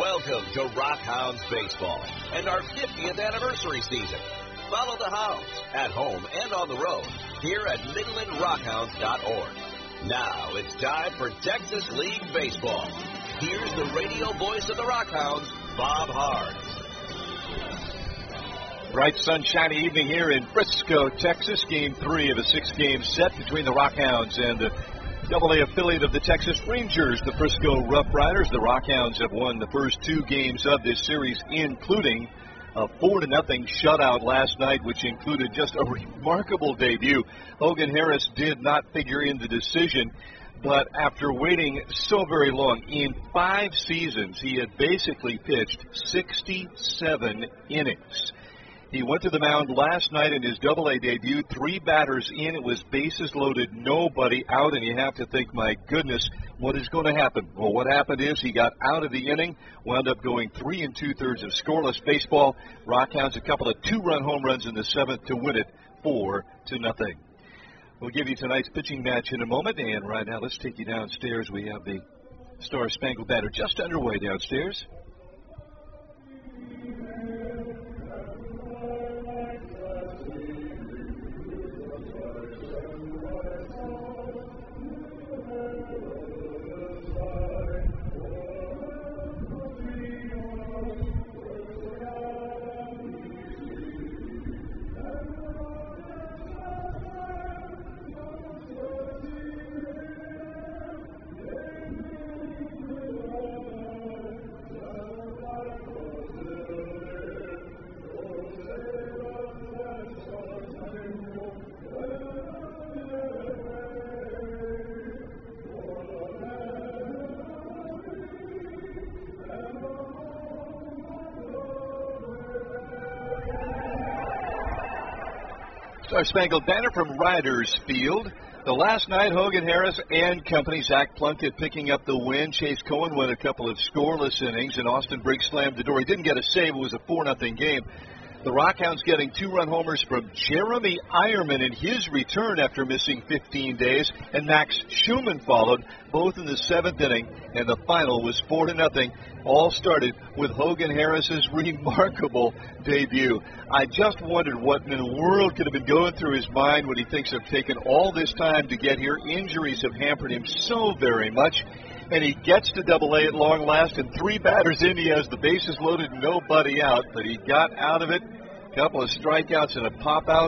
Welcome to Rockhounds Baseball and our 50th anniversary season. Follow the Hounds at home and on the road here at MidlandRockhounds.org. Now it's time for Texas League Baseball. Here's the radio voice of the Rockhounds, Bob Hard. Bright sunshiny evening here in Frisco, Texas. Game 3 of a 6-game set between the Rockhounds and the AA affiliate of the Texas Rangers, the Frisco Rough Riders. The Rockhounds have won the first 2 games of this series, including a 4-0 shutout last night, which included just a remarkable debut. Hogan Harris did not figure in the decision, but after waiting so very long, in 5 seasons, he had basically pitched 67 innings. He went to the mound last night in his AA debut, 3 batters in. It was bases loaded, nobody out, and you have to think, my goodness, what is going to happen? Well, what happened is he got out of the inning, wound up going 3 2/3 of scoreless baseball. Rockhounds a couple of 2-run home runs in the 7th to win it 4-0. We'll give you tonight's pitching match in a moment, and right now let's take you downstairs. We have the Star Spangled Banner just underway downstairs. Star Spangled Banner from Riders Field. The last night, Hogan Harris and company, Zach Plunkett picking up the win. Chase Cohen went a couple of scoreless innings, and Austin Briggs slammed the door. He didn't get a save. It was a 4-0 game. The Rockhounds getting 2-run homers from Jeremy Eierman in his return after missing 15 days, and Max Schumann followed, both in the 7th inning, and the final was 4-0. All started with Hogan Harris's remarkable debut. I just wondered what in the world could have been going through his mind when he thinks of taking all this time to get here. Injuries have hampered him so very much, and he gets to AA at long last, and 3 batters in, he has the bases loaded, nobody out, but he got out of it. A couple of strikeouts and a pop-out.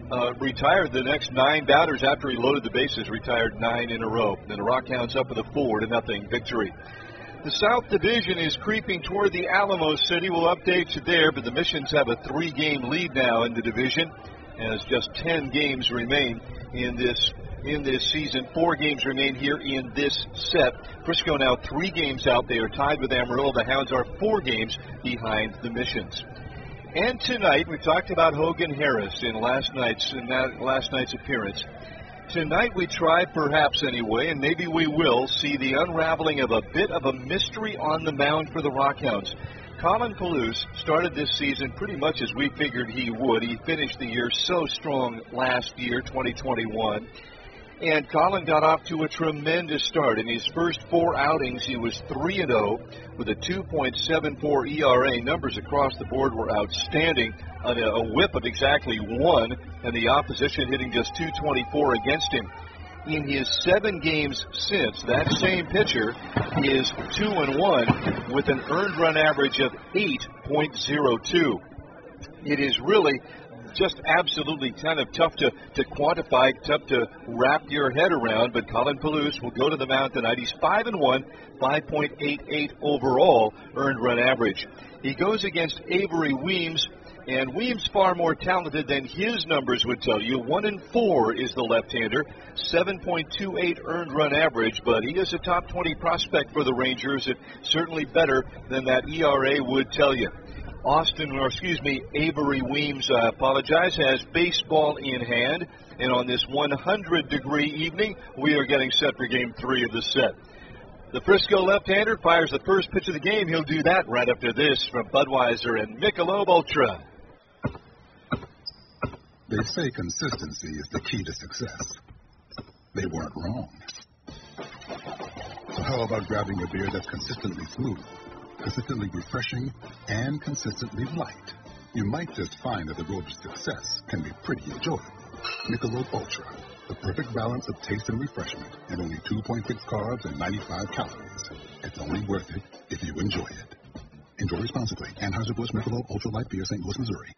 Retired the next 9 batters after he loaded the bases, retired 9 in a row. Then the Rockhounds up with a 4-0 victory. The South Division is creeping toward the Alamo City. We'll update you there, but the Missions have a 3-game lead now in the division, as just 10 games remain in this season. 4 games remain here in this set. Frisco now 3 games out. They are tied with Amarillo. The Hounds are 4 games behind the Missions. And tonight, we talked about Hogan Harris in last night's appearance. Tonight we try, perhaps anyway, and maybe we will, see the unraveling of a bit of a mystery on the mound for the Rockhounds. Colin Palouse started this season pretty much as we figured he would. He finished the year so strong last year, 2021. And Colin got off to a tremendous start. In his first 4 outings, he was 3-0 with a 2.74 ERA. Numbers across the board were outstanding. A whip of exactly 1, and the opposition hitting just 224 against him. In his 7 games since, that same pitcher is 2-1 with an earned run average of 8.02. It is really just absolutely kind of tough to quantify, tough to wrap your head around, but Colin Palouse will go to the mound tonight. He's 5-1, 5.88 overall earned run average. He goes against Avery Weems, and Weems far more talented than his numbers would tell you. 1-4 is the left-hander, 7.28 earned run average, but he is a top 20 prospect for the Rangers, and certainly better than that ERA would tell you. Avery Weems, has baseball in hand, and on this 100-degree evening, we are getting set for Game 3 of the set. The Frisco left-hander fires the first pitch of the game. He'll do that right after this from Budweiser and Michelob Ultra. They say consistency is the key to success. They weren't wrong. So how about grabbing a beer that's consistently smooth, consistently refreshing, and consistently light. You might just find that the road to success can be pretty enjoyable. Michelob Ultra, the perfect balance of taste and refreshment, and only 2.6 carbs and 95 calories. It's only worth it if you enjoy it. Enjoy responsibly. Anheuser-Busch Michelob Ultra Light Beer, St. Louis, Missouri.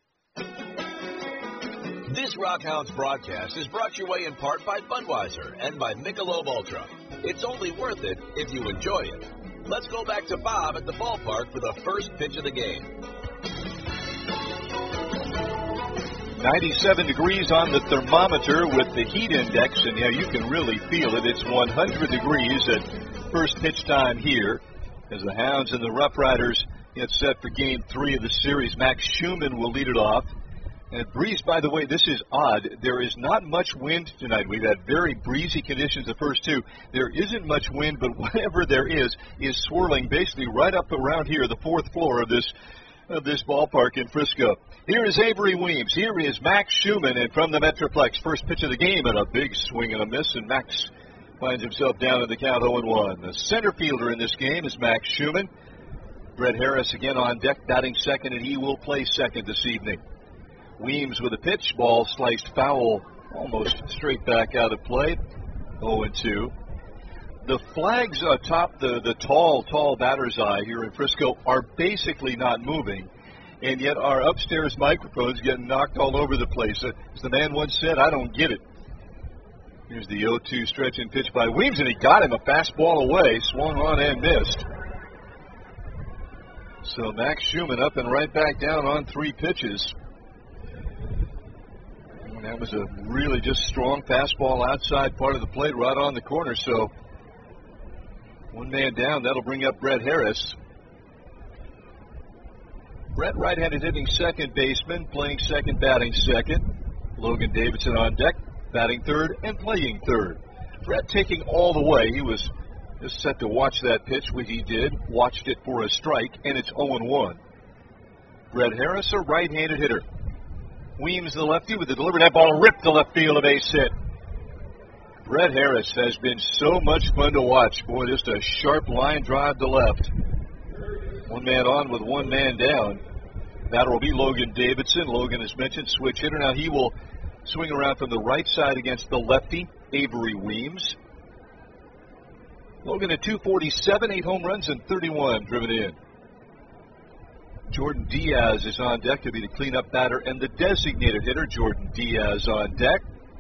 This Rockhounds broadcast is brought your way in part by Budweiser and by Michelob Ultra. It's only worth it if you enjoy it. Let's go back to Bob at the ballpark for the first pitch of the game. 97 degrees on the thermometer with the heat index, and yeah, you can really feel it. It's 100 degrees at first pitch time here as the Hounds and the Rough Riders get set for Game 3 of the series. Max Schumann will lead it off. And breeze, by the way, this is odd. There is not much wind tonight. We've had very breezy conditions the first two. There isn't much wind, but whatever there is swirling basically right up around here, the fourth floor of this ballpark in Frisco. Here is Avery Weems. Here is Max Schumann, and from the Metroplex, first pitch of the game, and a big swing and a miss, and Max finds himself down in the count 0-1. The center fielder in this game is Max Schumann. Brett Harris again on deck, batting second, and he will play second this evening. Weems with a pitch, ball sliced foul, almost straight back out of play, 0-2. The flags atop the tall batter's eye here in Frisco are basically not moving, and yet our upstairs microphones getting knocked all over the place. As the man once said, I don't get it. Here's the 0-2 stretch and pitch by Weems, and he got him a fastball away, swung on and missed. So Max Schumann up and right back down on 3 pitches. And that was a really just strong fastball outside part of the plate right on the corner. So one man down, that'll bring up Brett Harris. Brett, right-handed hitting second baseman, playing second, batting second. Logan Davidson on deck, batting third and playing third. Brett taking all the way. He was just set to watch that pitch, which he did. Watched it for a strike, and it's 0-1. Brett Harris, a right-handed hitter. Weems, the lefty, with the delivery. That ball ripped to left field, a base hit. Brett Harris has been so much fun to watch. Boy, just a sharp line drive to left. One man on with one man down. Batter will be Logan Davidson. Logan, as mentioned, switch hitter. Now he will swing around from the right side against the lefty, Avery Weems. Logan at 247, 8 home runs and 31 driven in. Jordan Diaz is on deck to be the cleanup batter and the designated hitter. Jordan Diaz on deck.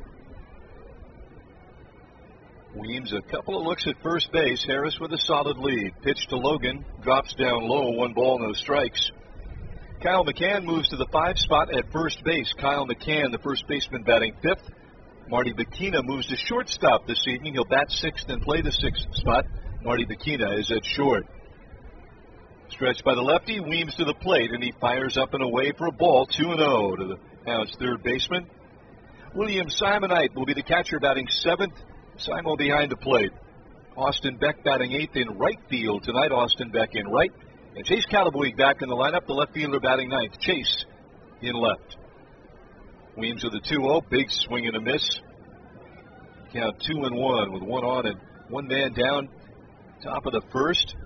Weems a couple of looks at first base. Harris with a solid lead. Pitch to Logan. Drops down low. 1 ball, no strikes. Kyle McCann moves to the 5 spot at first base. Kyle McCann, the first baseman, batting 5th. Marty Bikina moves to shortstop this evening. He'll bat 6th and play the 6th spot. Marty Bikina is at short. Stretched by the lefty, Weems to the plate, and he fires up and away for a ball, 2-0 to the Hounds' third baseman. William Simonite will be the catcher, batting 7th. Simo behind the plate. Austin Beck batting 8th in right field tonight. Austin Beck in right. And Chase Calabuig back in the lineup. The left fielder batting 9th. Chase in left. Weems with a 2-0. Big swing and a miss. Count 2-1 with 1 on and 1 man down. Top of the first.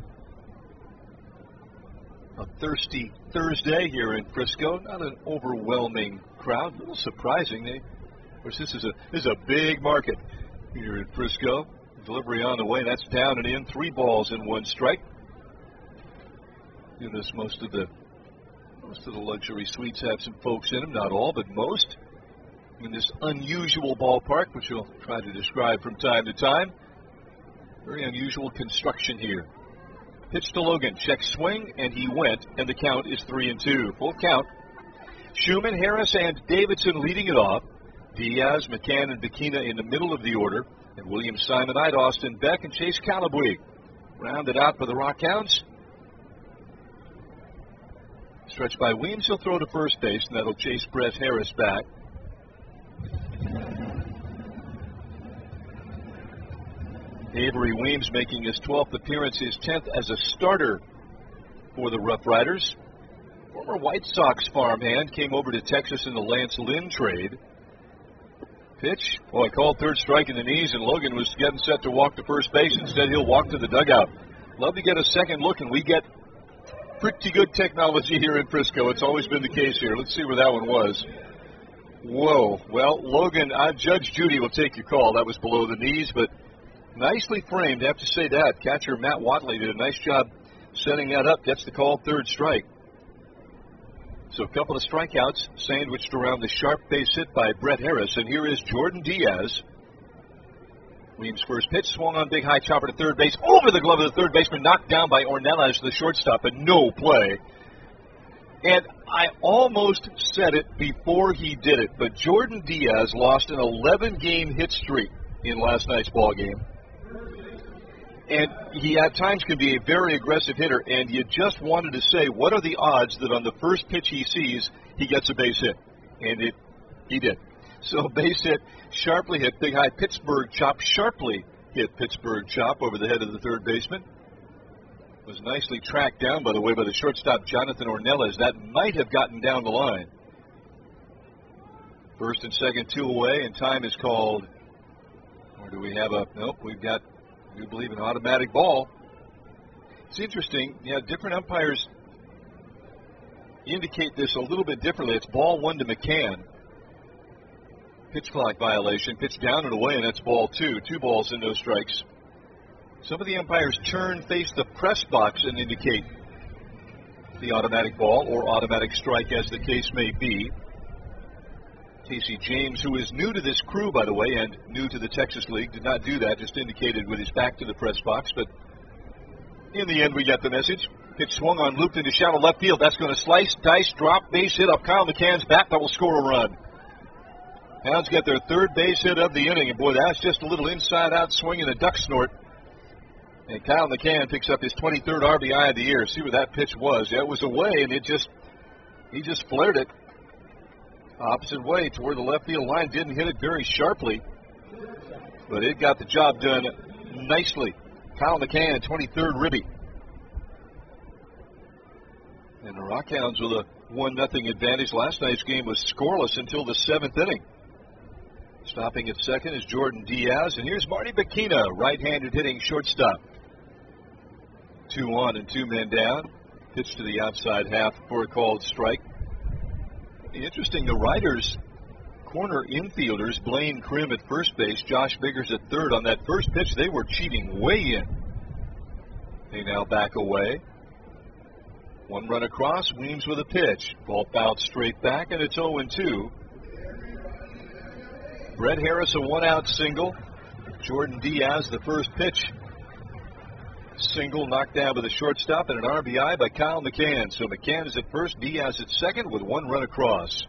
A thirsty Thursday here in Frisco. Not an overwhelming crowd. A little surprising. Of course, this is a big market here in Frisco. Delivery on the way. That's down and in. 3 balls and 1 strike. You know, most of the luxury suites have some folks in them. Not all, but most. In this unusual ballpark, which we'll try to describe from time to time. Very unusual construction here. Pitch to Logan, check swing, and he went, and the count is 3-2. Full count. Schumann, Harris, and Davidson leading it off. Diaz, McCann, and Bikina in the middle of the order. And William Simonite, Austin Beck, and Chase Calabuig. Rounded out for the Rockhounds. Stretched by Weems, he'll throw to first base, and that'll chase Brett Harris back. Avery Weems making his 12th appearance, his 10th as a starter for the Rough Riders. Former White Sox farmhand, came over to Texas in the Lance Lynn trade. Pitch, called third strike in the knees, and Logan was getting set to walk to first base. Instead, he'll walk to the dugout. Love to get a second look, and we get pretty good technology here in Frisco. It's always been the case here. Let's see where that one was. Whoa. Well, Logan, Judge Judy will take your call. That was below the knees, but nicely framed. I have to say that. Catcher Matt Watley did a nice job setting that up. Gets the call, third strike. So a couple of strikeouts sandwiched around the sharp base hit by Brett Harris. And here is Jordan Diaz. Weems' first pitch, swung on, big high chopper to third base, over the glove of the third baseman, knocked down by Ornelas, the shortstop, but no play. And I almost said it before he did it, but Jordan Diaz lost an 11-game hit streak in last night's ball game. And he at times can be a very aggressive hitter, and you just wanted to say, what are the odds that on the first pitch he sees, he gets a base hit? And he did. So base hit, sharply hit, big high Pittsburgh chop, sharply hit Pittsburgh chop over the head of the third baseman. Was nicely tracked down, by the way, by the shortstop Jonathan Ornelas. That might have gotten down the line. First and second, 2 away, and time is called. Or do we have a, nope, we've got, we believe, an automatic ball. It's interesting, different umpires indicate this a little bit differently. It's ball 1 to McCann. Pitch clock violation, pitch down and away, and that's ball 2. 2 balls and no strikes. Some of the umpires face the press box and indicate the automatic ball or automatic strike, as the case may be. Casey James, who is new to this crew, by the way, and new to the Texas League, did not do that, just indicated with his back to the press box. But in the end, we got the message. Pitch swung on, looped into shallow left field. That's going to slice, dice, drop, base hit up Kyle McCann's bat. That will score a run. Hounds get their third base hit of the inning, and boy, that's just a little inside-out swing and a duck snort. And Kyle McCann picks up his 23rd RBI of the year. See where that pitch was. It was away, and he just flared it opposite way toward the left field line. Didn't hit it very sharply, but it got the job done nicely. Kyle McCann, 23rd ribby. And the Rockhounds with a 1-0 advantage. Last night's game was scoreless until the 7th inning. Stopping at second is Jordan Diaz, and here's Marty Bikina, right-handed hitting shortstop. 2 on and 2 men down. Pitch to the outside half for a called strike. Interesting, the Riders' corner infielders, Blaine Krim at first base, Josh Biggers at third. On that first pitch, they were cheating way in. They now back away. 1 run across, Weems with a pitch. Ball fouled straight back, and it's 0-2. Brett Harris, a 1-out single. Jordan Diaz, the first pitch. Single knocked down by the shortstop, and an RBI by Kyle McCann. So McCann is at first, Diaz at second with 1 run across.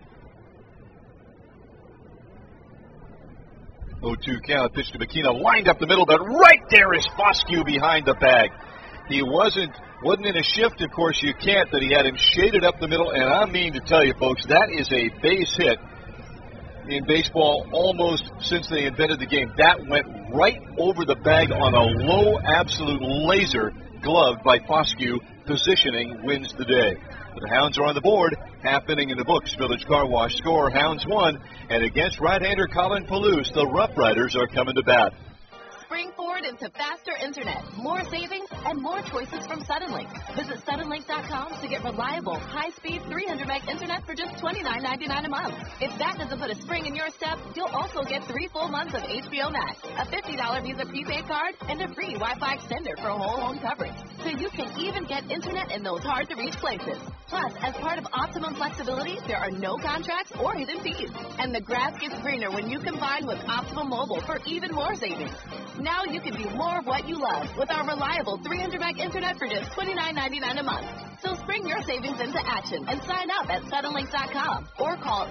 0-2 count, pitch to Bikina, lined up the middle, but right there is Foscue behind the bag. He wasn't in a shift, of course you can't, but he had him shaded up the middle, and I mean to tell you folks, that is a base hit in baseball almost since they invented the game. That went right over the bag on a low absolute laser, gloved by Foscue. Positioning wins the day. The Hounds are on the board. Half inning in the books. Village Car Wash score. Hounds 1. And against right-hander Colin Palouse, the Rough Riders are coming to bat. Spring forward into faster internet, more savings, and more choices from Suddenlink. Visit suddenlink.com to get reliable, high-speed 300 meg internet for just $29.99 a month. If that doesn't put a spring in your step, you'll also get 3 full months of HBO Max, a $50 Visa prepaid card, and a free Wi-Fi extender for whole home coverage. So you can even get internet in those hard-to-reach places. Plus, as part of Optimum Flexibility, there are no contracts or hidden fees. And the grass gets greener when you combine with Optimum Mobile for even more savings. Now you can do more of what you love with our reliable 300 meg internet for just $29.99 a month. So spring your savings into action and sign up at suddenlink.com or call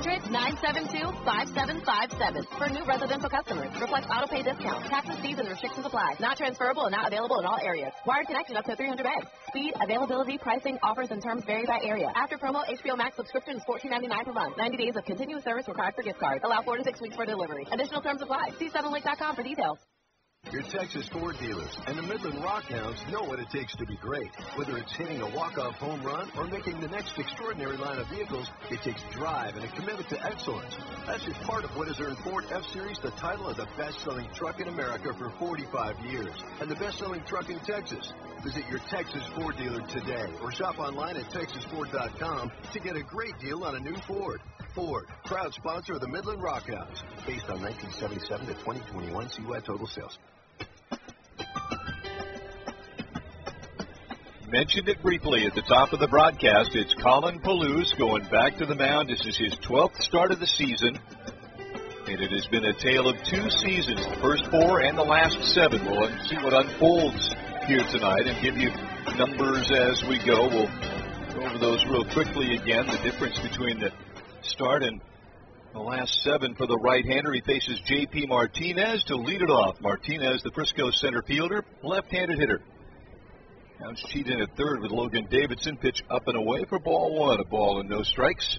800-972-5757 for new residential customers. Reflects auto pay discount. Taxes, fees, and restrictions apply. Not transferable and not available in all areas. Wired connection up to 300 meg. Speed, availability, pricing, offers, and terms vary by area. After promo, HBO Max subscription is $14.99 per month. 90 days of continuous service required for gift cards. Allow 4 to 6 weeks for delivery. Additional terms apply. See suddenlink.com for details. Your Texas Ford dealers and the Midland Rockhounds know what it takes to be great. Whether it's hitting a walk-off home run or making the next extraordinary line of vehicles, it takes drive and a commitment to excellence. That's just part of what has earned Ford F-Series the title of the best-selling truck in America for 45 years and the best-selling truck in Texas. Visit your Texas Ford dealer today or shop online at texasford.com to get a great deal on a new Ford. Ford, proud sponsor of the Midland Rockhounds, based on 1977 to 2021 CY total sales. Mentioned it briefly at the top of the broadcast. It's Colin Palouse going back to the mound. This is his 12th start of the season, and it has been a tale of two seasons, the first four and the last seven. We'll see what unfolds here tonight and give you numbers as we go. We'll go over those real quickly again, the difference between the start and the last seven for the right-hander. He faces J.P. Martinez to lead it off. Martinez, the Frisco center fielder, left-handed hitter. Hounds cheat in at third with Logan Davidson. Pitch up and away for ball one. A ball and no strikes.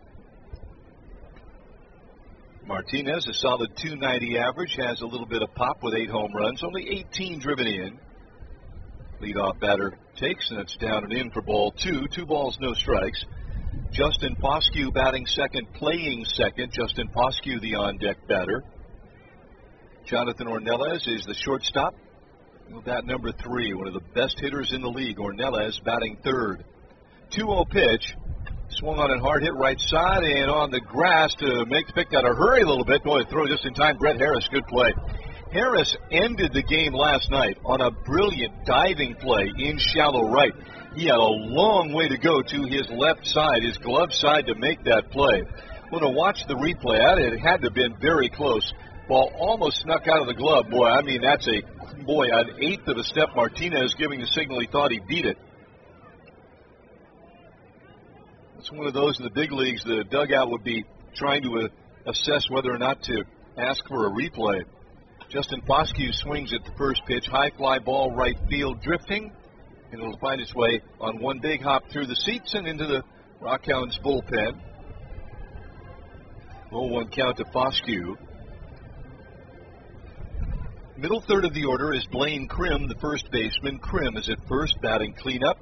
Martinez, a solid .290 average, has a little bit of pop with 8 home runs. Only 18 driven in. Leadoff batter takes, and it's down and in for ball two. 2 balls, no strikes. Justin Foscue batting second, playing second. Justin Foscue, the on-deck batter. Jonathan Ornelas is the shortstop. He'll bat number 3, one of the best hitters in the league. Ornelas batting third. 2-0 pitch. Swung on and hard hit right side and on the grass to make the pick. Got to hurry a little bit. Boy, throw just in time. Brett Harris, good play. Harris ended the game last night on a brilliant diving play in shallow right. He had a long way to go to his left side, his glove side, to make that play. When I watched the replay, it had to have been very close. Ball almost snuck out of the glove. Boy, I mean, that's an eighth of a step. Martinez giving the signal he thought he beat it. It's one of those in the big leagues. The dugout would be trying to assess whether or not to ask for a replay. Justin Foscue swings at the first pitch. High fly ball right field drifting. And it'll find its way on one big hop through the seats and into the Rockhounds bullpen. 0-1 count to Foscue. Middle third of the order is Blaine Krim, the first baseman. Krim is at first, batting cleanup.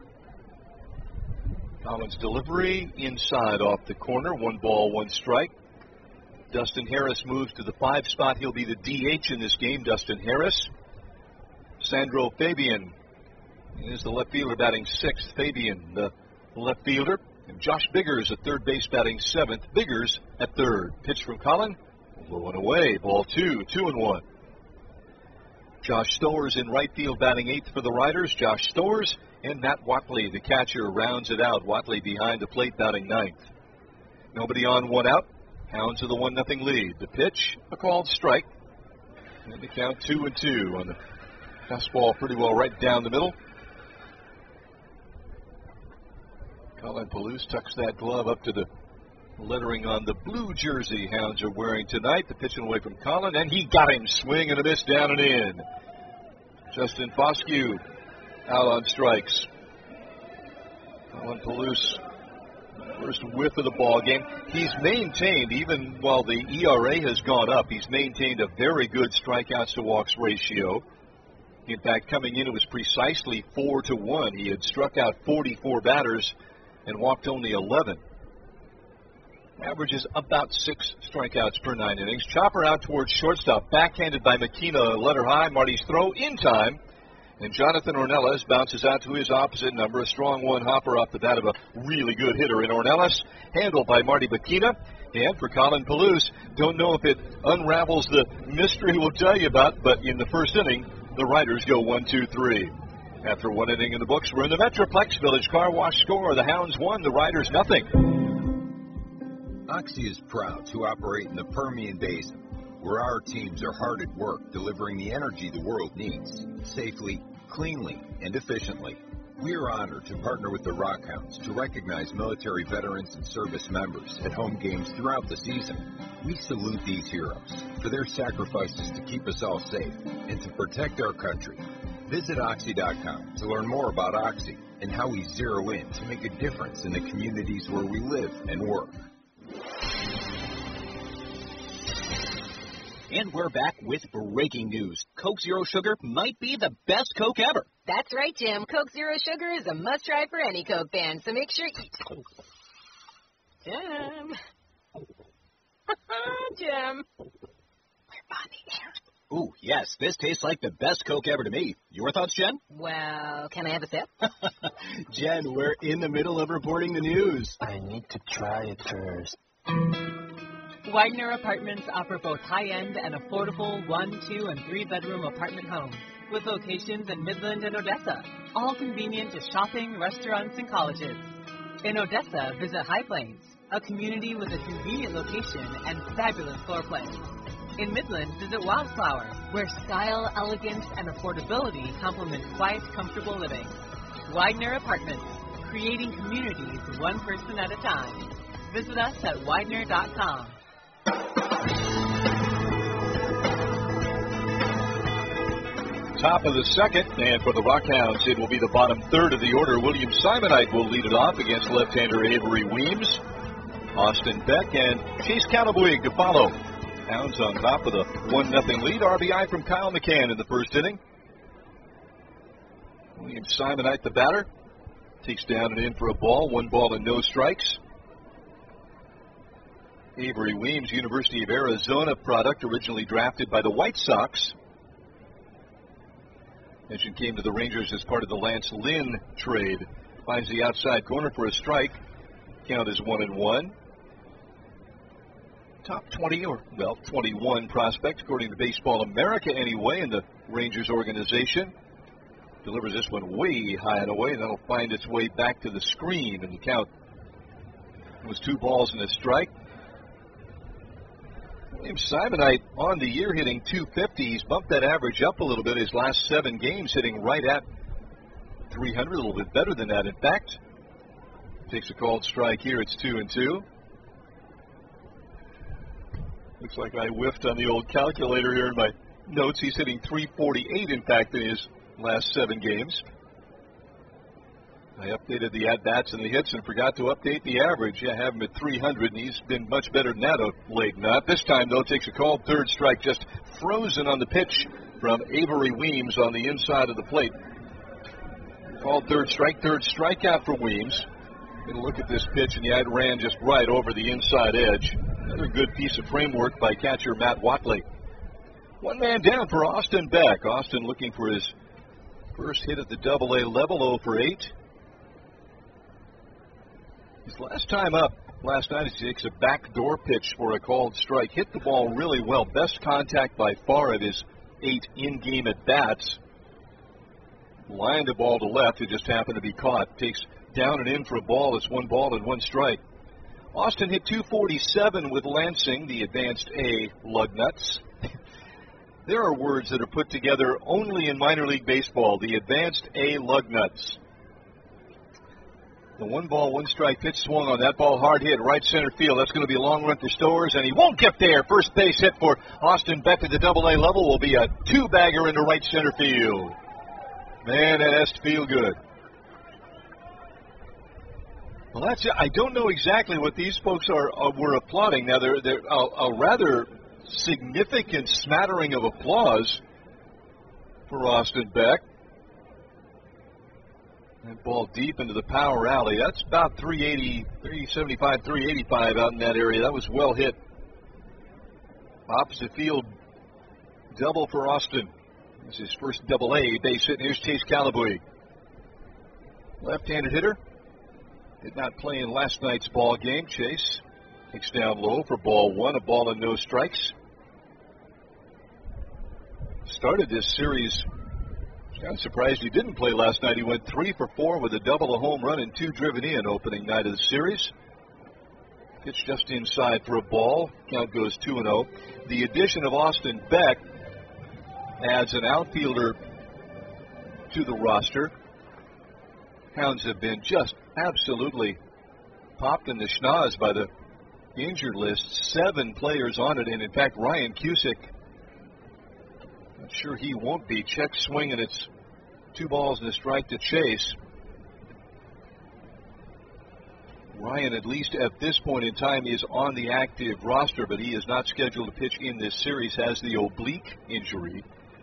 Collins' delivery inside off the corner. 1 ball, 1 strike. Dustin Harris moves to the 5 spot. He'll be the DH in this game, Dustin Harris. Sandro Fabian is the left fielder batting 6th. Fabian, the left fielder. And Josh Biggers at third base batting 7th. Biggers at third. Pitch from Colin. Low and away. Ball 2, 2-1. Josh Stowers in right field batting 8th for the Riders. Josh Stowers and Matt Watley, the catcher, rounds it out. Watley behind the plate batting 9th. Nobody on, 1 out. Hounds of the 1-0 lead. The pitch, a called strike. And the count 2-2 on the fastball, pretty well right down the middle. Colin Palouse tucks that glove up to the lettering on the blue jersey Hounds are wearing tonight. The pitching away from Colin, and he got him. Swing and a miss, down and in. Justin Foscue out on strikes. Colin Palouse, first whiff of the ball game. He's maintained, even while the ERA has gone up, he's maintained a very good strikeouts to walks ratio. In fact, coming in, it was precisely 4-1. He had struck out 44 batters and walked only 11. Averages about 6 strikeouts per 9 innings. Chopper out towards shortstop. Backhanded by McKenna. Letter high. Marty's throw in time. And Jonathan Ornelas bounces out to his opposite number. A strong one hopper off the bat of a really good hitter in Ornelas. Handled by Marty McKenna. And for Colin Palouse, don't know if it unravels the mystery we'll tell you about, but in the first inning, the Riders go 1-2-3. After 1 inning in the books, we're in the Metroplex Village Car Wash score. The Hounds 1, the Riders nothing. Oxy is proud to operate in the Permian Basin, where our teams are hard at work delivering the energy the world needs, safely, cleanly, and efficiently. We are honored to partner with the Rockhounds to recognize military veterans and service members at home games throughout the season. We salute these heroes for their sacrifices to keep us all safe and to protect our country. Visit Oxy.com to learn more about Oxy and how we zero in to make a difference in the communities where we live and work. And we're back with breaking news. Coke Zero Sugar might be the best Coke ever. That's right, Jim. Coke Zero Sugar is a must-try for any Coke fan, so make sure you... Jim. Jim. We're on the air. Ooh, yes, this tastes like the best Coke ever to me. Your thoughts, Jen? Well, can I have a sip? Jen, we're in the middle of reporting the news. I need to try it first. Widener Apartments offer both high-end and affordable 1, 2, and 3-bedroom apartment homes with locations in Midland and Odessa, all convenient to shopping, restaurants, and colleges. In Odessa, visit High Plains, a community with a convenient location and fabulous floor plans. In Midland, visit Wildflower, where style, elegance, and affordability complement quiet, comfortable living. Widener Apartments, creating communities one person at a time. Visit us at Widener.com. Top of the second, and for the Rockhounds, it will be the bottom third of the order. William Simonite will lead it off against left-hander Avery Weems. Austin Beck and Chase Calabuig to follow. Hounds on top of the 1-0 lead. RBI from Kyle McCann in the first inning. William Simonite, the batter, takes down and in for a ball. 1 ball and no strikes. Avery Weems, University of Arizona product, originally drafted by the White Sox. Mention came to the Rangers as part of the Lance Lynn trade. Finds the outside corner for a strike. Count is 1-1. Top 20, or, well, 21 prospect, according to Baseball America anyway, in the Rangers organization. Delivers this one way high and away, and that'll find its way back to the screen. And the count was 2 balls and a strike. William Simonite on the year hitting .250. He's bumped that average up a little bit. His last 7 games hitting right at .300, a little bit better than that. In fact, takes a called strike here. It's 2-2. Looks like I whiffed on the old calculator here in my notes. He's hitting .348, in fact, in his last 7 games. I updated the at-bats and the hits and forgot to update the average. I have him at .300, and he's been much better than that of late. Not this time, though. Takes a called third strike, just frozen on the pitch from Avery Weems on the inside of the plate. Called third strikeout for Weems. Get a look at this pitch, and it ran just right over the inside edge. Another good piece of framework by catcher Matt Watley. 1 man down for Austin Beck. Austin looking for his first hit at the AA level, 0 for 8. His last time up last night, he takes a backdoor pitch for a called strike. Hit the ball really well. Best contact by far of his 8 in-game at-bats. Lined the ball to left. It just happened to be caught. Takes down and in for a ball. It's 1 ball and 1 strike. Austin hit .247 with Lansing, the advanced A Lugnuts. There are words that are put together only in minor league baseball. The advanced A Lugnuts. The 1 ball, 1 strike pitch swung on that ball, hard hit, right center field. That's going to be a long run for Stowers, and he won't get there. First base hit for Austin Beck at the AA level will be a 2-bagger into right center field. Man, that has to feel good. Well, that's it. I don't know exactly what these folks were applauding. Now, they're a rather significant smattering of applause for Austin Beck. That ball deep into the power alley. That's about 380, 375, 385 out in that area. That was well hit. Opposite field double for Austin. This is his first AA base hit. Here's Chase Calabuig. Left-handed hitter. Did not play in last night's ball game. Chase takes down low for ball 1, a ball and no strikes. Started this series. I'm surprised he didn't play last night. He went 3 for 4 with a double, a home run, and 2 driven in opening night of the series. Pitch just inside for a ball. Count goes 2-0. The addition of Austin Beck adds an outfielder to the roster. Hounds have been just absolutely popped in the schnoz by the injured list. 7 players on it, and in fact, Ryan Cusick, not sure he won't be. Check swing, and it's 2 balls and a strike to Chase. Ryan, at least at this point in time, is on the active roster, but he is not scheduled to pitch in this series, has the oblique injury.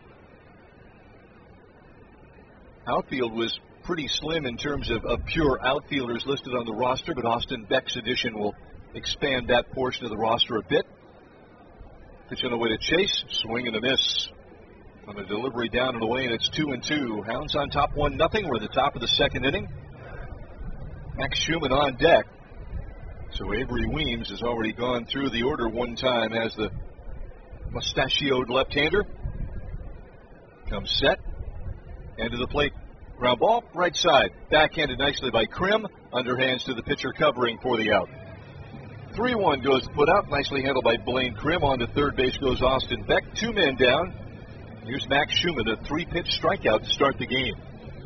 Outfield was pretty slim in terms of pure outfielders listed on the roster, but Austin Beck's addition will expand that portion of the roster a bit. Pitch on the way to Chase, swing and a miss. On a delivery down and away, and it's 2-2. Hounds on top 1-0. We're at the top of the second inning. Max Schumann on deck. So Avery Weems has already gone through the order one time as the mustachioed left-hander. Comes set. And to the plate. Ground ball, right side. Backhanded nicely by Krim. Underhands to the pitcher covering for the out. 3-1 goes put out. Nicely handled by Blaine Krim. On to third base goes Austin Beck. 2 men down. Here's Max Schumann, a 3-pitch strikeout to start the game.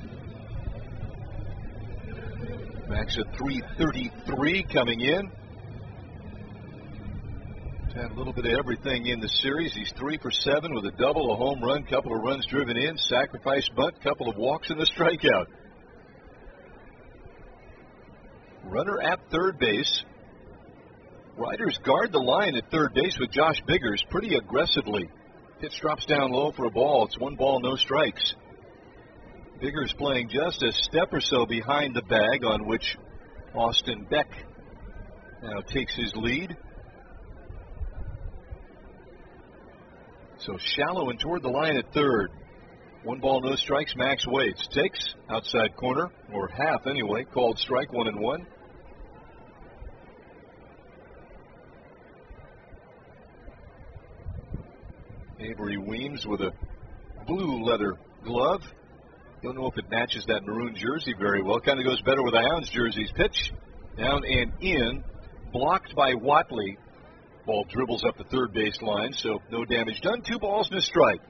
Max at .333 coming in. He's had a little bit of everything in the series. He's 3 for 7 with a double, a home run, couple of runs driven in, sacrifice bunt, couple of walks and a strikeout. Runner at third base. Riders guard the line at third base with Josh Biggers pretty aggressively. Pitch drops down low for a ball. It's 1 ball, no strikes. Biggers playing just a step or so behind the bag on which Austin Beck now takes his lead. So shallow and toward the line at third. 1 ball, no strikes. Max waits. Takes outside corner, or half anyway. Called strike, 1-1. Avery Weems with a blue leather glove. Don't know if it matches that maroon jersey very well. Kind of goes better with the Hounds jerseys. Pitch down and in. Blocked by Watley. Ball dribbles up the third base line, so no damage done. 2 balls and a strike.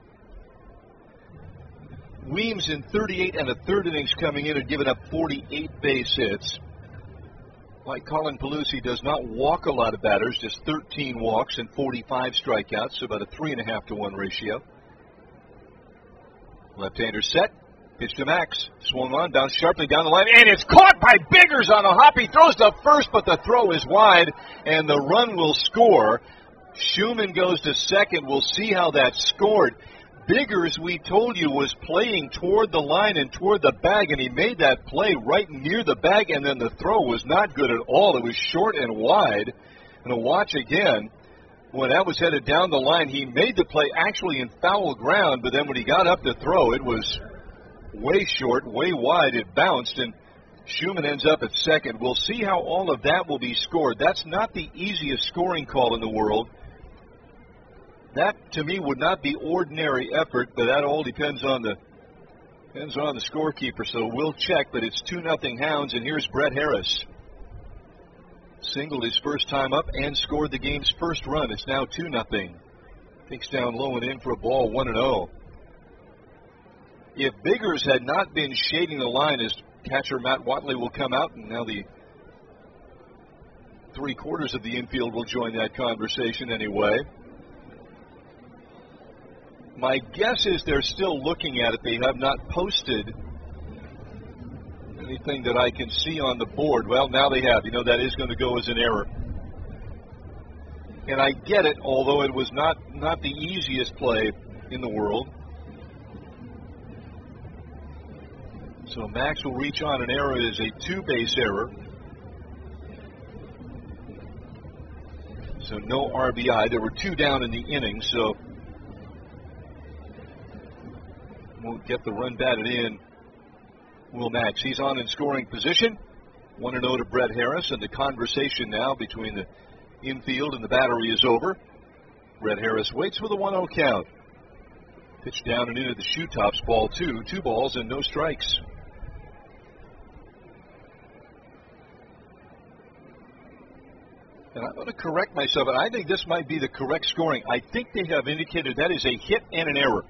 Weems in 38 1/3 innings coming in had given up 48 base hits. Like Colin Pelusi, does not walk a lot of batters, just 13 walks and 45 strikeouts, so about a 3.5-to-1 ratio. Left-hander set. Pitch to Max. Swung on, bounced sharply down the line, and it's caught by Biggers on a hop. He throws to first, but the throw is wide, and the run will score. Schumann goes to second. We'll see how that's scored. Biggers, we told you, was playing toward the line and toward the bag, and he made that play right near the bag, and then the throw was not good at all. It was short and wide. And to watch again, when that was headed down the line, he made the play actually in foul ground, but then when he got up to throw, it was way short, way wide. It bounced, and Schumann ends up at second. We'll see how all of that will be scored. That's not the easiest scoring call in the world. That, to me, would not be ordinary effort, but that all depends on the scorekeeper. So we'll check, but it's 2-0 Hounds, and here's Brett Harris. Singled his first time up and scored the game's first run. It's now 2-0. Takes down low and in for a ball, 1-0. If Biggers had not been shading the line, as catcher Matt Watley will come out, and now the 3/4 of the infield will join that conversation anyway. My guess is they're still looking at it. They have not posted anything that I can see on the board. Well, now they have. You know, that is going to go as an error. And I get it, although it was not the easiest play in the world. So Max will reach on an error. It is a 2-base error. So no RBI. There were 2 down in the inning, so won't get the run batted in. Will Max. He's on in scoring position. 1-0 to Brett Harris, and the conversation now between the infield and the battery is over. Brett Harris waits with a 1-0 count. Pitch down and into the shoe tops, ball 2. 2 balls and no strikes. And I'm going to correct myself, and I think this might be the correct scoring. I think they have indicated that is a hit and an error.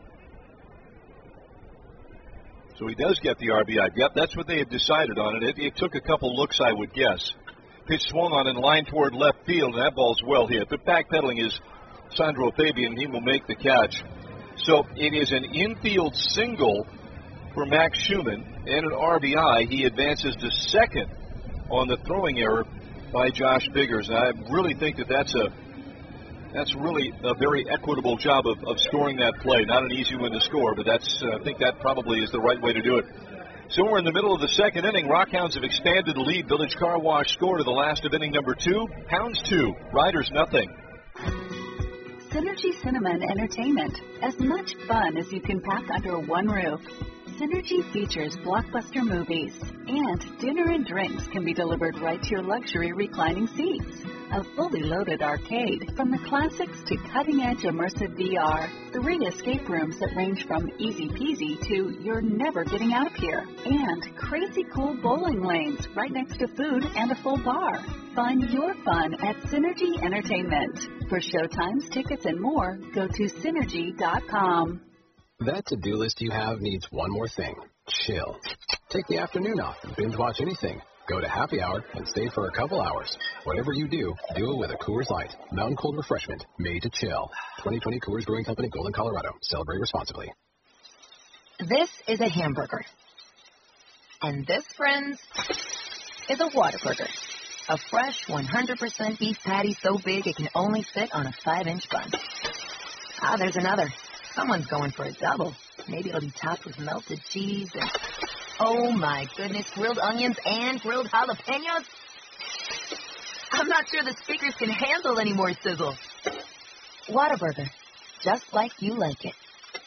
So he does get the RBI. Yep, that's what they have decided on it. It took a couple looks, I would guess. Pitch swung on and line toward left field, and that ball's well hit. But backpedaling is Sandro Fabian. He will make the catch. So it is an infield single for Max Schumann and an RBI. He advances to second on the throwing error by Josh Biggers. And I really think that's really a very equitable job of scoring that play. Not an easy one to score, but I think that probably is the right way to do it. So we're in the middle of the second inning. Rockhounds have expanded the lead. Village Car Wash score to the last of inning number 2. Hounds 2, Riders nothing. Synergy Cinema and Entertainment. As much fun as you can pack under one roof. Synergy features blockbuster movies, and dinner and drinks can be delivered right to your luxury reclining seats. A fully loaded arcade, from the classics to cutting-edge immersive VR. 3 escape rooms that range from easy peasy to you're never getting out of here. And crazy cool bowling lanes right next to food and a full bar. Find your fun at Synergy Entertainment. For showtimes, tickets, and more, go to Synergy.com. That to-do list you have needs one more thing. Chill. Take the afternoon off and binge watch anything. Go to happy hour and stay for a couple hours. Whatever you do, do it with a Coors Light. Mountain cold refreshment made to chill. 2020 Coors Brewing Company, Golden, Colorado. Celebrate responsibly. This is a hamburger. And this, friends, is a Whataburger. A fresh 100% beef patty so big it can only fit on a 5-inch bun. Ah, there's another. Someone's going for a double. Maybe it'll be topped with melted cheese and, oh my goodness, grilled onions and grilled jalapenos. I'm not sure the speakers can handle any more sizzle. Whataburger, just like you like it.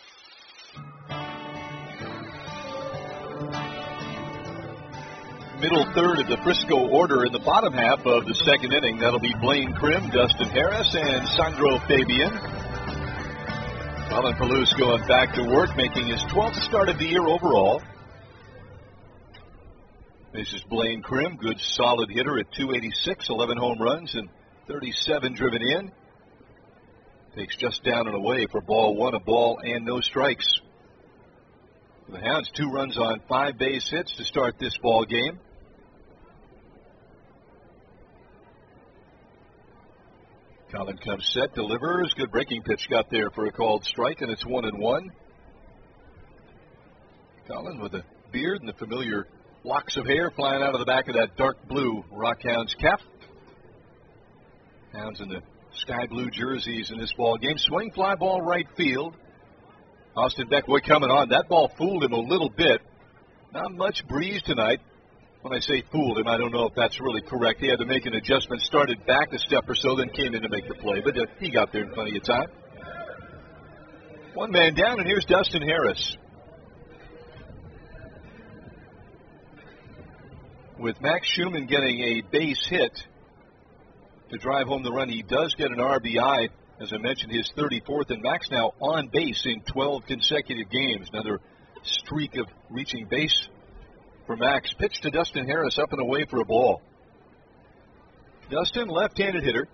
Middle third of the Frisco order in the bottom half of the second inning. That'll be Blaine Krim, Dustin Harris, and Sandro Fabian. Colin Palouse going back to work, making his 12th start of the year overall. This is Blaine Krim, good solid hitter at .286, 11 home runs and 37 driven in. Takes just down and away for ball 1, a ball and no strikes. The Hounds 2 runs on 5 base hits to start this ball game. Colin comes set, delivers. Good breaking pitch got there for a called strike, and it's 1-1. Colin with a beard and the familiar locks of hair flying out of the back of that dark blue Rockhounds cap. Hounds in the sky blue jerseys in this ball game. Swing, fly ball right field. Austin Beckwood coming on. That ball fooled him a little bit. Not much breeze tonight. When I say fooled him, I don't know if that's really correct. He had to make an adjustment, started back a step or so, then came in to make the play. But he got there in plenty of time. One man down, and here's Dustin Harris. With Max Schumann getting a base hit to drive home the run, he does get an RBI. As I mentioned, his 34th, and Max now on base in 12 consecutive games. Another streak of reaching base for Max. Pitch to Dustin Harris, up and away for a ball. Dustin, left-handed hitter.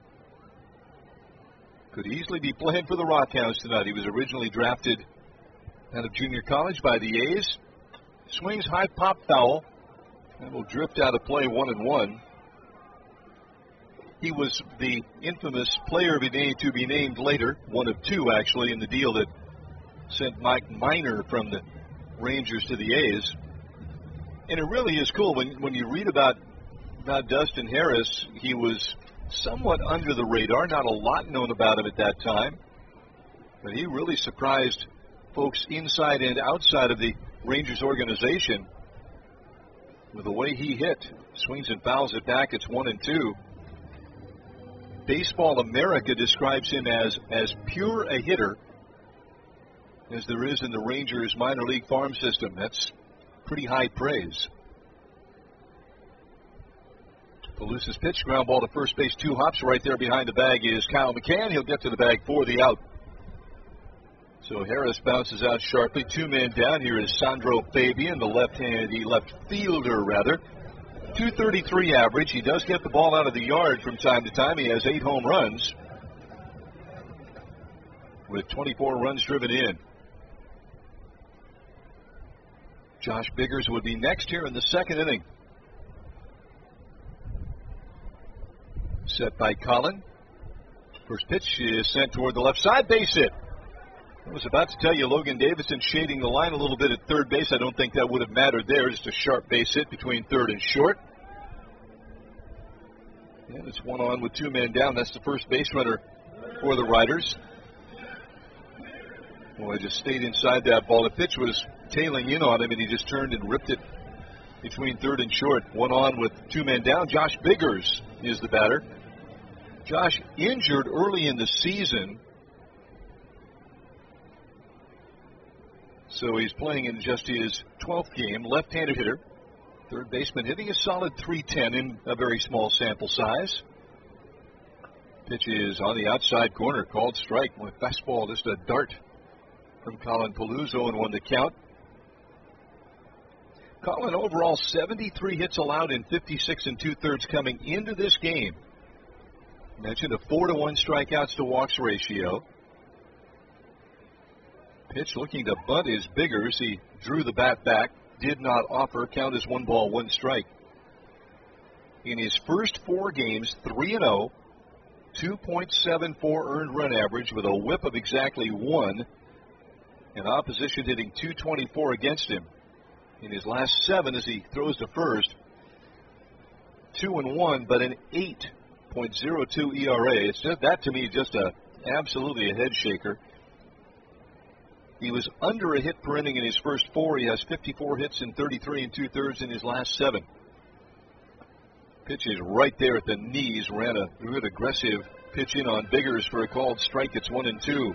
Could easily be playing for the Rockhounds tonight. He was originally drafted out of junior college by the A's. Swings high, pop foul. That will drift out of play, 1-1. He was the infamous player to be named later, one of 2 actually, in the deal that sent Mike Minor from the Rangers to the A's. And it really is cool when you read about Dustin Harris. He was somewhat under the radar, not a lot known about him at that time, but he really surprised folks inside and outside of the Rangers organization with the way he hit. Swings and fouls it back. It's 1-2. Baseball America describes him as pure a hitter as there is in the Rangers minor league farm system. That's pretty high praise. Palouse's pitch, ground ball to first base, 2 hops. Right there behind the bag is Kyle McCann. He'll get to the bag for the out. So Harris bounces out sharply. 2 men down. Here is Sandro Fabian, the left fielder, rather. .233 average. He does get the ball out of the yard from time to time. He has 8 home runs with 24 runs driven in. Josh Biggers would be next here in the second inning. Set by Colin. First pitch is sent toward the left side, base hit. I was about to tell you Logan Davidson shading the line a little bit at third base. I don't think that would have mattered there. Just a sharp base hit between third and short. And it's one on with 2 men down. That's the first base runner for the Riders. Well, he just stayed inside that ball. The pitch was tailing in on him, and he just turned and ripped it between third and short. One on with 2 men down. Josh Biggers is the batter. Josh injured early in the season, so he's playing in just his 12th game. Left-handed hitter. Third baseman hitting a solid .310 in a very small sample size. Pitch is on the outside corner, called strike. With fastball, just a dart from Colin Paluzzo, and 1 to count. Colin overall 73 hits allowed in 56 2/3 coming into this game. Mentioned a 4-to-1 strikeouts to walks ratio. Pitch looking to bunt is Biggers. He drew the bat back. Did not offer. Count is 1 ball, 1 strike. In his first 4 games, 3-0, 2.74 earned run average with a whip of exactly 1, and opposition hitting .224 against him. In his last 7, as he throws to first, 2-1, but an 8.02 ERA. It's just, that to me, just absolutely a head shaker. He was under a hit per inning in his first 4. He has 54 hits in 33 2/3 in his last 7. Pitch is right there at the knees. Ran a good aggressive pitch in on Biggers for a called strike. It's 1-2.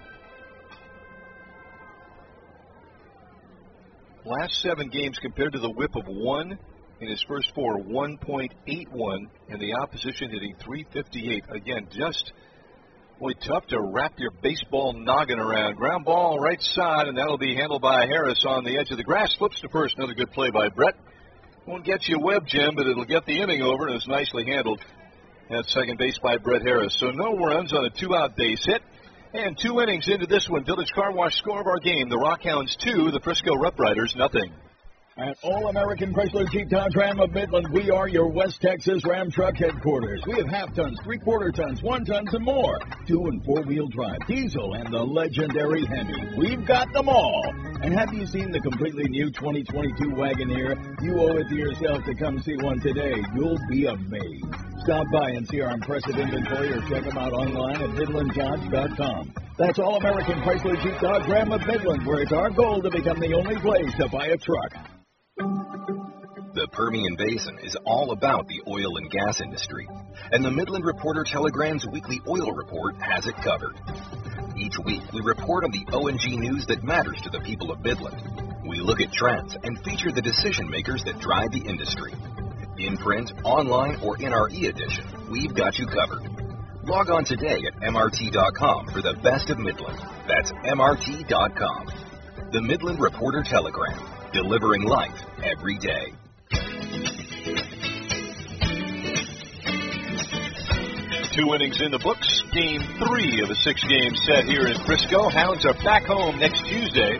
Last 7 games compared to the whip of 1 in his first 4, 1.81, and the opposition hitting .358. Again, just boy, tough to wrap your baseball noggin around. Ground ball right side, and that'll be handled by Harris on the edge of the grass. Flips to first. Another good play by Brett. Won't get you Webb, Jim, but it'll get the inning over, and it's nicely handled at second base by Brett Harris. So no runs on a 2-out base hit. And 2 innings into this one. Village Car Wash score of our game. The Rockhounds 2, the Frisco Rough Riders nothing. At All-American Chrysler Jeep Dodge Ram of Midland, we are your West Texas Ram truck headquarters. We have half-tons, 3/4 tons, 1-tons, and more. 2- and 4-wheel drive, diesel, and the legendary Hemi. We've got them all. And have you seen the completely new 2022 Wagoneer? You owe it to yourself to come see one today. You'll be amazed. Stop by and see our impressive inventory or check them out online at MidlandDodge.com. That's All-American Chrysler Jeep Dodge Ram of Midland, where it's our goal to become the only place to buy a truck. The Permian Basin is all about the oil and gas industry, and the Midland Reporter-Telegram's weekly oil report has it covered. Each week, we report on the O&G news that matters to the people of Midland. We look at trends and feature the decision makers that drive the industry. In print, online, or in our e-edition, we've got you covered. Log on today at MRT.com for the best of Midland. That's MRT.com. The Midland Reporter-Telegram, delivering life every day. 2 innings in the books. Game 3 of a 6-game set here in Frisco. Hounds are back home next Tuesday.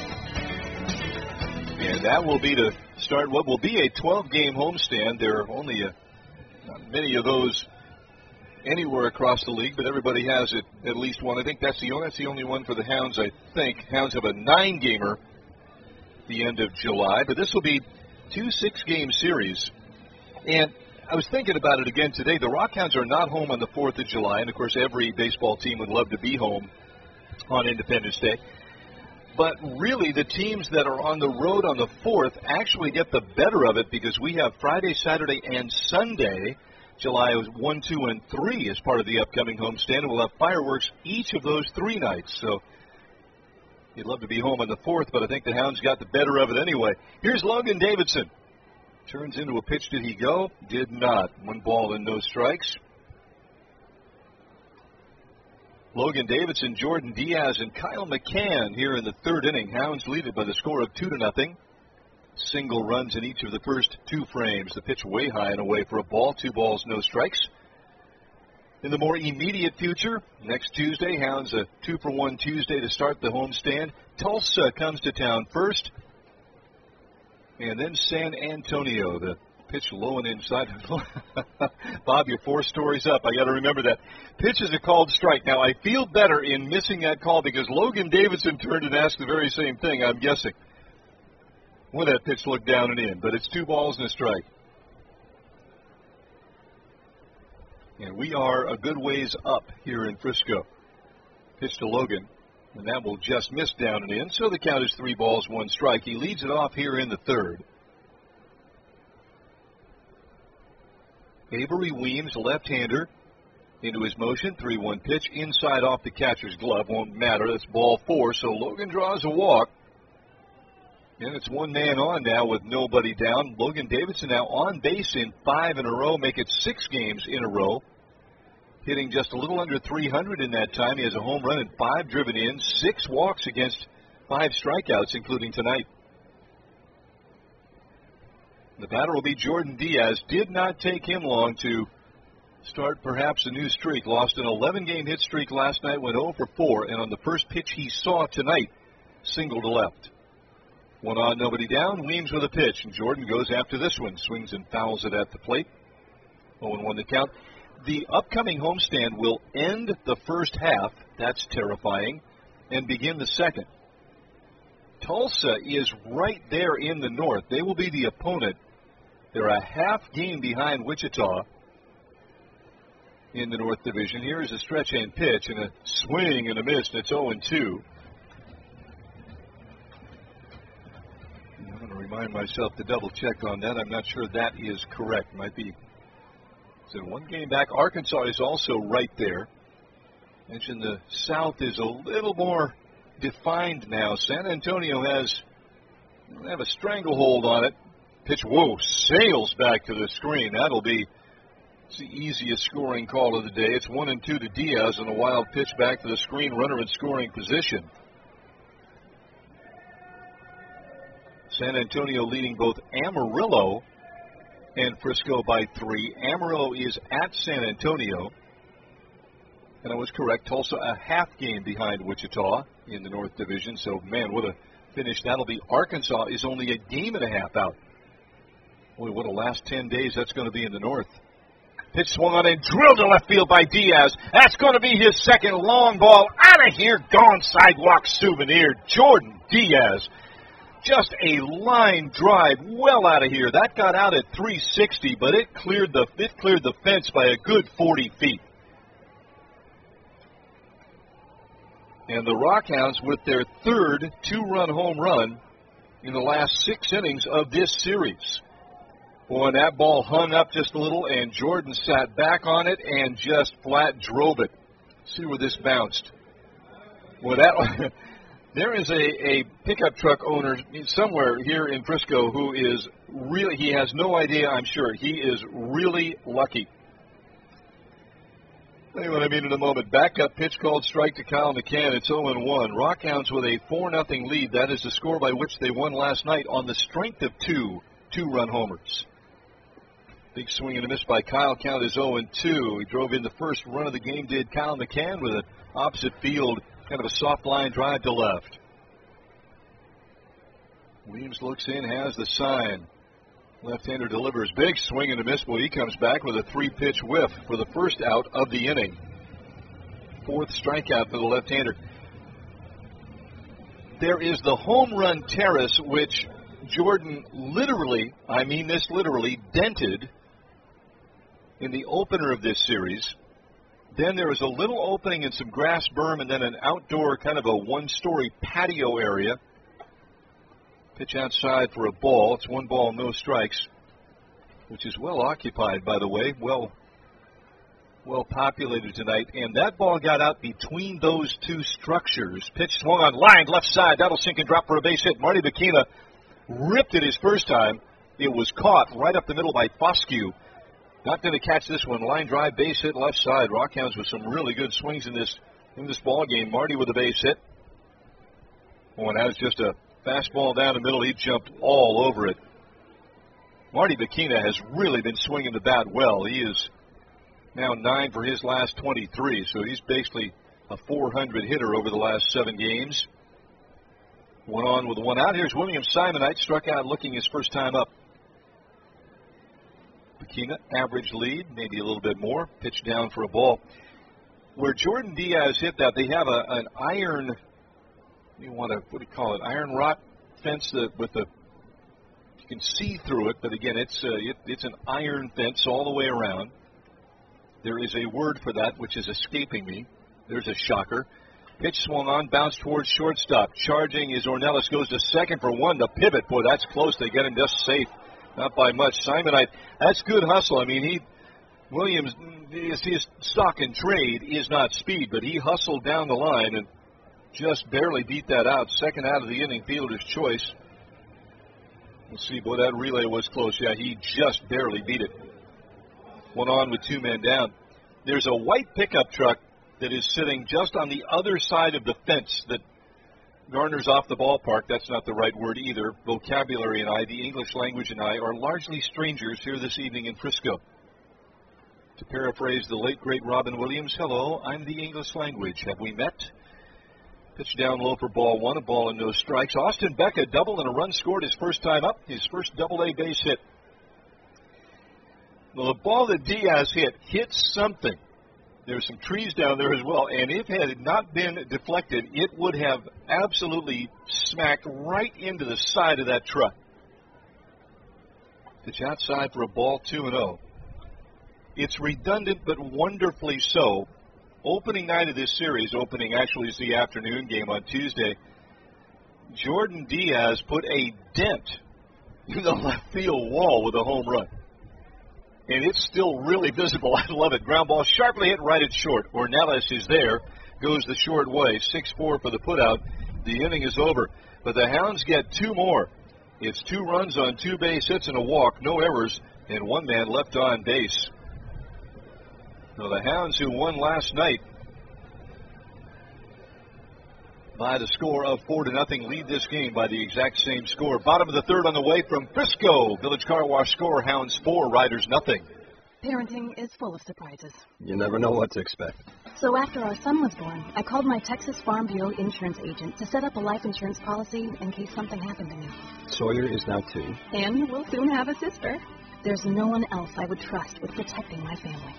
And that will be to start what will be a 12-game homestand. There are only not many of those anywhere across the league, but everybody has it, at least one. I think that's the only one for the Hounds, I think. Hounds have a 9-gamer the end of July, but this will be 2 6-game series. And I was thinking about it again today. The Rockhounds are not home on the 4th of July, and of course every baseball team would love to be home on Independence Day. But really, the teams that are on the road on the 4th actually get the better of it, because we have Friday, Saturday, and Sunday, July 1, 2, and 3 as part of the upcoming homestand, and we'll have fireworks each of those 3 nights. So you'd love to be home on the 4th, but I think the Hounds got the better of it anyway. Here's Logan Davidson. Turns into a pitch. Did he go? Did not. 1 ball and no strikes. Logan Davidson, Jordan Diaz, and Kyle McCann here in the 3rd inning. Hounds lead it by the score of 2-0. Single runs in each of the first 2 frames. The pitch way high and away for a ball. 2 balls, no strikes. In the more immediate future, next Tuesday, Hounds a 2-for-1 Tuesday to start the homestand. Tulsa comes to town first, and then San Antonio. The pitch low and inside. Bob, you're 4 stories up. I got to remember that. Pitch is a called strike. Now, I feel better in missing that call because Logan Davidson turned and asked the very same thing, I'm guessing, when that pitch looked down and in. But it's 2 balls and a strike. And we are a good ways up here in Frisco. Pitch to Logan, and that will just miss down and in. So the count is 3 balls, 1 strike. He leads it off here in the third. Avery Weems, left-hander, into his motion. 3-1 pitch. Inside off the catcher's glove. Won't matter. That's ball 4. So Logan draws a walk. And it's 1 man on now with nobody down. Logan Davidson now on base in 5 in a row. Make it 6 games in a row. Hitting just a little under 300 in that time. He has a home run and 5 driven in. 6 walks against 5 strikeouts, including tonight. The batter will be Jordan Diaz. Did not take him long to start perhaps a new streak. Lost an 11-game hit streak last night, went 0 for 4, and on the first pitch he saw tonight, single to left. 1 on, nobody down. Weems with a pitch, and Jordan goes after this one. Swings and fouls it at the plate. 0-1 the count. The upcoming homestand will end the first half. That's terrifying. And begin the second. Tulsa is right there in the north. They will be the opponent. They're a half game behind Wichita in the North Division. Here is a stretch and pitch and a swing and a miss, and it's 0-2. I'm going to remind myself to double check on that. I'm not sure that is correct. Might be. So 1 game back. Arkansas is also right there. Mentioned the South is a little more defined now. San Antonio has a stranglehold on it. Pitch, whoa, sails back to the screen. That'll be the easiest scoring call of the day. It's 1-2 to Diaz on a wild pitch back to the screen. Runner in scoring position. San Antonio leading both Amarillo and Frisco by 3. Amarillo is at San Antonio. And I was correct. Tulsa a half game behind Wichita in the North Division. So, man, what a finish that'll be. Arkansas is only a game and a half out. Boy, what a last 10 days that's going to be in the North. Pitch swung on and drilled to left field by Diaz. That's going to be his second long ball. Out of here, gone sidewalk souvenir. Jordan Diaz. Just a line drive well out of here. That got out at 360, but it cleared the fence by a good 40 feet. And the Rockhounds with their third 2-run home run in the last 6 innings of this series. Boy, and that ball hung up just a little, and Jordan sat back on it and just flat drove it. See where this bounced. Well, that there is a pickup truck owner somewhere here in Frisco who is really, he has no idea, I'm sure. He is really lucky. Tell you what I mean in a moment. Backup pitch called strike to Kyle McCann. It's 0-1. Rockhounds with a 4-0 lead. That is the score by which they won last night on the strength of 2 2-run homers. Big swing and a miss by Kyle. Count is 0-2. He drove in the first run of the game, did Kyle McCann, with an opposite field, kind of a soft line drive to left. Williams looks in, has the sign. Left-hander delivers. Big swing and a miss. Well, he comes back with a 3-pitch whiff for the first out of the inning. 4th strikeout for the left-hander. There is the home run terrace, which Jordan literally, I mean this literally, dented in the opener of this series. Then there is a little opening and some grass berm, and then an outdoor kind of a 1-story patio area. Pitch outside for a ball. It's 1 ball, no strikes, which is well occupied, by the way. Well populated tonight. And that ball got out between those 2 structures. Pitch swung on, line left side. That'll sink and drop for a base hit. Marty Bikina ripped it his first time. It was caught right up the middle by Foscue. Not going to catch this one. Line drive, base hit, left side. Rockhounds with some really good swings in this ball game. Marty with a base hit. Oh, and that was just a fastball down the middle. He jumped all over it. Marty Bikina has really been swinging the bat well. He is now 9 for his last 23, so he's basically a 400 hitter over the last 7 games. 1 on with 1 out. Here's William Simonite, struck out looking his first time up. Bikina, average lead, maybe a little bit more. Pitch down for a ball. Where Jordan Diaz hit that, they have an iron, iron rot fence with the, you can see through it, but again, it's an iron fence all the way around. There is a word for that which is escaping me. There's a shocker. Pitch swung on, bounced towards shortstop. Charging is Ornelas, goes to second for one. The pivot, boy, that's close. They get him just safe. Not by much. Simonite, that's good hustle. I mean, Williams, his stock and trade is not speed, but he hustled down the line and just barely beat that out. Second out of the inning, fielder's choice. Let's see, boy, that relay was close. Yeah, he just barely beat it. One on with 2 men down. There's a white pickup truck that is sitting just on the other side of the fence that garners off the ballpark. That's not the right word either. Vocabulary and I, the English language and I, are largely strangers here this evening in Frisco. To paraphrase the late, great Robin Williams, hello, I'm the English language. Have we met? Pitch down low for ball one, a ball and no strikes. Austin Beck, a double and a run scored his first time up, his first double-A base hit. Well, the ball that Diaz hit something. There's some trees down there as well, and if it had not been deflected, it would have absolutely smacked right into the side of that truck. Pitch outside for a ball, 2-0. It's redundant, but wonderfully so. Opening night of this series, opening actually is the afternoon game on Tuesday, Jordan Diaz put a dent in the left field wall with a home run. And it's still really visible. I love it. Ground ball sharply hit right at short. Ornelas is there. Goes the short way. 6-4 for the putout. The inning is over. But the Hounds get 2 more. It's 2 runs on 2 base hits and a walk. No errors. And 1 man left on base. So the Hounds, who won last night by the score of 4-0, lead this game by the exact same score. Bottom of the third on the way from Frisco. Village Car Wash score, Hounds 4, Riders nothing. Parenting is full of surprises. You never know what to expect. So after our son was born, I called my Texas Farm Bureau insurance agent to set up a life insurance policy in case something happened to me. Sawyer is now 2. And we'll soon have a sister. There's no one else I would trust with protecting my family.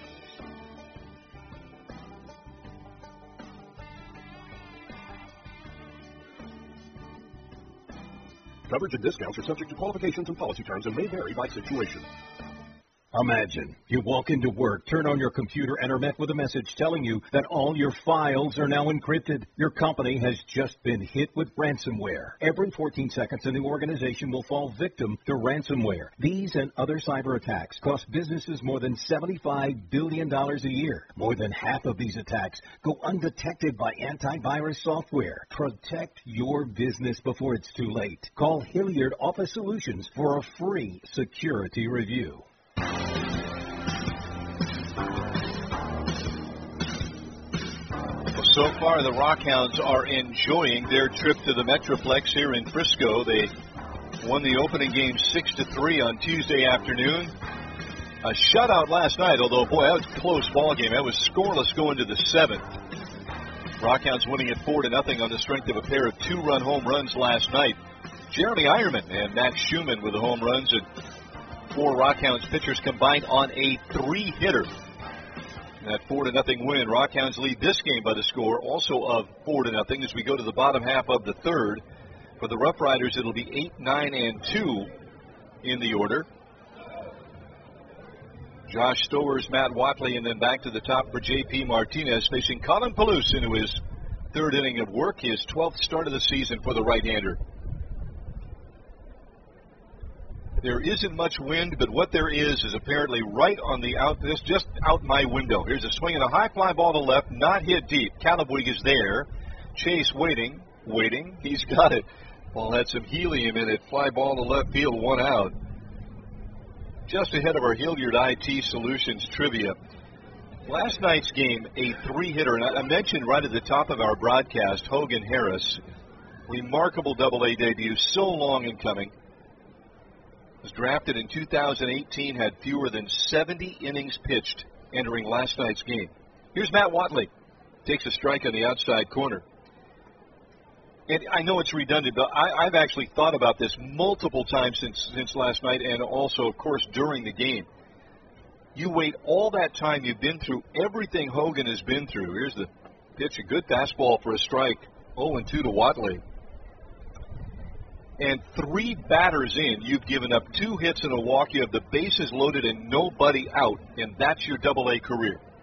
Coverage and discounts are subject to qualifications and policy terms and may vary by situation. Imagine you walk into work, turn on your computer, and are met with a message telling you that all your files are now encrypted. Your company has just been hit with ransomware. Every 14 seconds, a new organization will fall victim to ransomware. These and other cyber attacks cost businesses more than $75 billion a year. More than half of these attacks go undetected by antivirus software. Protect your business before it's too late. Call Hilliard Office Solutions for a free security review. So far, the Rockhounds are enjoying their trip to the Metroplex here in Frisco. They won the opening game 6-3 on Tuesday afternoon. A shutout last night, although, boy, that was a close ball game. That was scoreless going to the 7th. Rockhounds winning it 4-0 on the strength of a pair of 2-run home runs last night. Jeremy Ironman and Max Schumann with the home runs, and 4 Rockhounds pitchers combined on a 3-hitter. That 4-0 win. Rockhounds lead this game by the score also of 4-0 as we go to the bottom half of the third. For the Rough Riders, it'll be 8, 9, and 2 in the order. Josh Stowers, Matt Watley, and then back to the top for J.P. Martinez, facing Colin Palouse into his 3rd inning of work, his 12th start of the season for the right-hander. There isn't much wind, but what there is apparently right on the just out my window. Here's a swing and a high fly ball to left, not hit deep. Calabwig is there. Chase waiting. He's got it. Ball had some helium in it. Fly ball to left field, 1 out. Just ahead of our Hilliard IT Solutions trivia. Last night's game, a 3-hitter, and I mentioned right at the top of our broadcast, Hogan Harris. Remarkable Double-A debut, so long in coming. Was drafted in 2018, had fewer than 70 innings pitched entering last night's game. Here's Matt Watley. Takes a strike on the outside corner. And I know it's redundant, but I've actually thought about this multiple times since last night and also, of course, during the game. You wait all that time, you've been through everything Hogan has been through. Here's the pitch, a good fastball for a strike. 0-2 to Watley. And 3 batters in, you've given up 2 hits and a walk. You have the bases loaded and nobody out, and that's your Double-A career.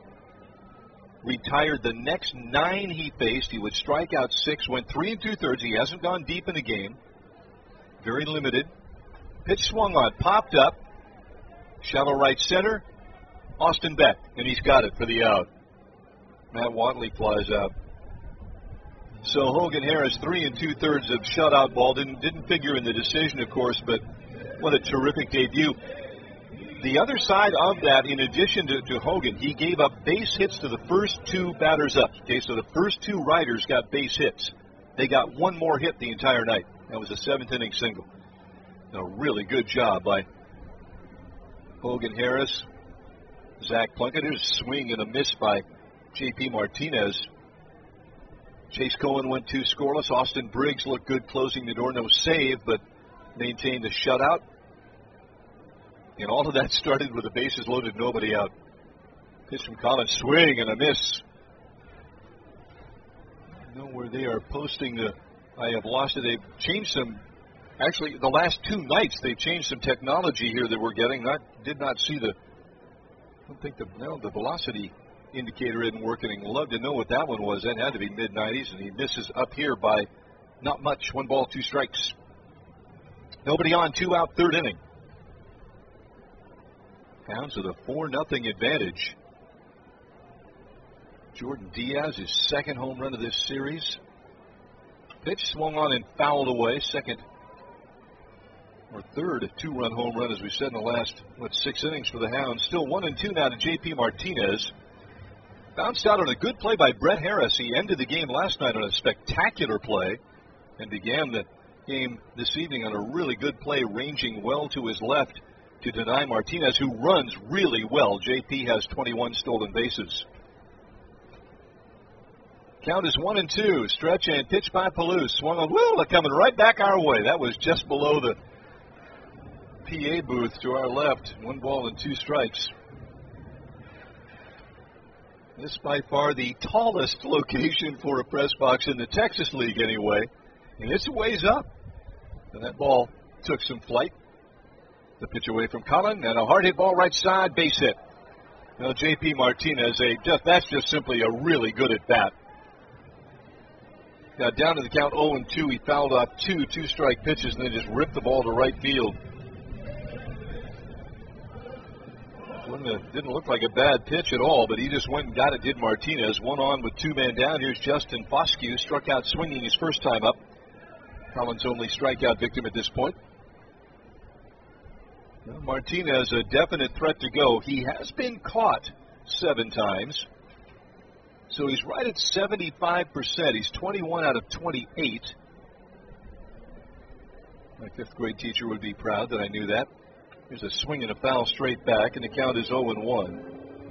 retired the next 9 he faced. He would strike out 6, went 3 2/3. He hasn't gone deep in the game. Very limited. Pitch swung on, popped up. Shallow right center. Austin Beck, and he's got it for the out. Matt Watley flies out. So Hogan Harris, 3 2/3 of shutout ball. Didn't figure in the decision, of course, but what a terrific debut. The other side of that, in addition to Hogan, he gave up base hits to the first 2 batters up. Okay, so the first 2 riders got base hits. They got 1 more hit the entire night. That was a 7th inning single. A really good job by Hogan Harris. Zach Plunkett. Here's a swing and a miss by J.P. Martinez. Chase Cohen went 2 scoreless. Austin Briggs looked good closing the door. No save, but maintained the shutout. And all of that started with the bases loaded, nobody out. Pitch from Collins, swing and a miss. I know where they are posting the I have lost it. They've changed some. Actually, the last 2 nights they've changed some technology here that we're getting. Did not see the. I don't think the velocity indicator isn't working. Love to know what that one was. That had to be mid-90s, and he misses up here by not much. 1 ball, 2 strikes. Nobody on, 2 out, 3rd inning. Hounds with a 4-0 advantage. Jordan Diaz, his 2nd home run of this series. Pitch swung on and fouled away. 2nd or 3rd, a 2-run home run, as we said in the last 6 innings for the Hounds. Still 1-2 now to J.P. Martinez. Bounced out on a good play by Brett Harris. He ended the game last night on a spectacular play and began the game this evening on a really good play, ranging well to his left to deny Martinez, who runs really well. JP has 21 stolen bases. Count is 1-2. Stretch and pitch by Palouse. Swung on. Woo! Coming right back our way. That was just below the PA booth to our left. 1 ball and 2 strikes. This by far the tallest location for a press box in the Texas League anyway. And it's a ways up. And that ball took some flight. The pitch away from Collin, and a hard hit ball right side, base hit. Now J.P. Martinez, that's just simply a really good at bat. Got down to the count 0-2. He fouled off 2 2-strike pitches and then just ripped the ball to right field. One that didn't look like a bad pitch at all, but he just went and got it, did Martinez. 1 on with 2 men down. Here's Justin Foscue, struck out swinging his first time up. Collins' only strikeout victim at this point. Well, Martinez, a definite threat to go. He has been caught 7 times. So he's right at 75%. He's 21 out of 28. My 5th grade teacher would be proud that I knew that. Here's a swing and a foul straight back, and the count is 0-1.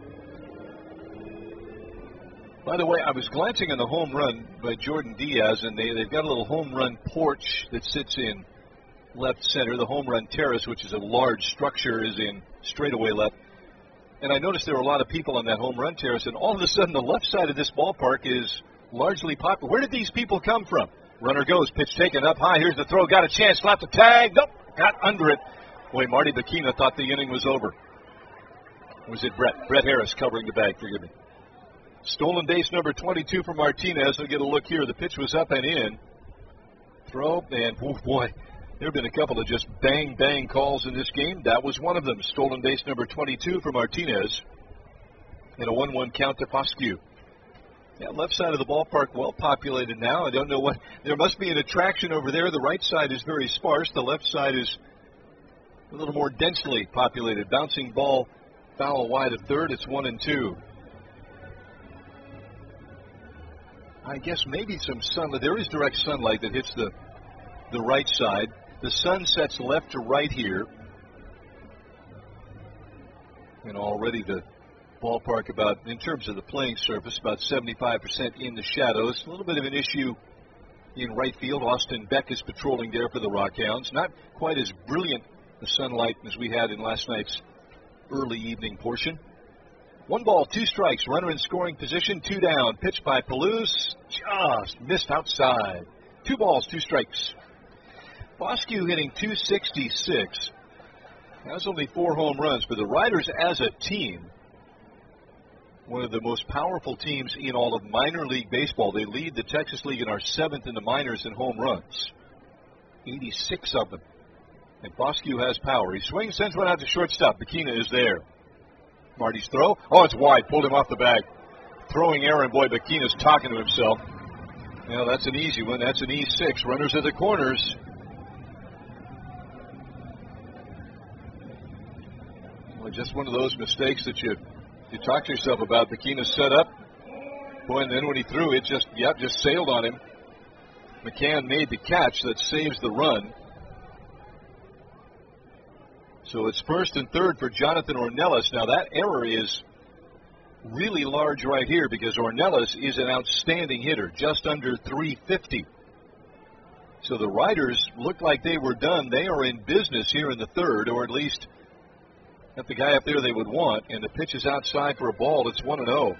By the way, I was glancing on the home run by Jordan Diaz, and they've got a little home run porch that sits in left center. The home run terrace, which is a large structure, is in straightaway left. And I noticed there were a lot of people on that home run terrace, and all of a sudden the left side of this ballpark is largely popular. Where did these people come from? Runner goes, pitch taken up high. Here's the throw, got a chance, slapped the tag. Nope, got under it. Boy, Marty Bikina thought the inning was over. Or was it Brett? Brett Harris covering the bag, forgive me. Stolen base number 22 for Martinez. We'll get a look here. The pitch was up and in. Throw, and oh boy, there have been a couple of just bang calls in this game. That was one of them. Stolen base number 22 for Martinez. And a 1-1 count to Foscue. Yeah, left side of the ballpark well populated now. I don't know what. There must be an attraction over there. The right side is very sparse. The left side is a little more densely populated. Bouncing ball foul wide of third. It's 1-2. I guess maybe some sunlight. There is direct sunlight that hits the right side. The sun sets left to right here. And already the ballpark about, in terms of the playing surface, about 75% in the shadows. A little bit of an issue in right field. Austin Beck is patrolling there for the Rockhounds. Not quite as brilliant the sunlight as we had in last night's early evening portion. 1 ball, 2 strikes. Runner in scoring position, 2 down. Pitch by Palouse. Just missed outside. 2 balls, 2 strikes. Foscue hitting .266. That's only 4 home runs, but the Riders as a team one of the most powerful teams in all of minor league baseball. They lead the Texas League and are 7th in the minors in home runs. 86 of them. And Bosque has power. He swings, sends one out to shortstop. Bikina is there. Marty's throw. Oh, it's wide. Pulled him off the bag. Throwing error, and boy, Bikina's talking to himself. Well, that's an easy one. That's an E6. Runners at the corners. Well, just one of those mistakes that you talk to yourself about. Bikina set up. Boy, and then when he threw, it just sailed on him. McCann made the catch that saves the run. So it's first and third for Jonathan Ornelas. Now that error is really large right here because Ornelas is an outstanding hitter, just under 350. So the Riders look like they were done. They are in business here in the third, or at least got the guy up there they would want, and the pitch is outside for a ball. It's 1-0.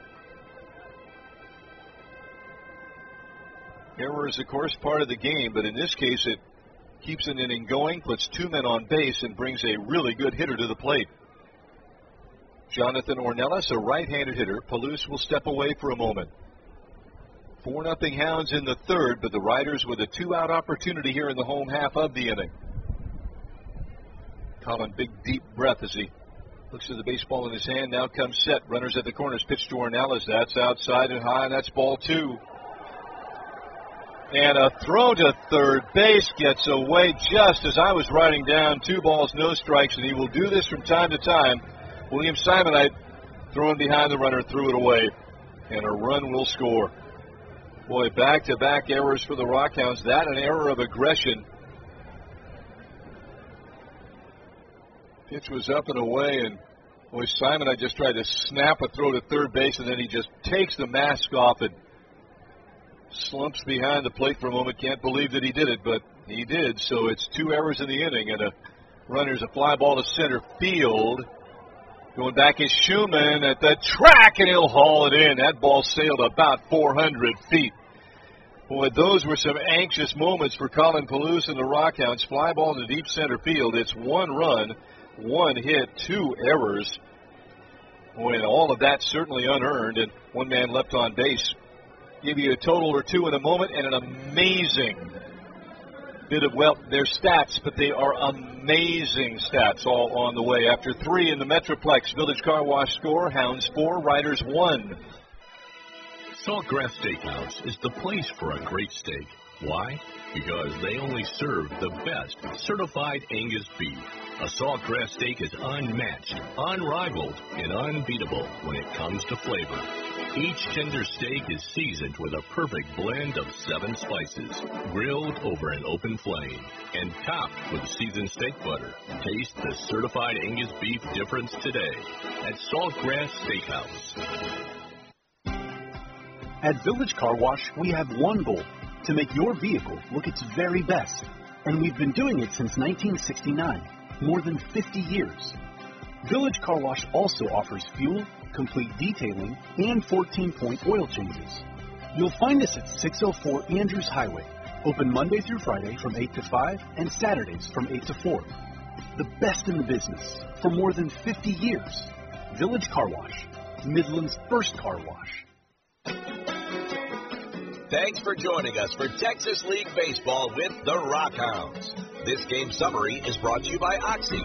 Error is, of course, part of the game, but in this case it keeps an inning going, puts 2 men on base, and brings a really good hitter to the plate. Jonathan Ornelas, a right-handed hitter. Palouse will step away for a moment. 4-0 Hounds in the third, but the Riders with a 2-out opportunity here in the home half of the inning. Colin, big, deep breath as he looks at the baseball in his hand. Now comes set. Runners at the corners. Pitch to Ornelas. That's outside and high, and that's ball 2. And a throw to third base gets away just as I was writing down 2 balls, no strikes, and he will do this from time to time. William Simonite throwing behind the runner, threw it away, and a run will score. Boy, back-to-back errors for the Rockhounds. That an error of aggression. Pitch was up and away, and boy, Simonite just tried to snap a throw to third base, and then he just takes the mask off and slumps behind the plate for a moment. Can't believe that he did it, but he did. So it's 2 errors in the inning, and a runner's a fly ball to center field. Going back is Schumann at the track, and he'll haul it in. That ball sailed about 400 feet. Boy, those were some anxious moments for Colin Palouse and the Rockhounds. Fly ball to deep center field. It's 1 run, 1 hit, 2 errors. Boy, and all of that certainly unearned, and 1 man left on base. Give you a total or 2 in a moment, and an amazing bit of, well, they're stats, but they are amazing stats all on the way. After 3 in the Metroplex, Village Car Wash score, Hounds 4, Riders 1. Saltgrass Steakhouse is the place for a great steak. Why? Because they only serve the best certified Angus beef. A Saltgrass steak is unmatched, unrivaled, and unbeatable when it comes to flavor. Each tender steak is seasoned with a perfect blend of 7 spices, grilled over an open flame, and topped with seasoned steak butter. Taste the certified Angus beef difference today at Saltgrass Steakhouse. At Village Car Wash, we have one goal: to make your vehicle look its very best. And we've been doing it since 1969, more than 50 years. Village Car Wash also offers fuel, complete detailing, and 14-point oil changes. You'll find us at 604 Andrews Highway, open Monday through Friday from 8 to 5 and Saturdays from 8 to 4. The best in the business for more than 50 years. Village Car Wash, Midland's first car wash. Thanks for joining us for Texas League Baseball with the Rockhounds. This game summary is brought to you by Oxy.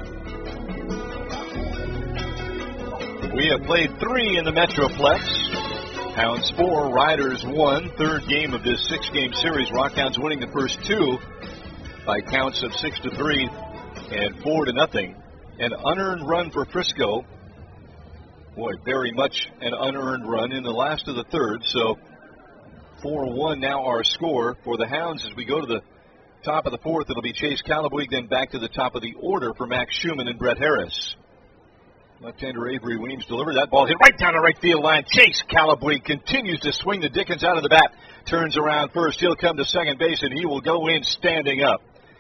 We have played 3 in the Metroplex. Hounds 4, Riders 1. Third game of this 6-game series. Rockhounds winning the first 2 by counts of 6-3 and 4-0. An unearned run for Frisco. Boy, very much an unearned run in the last of the third. So 4-1 now our score for the Hounds as we go to the top of the fourth. It'll be Chase Calabuig, then back to the top of the order for Max Schumann and Brett Harris. Left-hander Avery Weems delivered that ball, hit right down the right field line. Chase Calabuig continues to swing the Dickens out of the bat. Turns around first. He'll come to second base, and he will go in standing up.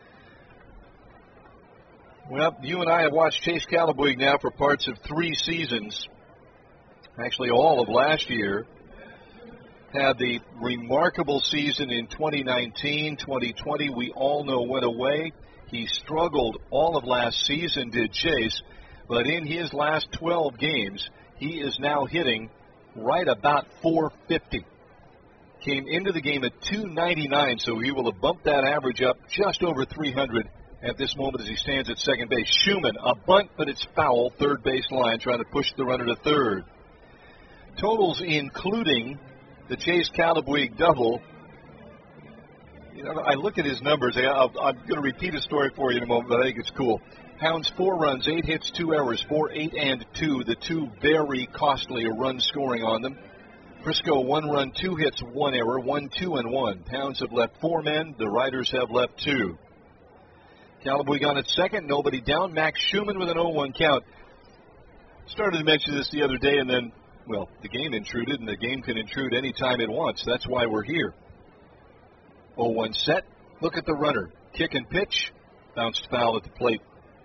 Well, you and I have watched Chase Calabuig now for parts of 3 seasons. Actually, all of last year. Had the remarkable season in 2019. 2020, we all know, went away. He struggled all of last season, did Chase. But in his last 12 games, he is now hitting right about 450. Came into the game at 299, so he will have bumped that average up just over 300 at this moment as he stands at second base. Schumann, a bunt, but it's foul. Third base line, trying to push the runner to third. Totals including the Chase Calabwig double. You know, I look at his numbers. I'm going to repeat a story for you in a moment, but I think it's cool. Hounds 4 runs, 8 hits, 2 errors, 4, 8, and 2. The 2 very costly run scoring on them. Frisco 1 run, 2 hits, 1 error, 1, 2, and 1. Hounds have left 4 men. The Riders have left 2. Calabwig on at second, nobody down. Max Schumann with an 0-1 count. Started to mention this the other day, and then, well, the game intruded, and the game can intrude any time it wants. That's why we're here. 0-1 set. Look at the runner. Kick and pitch. Bounced foul at the plate.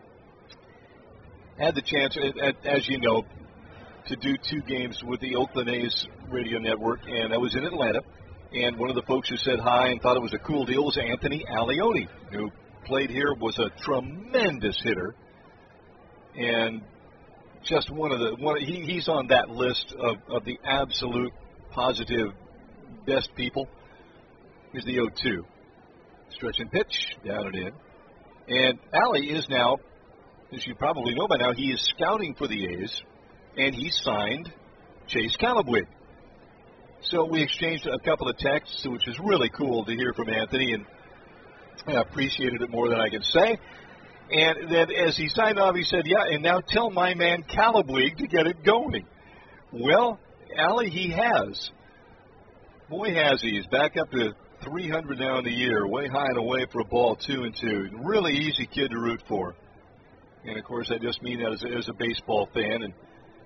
Had the chance, as you know, to do 2 games with the Oakland A's radio network, and I was in Atlanta, and one of the folks who said hi and thought it was a cool deal was Anthony Alioti, who played here, was a tremendous hitter, and just he's on that list of the absolute positive best people. Here's the 0-2. Stretch and pitch, down and in. And Ali is now, as you probably know by now, he is scouting for the A's, and he signed Chase Calabwig. So we exchanged a couple of texts, which was really cool to hear from Anthony, and I appreciated it more than I can say. And then as he signed off, he said, yeah, and now tell my man Calabwig to get it going. Well, Ali, he has. Boy, has he. He's back up to 300 now in the year, way high and away for a ball, 2-2. Really easy kid to root for. And, of course, I just mean that as a baseball fan. And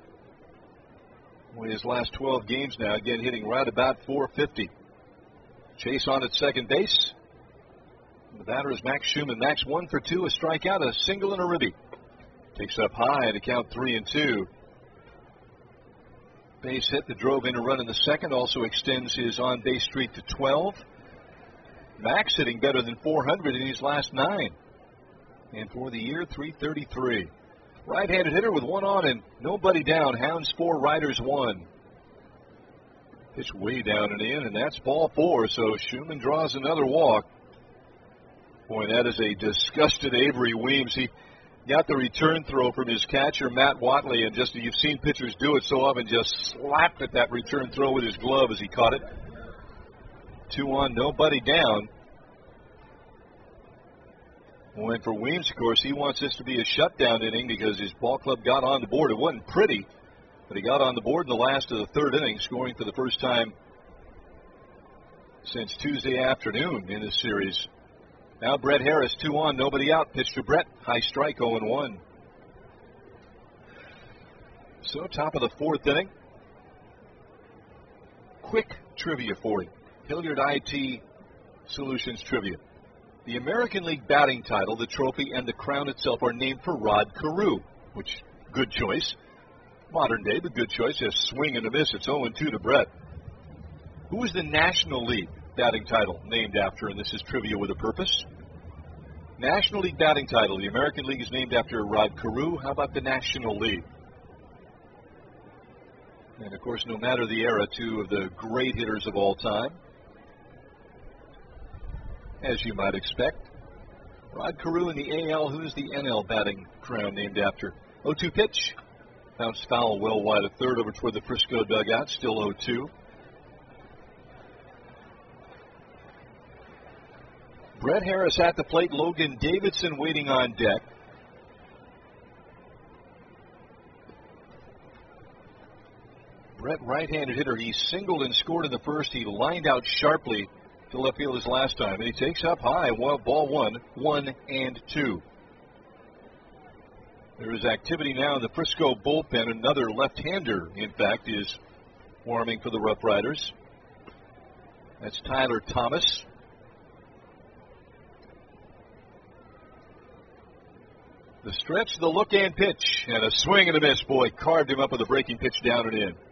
his last 12 games now, again, hitting right about 450. Chase on at second base. The batter is Max Schumann. Max 1 for 2, a strikeout, a single, and a ribby. Takes up high to count 3-2. Base hit that drove in a run in the second, also extends his on-base streak to 12. Max hitting better than 400 in his last 9. And for the year, 333. Right-handed hitter with 1 on and nobody down. Hounds 4, Riders 1. Pitch way down and in, and that's ball 4, so Schumann draws another walk. Boy, that is a disgusted Avery Weems. He got the return throw from his catcher, Matt Watley, and just, you've seen pitchers do it so often, just slapped at that return throw with his glove as he caught it. 2 on, nobody down. Well, and for Weems, of course, he wants this to be a shutdown inning because his ball club got on the board. It wasn't pretty, but he got on the board in the last of the third inning, scoring for the first time since Tuesday afternoon in this series. Now Brett Harris, 2 on, nobody out. Pitch to Brett, high strike, 0-1. So top of the 4th inning. Quick trivia for you. Hilliard IT Solutions trivia. The American League batting title, the trophy, and the crown itself are named for Rod Carew, which, good choice. Modern day, but good choice. Just swing and a miss. It's 0-2 to Brett. Who is the National League batting title named after? And this is trivia with a purpose. National League batting title. The American League is named after Rod Carew. How about the National League? And, of course, no matter the era, 2 of the great hitters of all time. As you might expect. Rod Carew in the AL. Who is the NL batting crown named after? 0-2 pitch. Bounced foul well wide of third over toward the Frisco dugout. Still 0-2. Brett Harris at the plate. Logan Davidson waiting on deck. Brett, right-handed hitter. He singled and scored in the first. He lined out sharply to left field his last time, and he takes up high. Ball 1, 1-2. There is activity now in the Frisco bullpen. Another left-hander, in fact, is warming for the Rough Riders. That's Tyler Thomas. The stretch, the look and pitch, and a swing and a miss. Boy, carved him up with a breaking pitch down and in.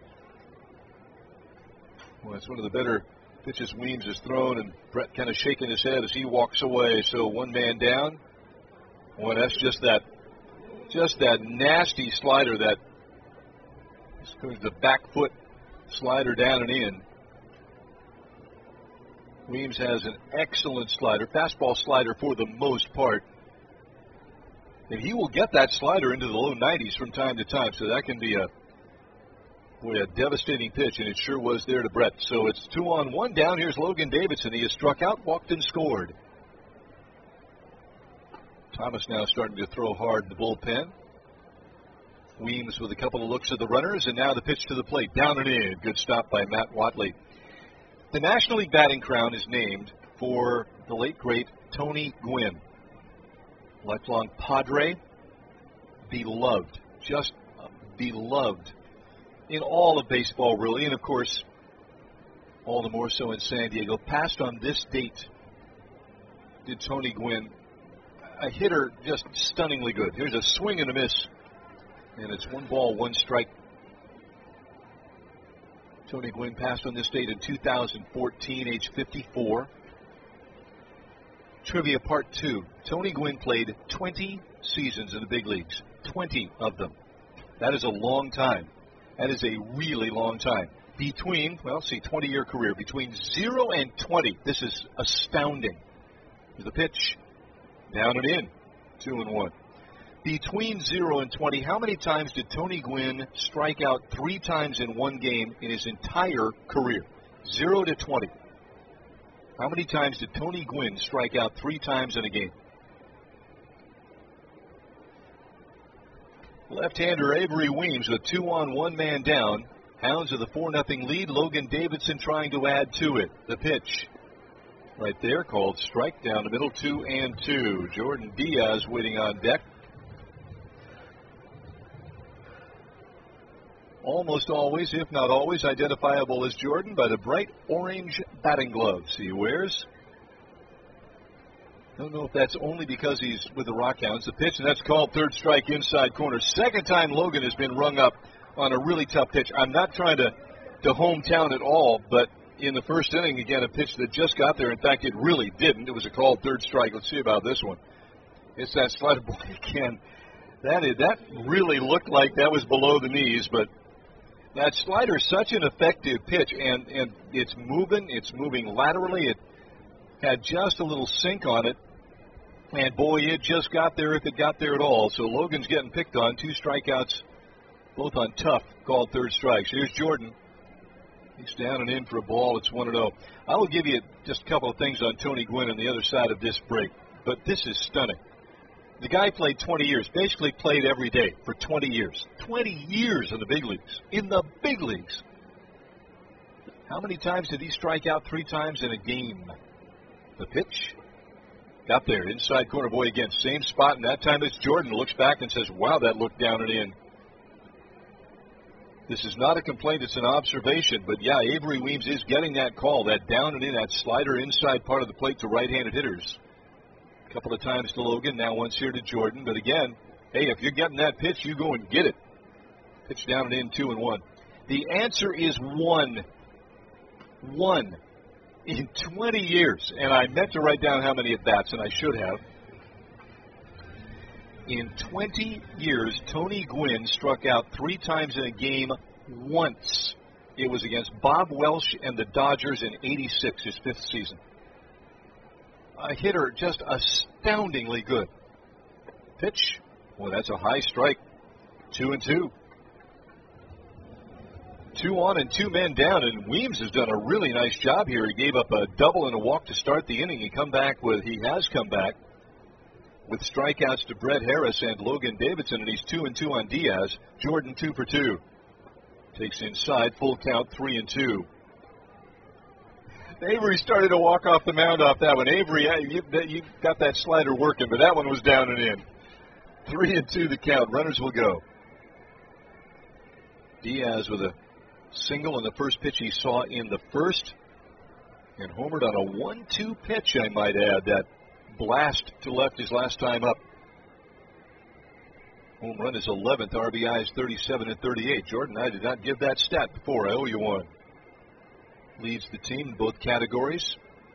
Well, it's one of the better pitches Weems has thrown, and Brett kind of shaking his head as he walks away. So 1 man down. Well, that's just that nasty slider, that the back foot Slider down and in. Weems has an excellent slider, fastball slider for the most part. And he will get that slider into the low 90s from time to time, so that can be a devastating pitch, and it sure was there to Brett. So it's 2-on-1 down. Here's Logan Davidson. He has struck out, walked, and scored. Thomas now starting to throw hard in the bullpen. Weems with a couple of looks at the runners, and now the pitch to the plate. Down and in. Good stop by Matt Watley. The National League batting crown is named for the late, great Tony Gwynn. Lifelong Padre, beloved, just beloved in all of baseball, really, and of course, all the more so in San Diego. Passed on this date, did Tony Gwynn. A hitter just stunningly good. Here's a swing and a miss, and it's 1 ball, 1 strike. Tony Gwynn passed on this date in 2014, age 54. Trivia part 2. Tony Gwynn played 20 seasons in the big leagues. 20 of them. That is a long time. That is a really long time. Between, 20-year career. Between 0 and 20. This is astounding. Here's the pitch. Down and in. 2-1. Between 0 and 20, how many times did Tony Gwynn strike out 3 times in one game in his entire career? 0 to 20. How many times did Tony Gwynn strike out 3 times in a game? Left-hander Avery Weems with 2 on, 1 man down. Hounds with a 4-0 lead. Logan Davidson trying to add to it. The pitch right there called strike down the middle, 2-2. Jordan Diaz waiting on deck. Almost always, if not always, identifiable as Jordan by the bright orange batting gloves he wears. Don't know if that's only because he's with the Rockhounds. The pitch, and that's called third strike inside corner. Second time Logan has been rung up on a really tough pitch. I'm not trying to hometown at all, but in the first inning, again, a pitch that just got there. In fact, it really didn't. It was a called third strike. Let's see about this one. It's that slider ball again. That really looked like that was below the knees, but that slider is such an effective pitch, and it's moving laterally. It had just a little sink on it, and boy, it just got there if it got there at all. So Logan's getting picked on. 2 strikeouts, both on tough, called third strikes. Here's Jordan. He's down and in for a ball. It's 1-0. I will give you just a couple of things on Tony Gwynn on the other side of this break, but this is stunning. The guy played 20 years, basically played every day for 20 years. 20 years in the big leagues. In the big leagues. How many times did he strike out 3 times in a game? The pitch. Got there. Inside corner. Boy, again, same spot, and that time it's Jordan. Looks back and says, wow, that looked down and in. This is not a complaint. It's an observation. But, yeah, Avery Weems is getting that call, that down and in, that slider inside part of the plate to right-handed hitters. A couple of times to Logan, now once here to Jordan. But again, hey, if you're getting that pitch, you go and get it. Pitch down and in, 2-1. The answer is 1. 1 in 20 years. And I meant to write down how many at-bats, and I should have. In 20 years, Tony Gwynn struck out 3 times in a game once. It was against Bob Welsh and the Dodgers in '86, his 5th season. A hitter just astoundingly good. Pitch. Well, that's a high strike. 2-2. 2 on and 2 men down, and Weems has done a really nice job here. He gave up a double and a walk to start the inning. He has come back with strikeouts to Brett Harris and Logan Davidson, and he's 2-2 on Diaz. Jordan 2 for 2. Takes inside, full count, 3-2. Avery started to walk off the mound off that one. Avery, you got that slider working, but that one was down and in. 3-2 the count. Runners will go. Diaz with a single in the first pitch he saw in the first, and homered on a 1-2 pitch, I might add. That blast to left his last time up. Home run is 11th. RBI is 37 and 38. Jordan, I did not give that stat before. I owe you one. Leads the team in both categories.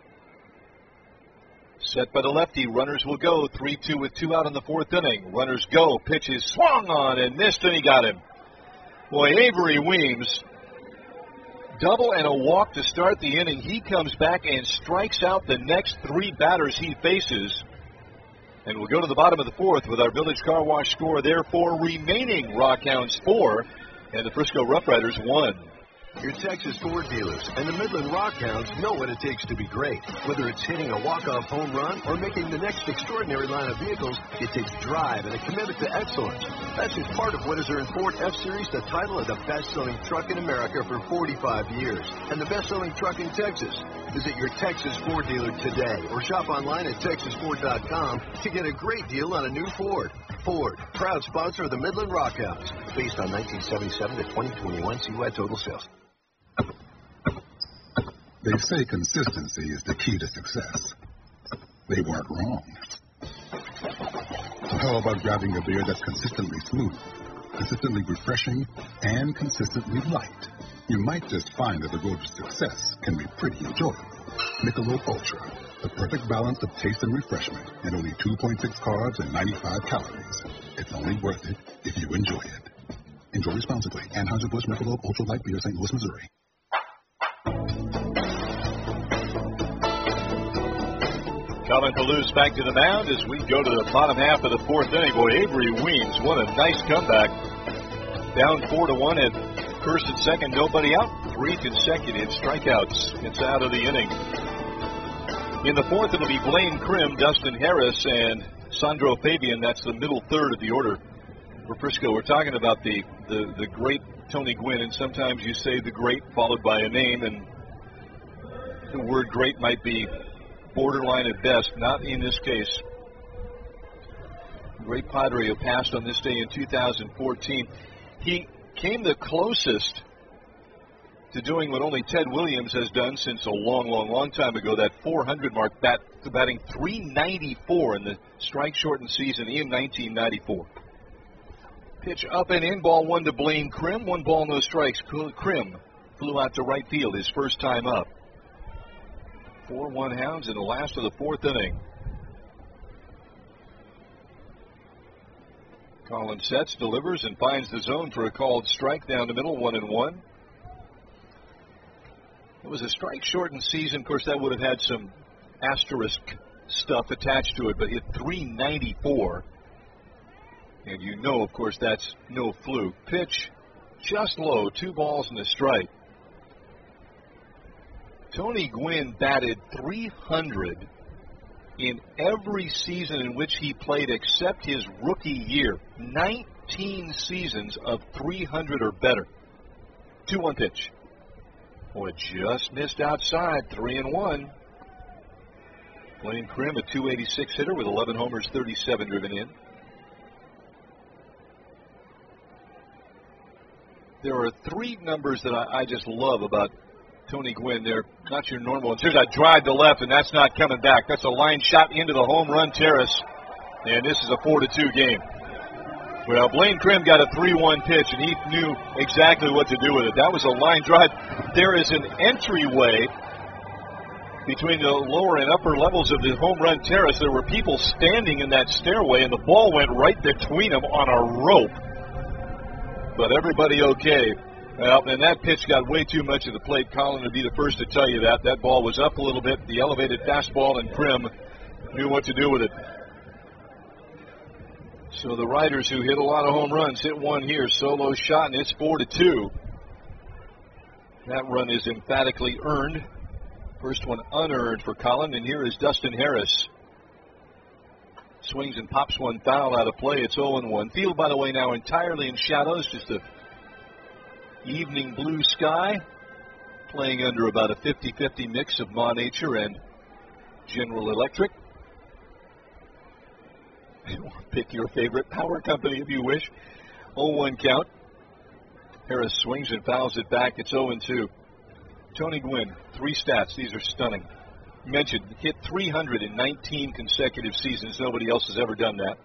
Set by the lefty. Runners will go. 3-2 with 2 out in the 4th inning. Runners go. Pitch is swung on and missed, and he got him. Boy, Avery Weems Double and a walk to start the inning. He comes back and strikes out the next 3 batters he faces. And we'll go to the bottom of the 4th with our Village Car Wash score there for remaining Rockhounds 4 and the Frisco Rough Riders 1. Your Texas Ford dealers and the Midland Rockhounds know what it takes to be great. Whether it's hitting a walk-off home run or making the next extraordinary line of vehicles, it takes drive and a commitment to excellence. That's just part of what has earned Ford F-Series the title of the best-selling truck in America for 45 years and the best-selling truck in Texas. Visit your Texas Ford dealer today or shop online at texasford.com to get a great deal on a new Ford. Ford, proud sponsor of the Midland Rockhounds, based on 1977 to 2021 CY total sales. They say consistency is the key to success. They weren't wrong. So how about grabbing a beer that's consistently smooth, consistently refreshing, and consistently light? You might just find that the road to success can be pretty enjoyable. Michelob Ultra, the perfect balance of taste and refreshment, and only 2.6 carbs and 95 calories. It's only worth it if you enjoy it. Enjoy responsibly. Anheuser-Busch Michelob Ultra Light Beer, St. Louis, Missouri. Colin Palouse back to the mound as we go to the bottom half of the 4th inning. Boy, Avery Weems, what a nice comeback. Down 4-1 at first and second, nobody out. 3 consecutive strikeouts. It's out of the inning. In the 4th, it'll be Blaine Krim, Dustin Harris, and Sandro Fabian. That's the middle third of the order for Frisco. We're talking about the great Tony Gwynn, and sometimes you say the great followed by a name, and the word great might be borderline at best. Not in this case. Great Padre who passed on this day in 2014. He came the closest to doing what only Ted Williams has done since a long time ago, that 400 mark, batting .394 in the strike-shortened season in 1994. Pitch up and in, ball 1 to Blaine Krim. 1 ball, no strikes. Krim flew out to right field his first time up. 4-1 Hounds in the last of the 4th inning. Collins sets, delivers, and finds the zone for a called strike down the middle, 1-1. It was a strike-shortened season. Of course, that would have had some asterisk stuff attached to it, but hit .394. And you know, of course, that's no fluke. Pitch just low, 2 balls and a strike. Tony Gwynn batted .300 in every season in which he played except his rookie year. 19 seasons of .300 or better. 2-1 pitch. Boy, just missed outside, 3-1. Blaine Krim, a .286 hitter with 11 homers, 37 driven in. There are 3 numbers that I just love about Tony Gwynn. They're not your normal ones. There's a drive to left, and that's not coming back. That's a line shot into the home run terrace, and this is a 4-2 game. Well, Blaine Krim got a 3-1 pitch, and he knew exactly what to do with it. That was a line drive. There is an entryway between the lower and upper levels of the home run terrace. There were people standing in that stairway, and the ball went right between them on a rope. But everybody okay. Well, and that pitch got way too much of the plate. Colin would be the first to tell you that. That ball was up a little bit, the elevated fastball, and Krim knew what to do with it. So the Riders, who hit a lot of home runs, hit one here, solo shot, and it's 4-2. That run is emphatically earned. First one unearned for Colin, and here is Dustin Harris. Swings and pops one foul out of play. It's 0-1. Field, by the way, now entirely in shadows, just a evening blue sky, playing under about a 50-50 mix of Ma Nature and General Electric. Pick your favorite power company if you wish. 0-1 count. Harris swings and fouls it back. It's 0-2. Tony Gwynn, 3 stats. These are stunning. Mentioned, hit .300 in 19 consecutive seasons. Nobody else has ever done that.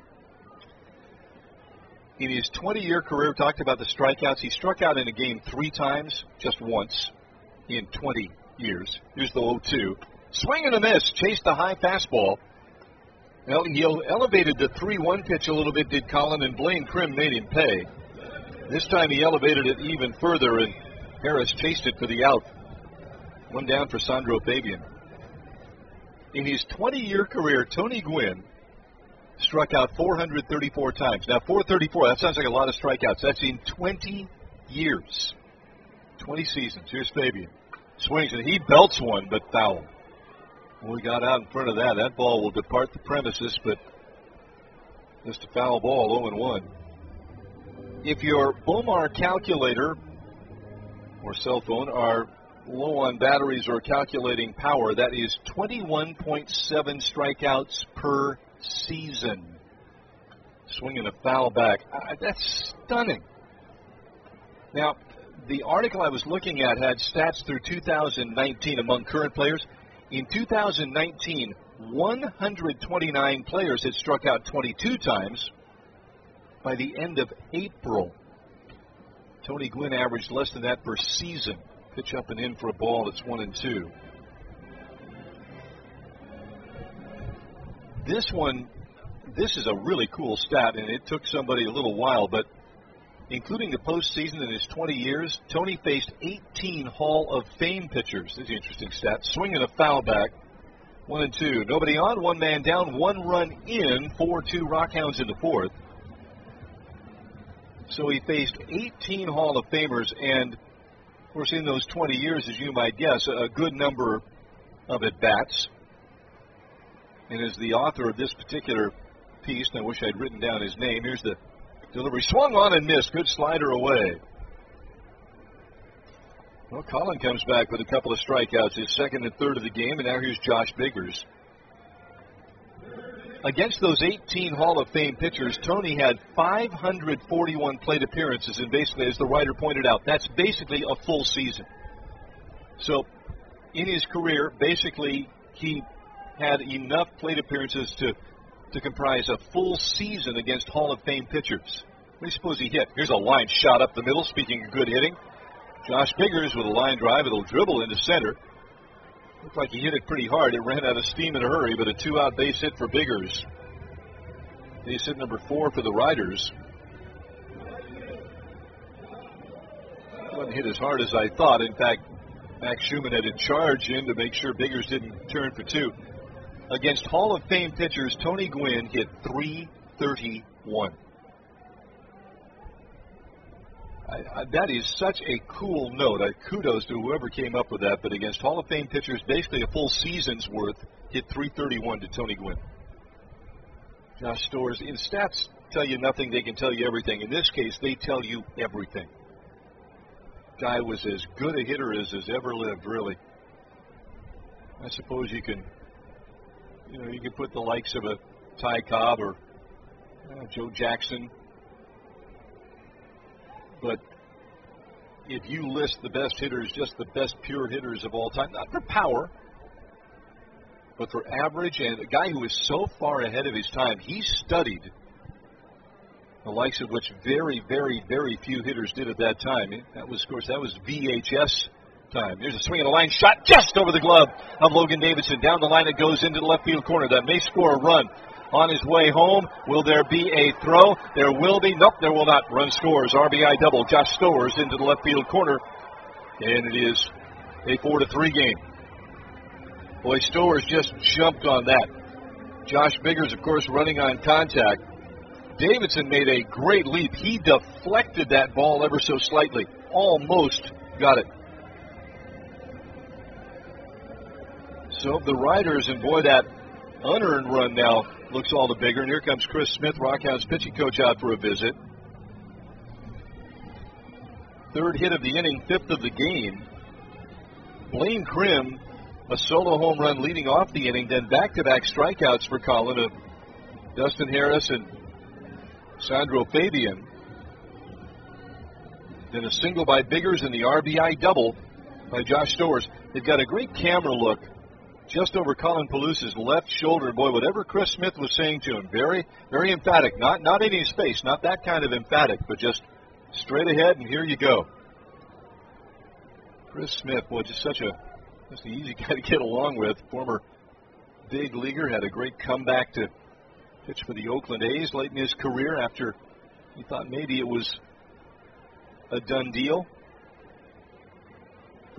In his 20-year career, talked about the strikeouts. He struck out in a game 3 times, just once, in 20 years. Here's the 0-2. Swing and a miss. Chased the high fastball. Well, he elevated the 3-1 pitch a little bit, did Colin, and Blaine Krim made him pay. This time he elevated it even further, and Harris chased it for the out. One down for Sandro Fabian. In his 20-year career, Tony Gwynn struck out 434 times. Now, 434, that sounds like a lot of strikeouts. That's in 20 years. 20 seasons. Here's Fabian. Swings, and he belts one, but foul. When we got out in front of that, that ball will depart the premises, but just a foul ball, 0-1. If your Bomar calculator or cell phone are low on batteries or calculating power, that is 21.7 strikeouts per season. Swinging a foul back. That's stunning. Now, the article I was looking at had stats through 2019 among current players. In 2019, 129 players had struck out 22 times. By the end of April, Tony Gwynn averaged less than that per season. Pitch up and in for a ball that's 1-2. This is a really cool stat, and it took somebody a little while, but including the postseason in his 20 years, Tony faced 18 Hall of Fame pitchers. This is an interesting stat. Swinging a foul back, 1-2. Nobody on, one man down, one run in, 4-2 Rockhounds in the fourth. So he faced 18 Hall of Famers, and, of course, in those 20 years, as you might guess, a good number of at-bats. And as the author of this particular piece, and I wish I'd written down his name, here's the delivery. Swung on and missed. Good slider away. Well, Colin comes back with a couple of strikeouts, his second and third of the game, and now here's Josh Biggers. Against those 18 Hall of Fame pitchers, Tony had 541 plate appearances, and basically, as the writer pointed out, that's basically a full season. So, in his career, basically, he had enough plate appearances to comprise a full season against Hall of Fame pitchers. What do you suppose he hit? Here's a line shot up the middle, speaking of good hitting. Josh Biggers with a line drive, it'll dribble into center. Looked like he hit it pretty hard. It ran out of steam in a hurry, but a two-out base hit for Biggers. Base hit number 4 for the Riders. Wasn't hit as hard as I thought. In fact, Max Schumann had to charge in to make sure Biggers didn't turn for 2. Against Hall of Fame pitchers, Tony Gwynn hit .331. That is such a cool note. Kudos to whoever came up with that. But against Hall of Fame pitchers, basically a full season's worth, hit .331 to Tony Gwynn. Josh Storrs, in stats tell you nothing, they can tell you everything. In this case, they tell you everything. Guy was as good a hitter as has ever lived, really. I suppose you can put the likes of a Ty Cobb or Joe Jackson. But if you list the best hitters, just the best pure hitters of all time, not for power, but for average, and a guy who is so far ahead of his time, he studied the likes of which very, very, very few hitters did at that time. That was VHS time. There's a swing and a line shot just over the glove of Logan Davidson. Down the line it goes into the left field corner. That may score a run. On his way home, will there be a throw? There will be. Nope, there will not. Run scores. RBI double. Josh Storrs into the left field corner. And it is a 4-3 game. Boy, Storrs just jumped on that. Josh Biggers, of course, running on contact. Davidson made a great leap. He deflected that ball ever so slightly. Almost got it. So the Riders, and boy, that unearned run now looks all the bigger. And here comes Chris Smith, Rockhounds pitching coach, out for a visit. Third hit of the inning, fifth of the game. Blaine Krim, a solo home run leading off the inning, then back-to-back strikeouts for Colin of Dustin Harris and Sandro Fabian. Then a single by Biggers and the RBI double by Josh Storrs. They've got a great camera look just over Colin Palouse's left shoulder. Boy, whatever Chris Smith was saying to him, very, very emphatic. Not in his face, not that kind of emphatic, but just straight ahead, and here you go. Chris Smith, boy, just an easy guy to get along with. Former big leaguer, had a great comeback to pitch for the Oakland A's late in his career after he thought maybe it was a done deal.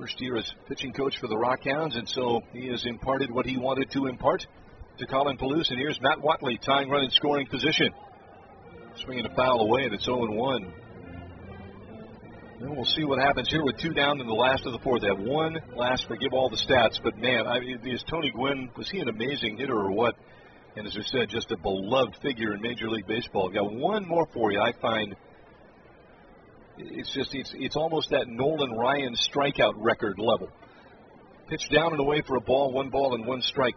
First year as pitching coach for the Rockhounds, and so he has imparted what he wanted to impart to Colin Palouse. And here's Matt Watley tying run in scoring position. Swinging a foul away, and it's 0-1. And we'll see what happens here with 2 down in the last of the 4th. They have one last, forgive all the stats, but man, is Tony Gwynn, was he an amazing hitter or what? And as I said, just a beloved figure in Major League Baseball. I've got one more for you. I find it's almost that Nolan Ryan strikeout record level. Pitch down and away for a ball, 1 ball and 1 strike.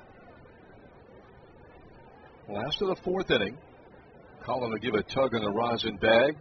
Last of the 4th inning. Colin will give a tug on the rosin bag.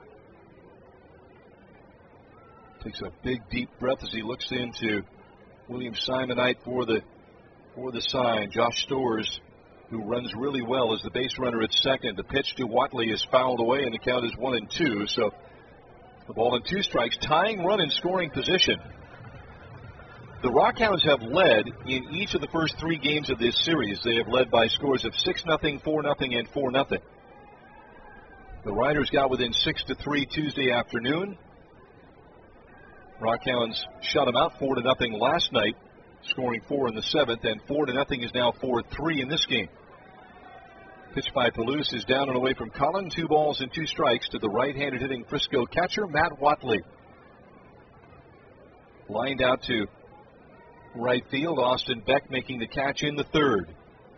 Takes a big, deep breath as he looks into William Simonite for the sign. Josh Stowers, who runs really well, is the base runner at second. The pitch to Watley is fouled away, and the count is 1-2. So the ball and 2 strikes, tying run in scoring position. The Rockhounds have led in each of the first 3 games of this series. They have led by scores of 6-0, 4-0, and 4-0. The Riders got within 6-3 Tuesday afternoon. Rockhounds shut them out 4-0 last night, scoring 4 in the 7th, and 4-0 is now 4-3 in this game. Pitch by Palouse is down and away from Colin. 2 balls and 2 strikes to the right-handed hitting Frisco catcher, Matt Watley. Lined out to right field, Austin Beck making the catch in the 3rd.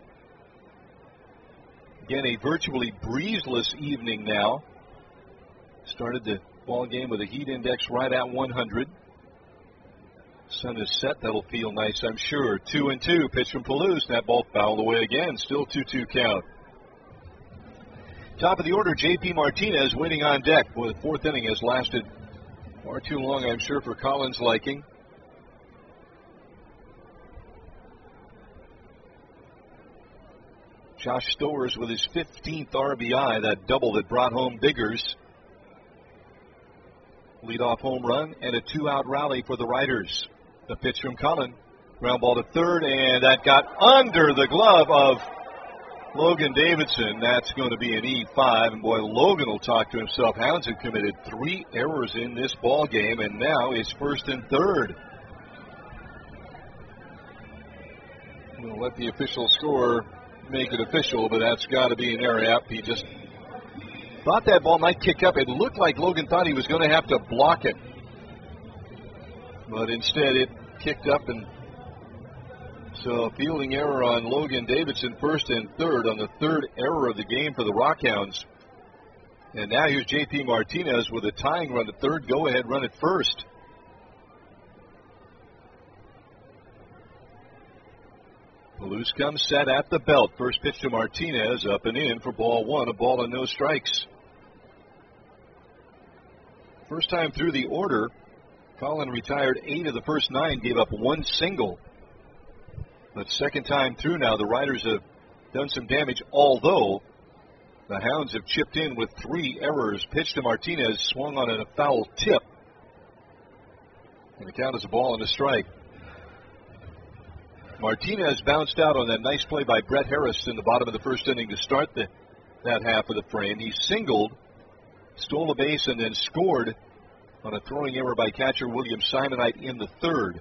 Again, a virtually breezeless evening now. Started the ball game with a heat index right at 100. Sun is set. That'll feel nice, I'm sure. 2-2. Pitch from Palouse. That ball fouled away again. Still 2-2 count. Top of the order, J.P. Martinez waiting on deck. Boy, the 4th inning has lasted far too long, I'm sure, for Colin's liking. Josh Stowers with his 15th RBI, that double that brought home Biggers. Leadoff home run and a 2-out rally for the Riders. The pitch from Colin. Ground ball to 3rd, and that got under the glove of Logan Davidson. That's going to be an E5, and boy, Logan will talk to himself. Hounds have committed 3 errors in this ball game, and now is 1st and 3rd. We'll let the official score make it official, but that's got to be an error. Yep, he just thought that ball might kick up. It looked like Logan thought he was going to have to block it, but instead it kicked up, and so fielding error on Logan Davidson, 1st and 3rd, on the 3rd error of the game for the Rockhounds. And now here's J.P. Martinez with a tying run at 3rd, go-ahead run at 1st. Palouse comes set at the belt. First pitch to Martinez, up and in for ball 1, a ball and no strikes. First time through the order, Colin retired 8 of the first 9, gave up 1 single. But second time through now, the Riders have done some damage, although the Hounds have chipped in with 3 errors. Pitch to Martinez, swung on a foul tip. And the count is a ball and a strike. Martinez bounced out on that nice play by Brett Harris in the bottom of the 1st inning to start that half of the frame. He singled, stole a base, and then scored on a throwing error by catcher William Simonite in the 3rd.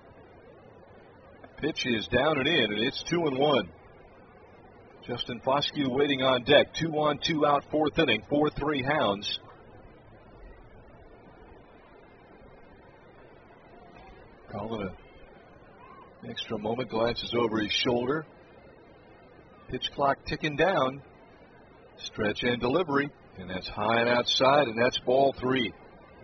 Pitch is down and in, and it's 2-1. Justin Foscue waiting on deck. 2 on, 2 out, 4th inning, 4-3 Hounds. Calling a extra moment, glances over his shoulder. Pitch clock ticking down. Stretch and delivery, and that's high and outside, and that's ball 3.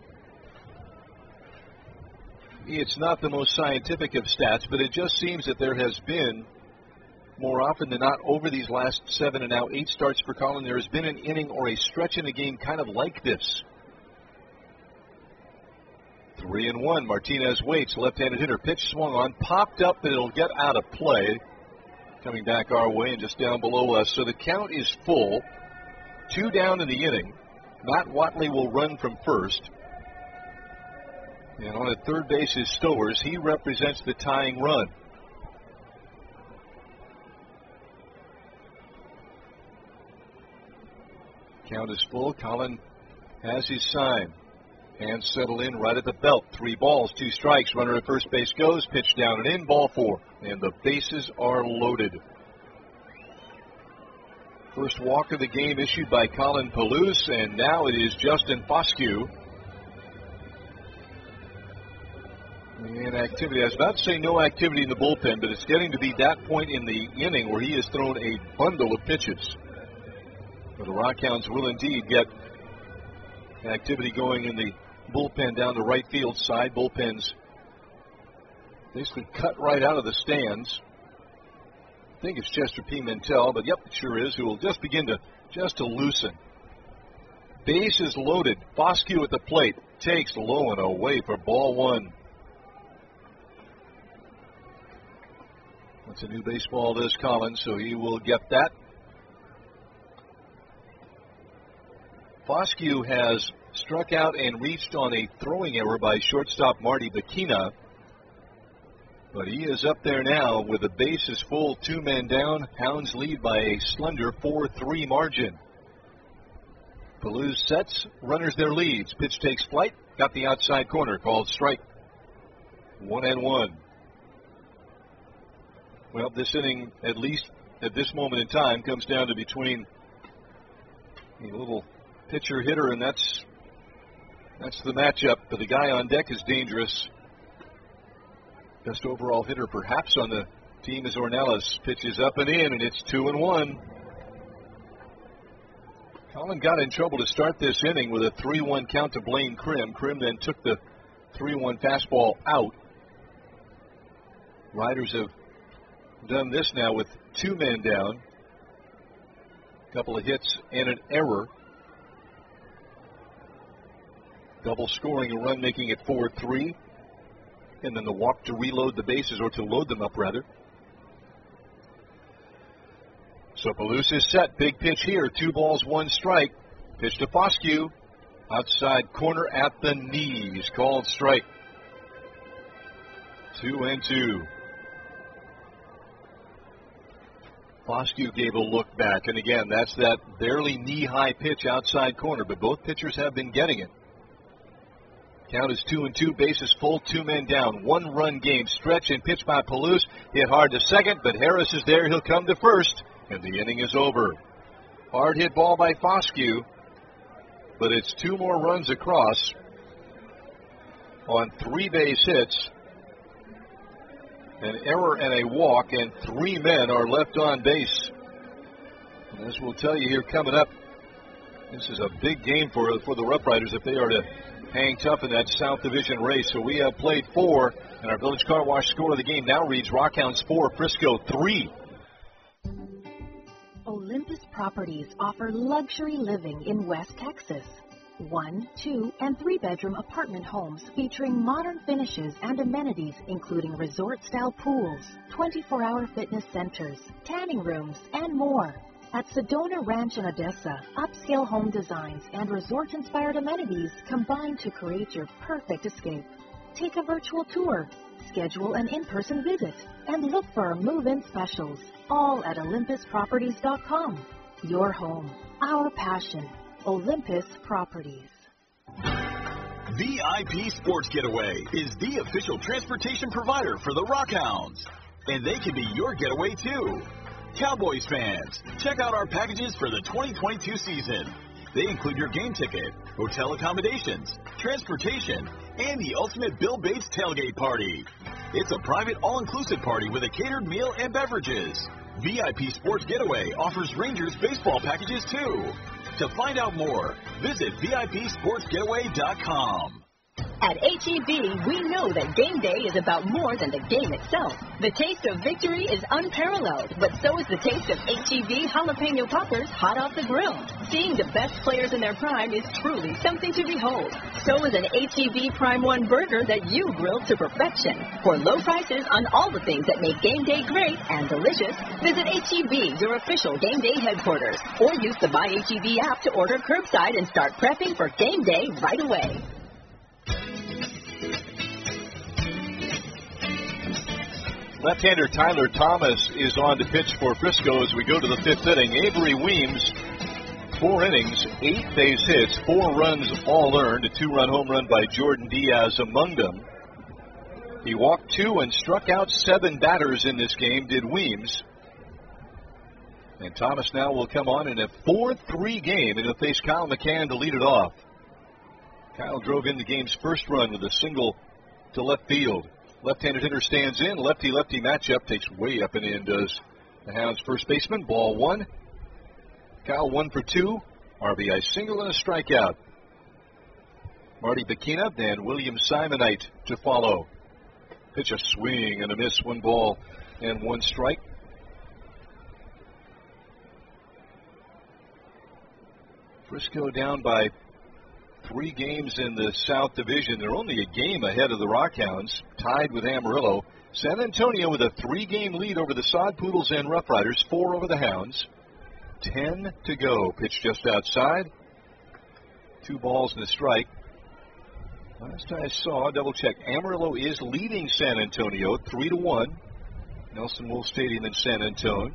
It's not the most scientific of stats, but it just seems that there has been, more often than not, over these last 7 and now 8 starts for Colin, there has been an inning or a stretch in a game kind of like this. 3-1. Martinez waits. Left-handed hitter. Pitch swung on. Popped up, but it'll get out of play. Coming back our way and just down below us. So the count is full. 2 down in the inning. Matt Watley will run from first. And on at third base is Stowers. He represents the tying run. Count is full. Colin has his sign. And settle in right at the belt. 3 balls, 2 strikes. Runner at first base goes. Pitch down and in. Ball 4. And the bases are loaded. First walk of the game issued by Colin Palouse, and now it is Justin Foscue. And activity, I was about to say no activity in the bullpen, but it's getting to be that point in the inning where he has thrown a bundle of pitches. But the Rockhounds will indeed get activity going in the bullpen down the right field side. Bullpen's basically cut right out of the stands. I think it's Chester Pimentel, but yep, it sure is, who will just begin to loosen. Base is loaded. Foscue at the plate. Takes low and away for ball 1. It's a new baseball, this Collins, so he will get that. Foscue has struck out and reached on a throwing error by shortstop Marty Bacchina. But he is up there now with the bases full, 2 men down. Hounds lead by a slender 4-3 margin. Palouse sets, runners their leads. Pitch takes flight, got the outside corner, called strike. 1-1. Well, this inning, at least at this moment in time, comes down to between a little pitcher-hitter, and that's the matchup. But the guy on deck is dangerous. Best overall hitter perhaps on the team is Ornelas. Pitches up and in, and it's 2-1. Colin got in trouble to start this inning with a 3-1 count to Blaine Krim. Krim then took the 3-1 fastball out. Riders have done this now with 2 men down. A couple of hits and an error. Double scoring a run, making it 4-3. And then the walk to reload the bases, or to load them up, rather. So Palouse is set. Big pitch here. 2 balls, 1 strike. Pitch to Foscue. Outside corner at the knees. Called strike. 2-2. Foscue gave a look back. And again, that's that barely knee-high pitch outside corner. But both pitchers have been getting it. Count is 2-2, bases full, 2 men down. 1-run game. Stretch and pitch by Palouse. Hit hard to second, but Harris is there. He'll come to first, and the inning is over. Hard hit ball by Foscue, but it's 2 more runs across on 3 base hits, an error and a walk, and 3 men are left on base. And as we'll tell you here coming up, this is a big game for the Rough Riders if they are to hang tough in that South Division race. So we have played 4, and our Village Car Wash score of the game now reads Rockhounds 4, Frisco 3. Olympus Properties offer luxury living in West Texas. 1, 2, and 3-bedroom apartment homes featuring modern finishes and amenities including resort-style pools, 24-hour fitness centers, tanning rooms, and more. At Sedona Ranch in Odessa, upscale home designs and resort-inspired amenities combine to create your perfect escape. Take a virtual tour, schedule an in-person visit, and look for our move-in specials, all at olympusproperties.com. Your home, our passion. Olympus Properties. VIP Sports Getaway is the official transportation provider for the Rockhounds, and they can be your getaway too. Cowboys fans, check out our packages for the 2022 season. They include your game ticket, hotel accommodations, transportation, and the ultimate Bill Bates tailgate party. It's a private all-inclusive party with a catered meal and beverages. VIP Sports Getaway offers Rangers baseball packages too. To find out more, visit VIPSportsGetaway.com. At H-E-B, we know that game day is about more than the game itself. The taste of victory is unparalleled, but so is the taste of H-E-B jalapeno poppers hot off the grill. Seeing the best players in their prime is truly something to behold. So is an H-E-B Prime 1 burger that you grilled to perfection. For low prices on all the things that make game day great and delicious, visit H-E-B, your official game day headquarters, or use the Buy H-E-B app to order curbside and start prepping for game day right away. Left-hander Tyler Thomas is on to pitch for Frisco as we go to the 5th inning. Avery Weems 4 innings, 8 base hits, 4 runs all earned, a 2-run home run by Jordan Diaz among them. He walked 2 and struck out 7 batters in this game, did Weems. And Thomas now will come on in a 4-3 game, and he'll face Kyle McCann to lead it off. Kyle drove in the game's first run with a single to left field. Left-handed hitter stands in. Lefty-lefty matchup takes way up and in, does the Hounds first baseman. Ball 1. Kyle 1 for 2. RBI single and a strikeout. Marty Bikina and William Simonite to follow. Pitch a swing and a miss. 1 ball and 1 strike. Frisco down by 3 games in the South Division. They're only a game ahead of the Rockhounds, tied with Amarillo. San Antonio with a 3-game lead over the Sod Poodles and Rough Riders, 4 over the Hounds. 10 to go. Pitch just outside. 2 balls and a strike. Last I saw, double check, Amarillo is leading San Antonio 3-1. Nelson Wolff Stadium in San Antonio.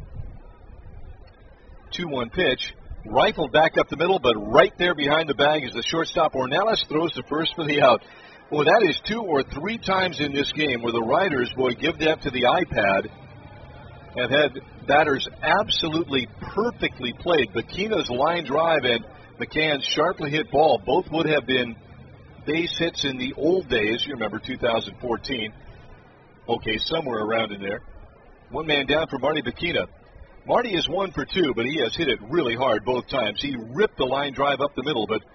2-1 pitch. Rifled back up the middle, but right there behind the bag is the shortstop. Ornelas throws to first for the out. Well, that is 2 or 3 times in this game where the Riders, give that to the iPad, have had batters absolutely perfectly played. Bikina's line drive and McCann's sharply hit ball both would have been base hits in the old days. You remember 2014. Okay, somewhere around in there. 1 man down for Marty Bikina. Marty is 1 for 2, but he has hit it really hard both times. He ripped the line drive up the middle, but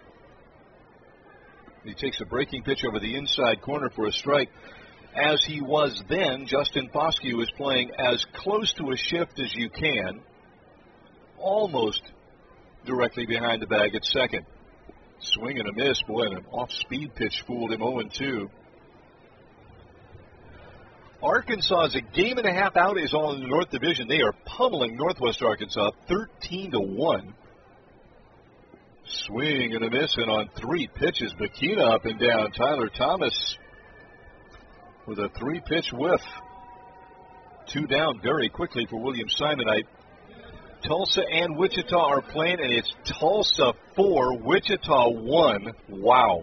he takes a breaking pitch over the inside corner for a strike. As he was then, Justin Foscue is playing as close to a shift as you can, almost directly behind the bag at second. Swing and a miss. Boy, and an off-speed pitch fooled him 0-2. Arkansas is a game and a half out, is all in the North Division. They are pummeling Northwest Arkansas 13-1. Swing and a miss, and on 3 pitches, Bikina up and down. Tyler Thomas with a 3-pitch whiff. 2 down very quickly for William Simonite. Tulsa and Wichita are playing, and it's Tulsa 4, Wichita 1. Wow.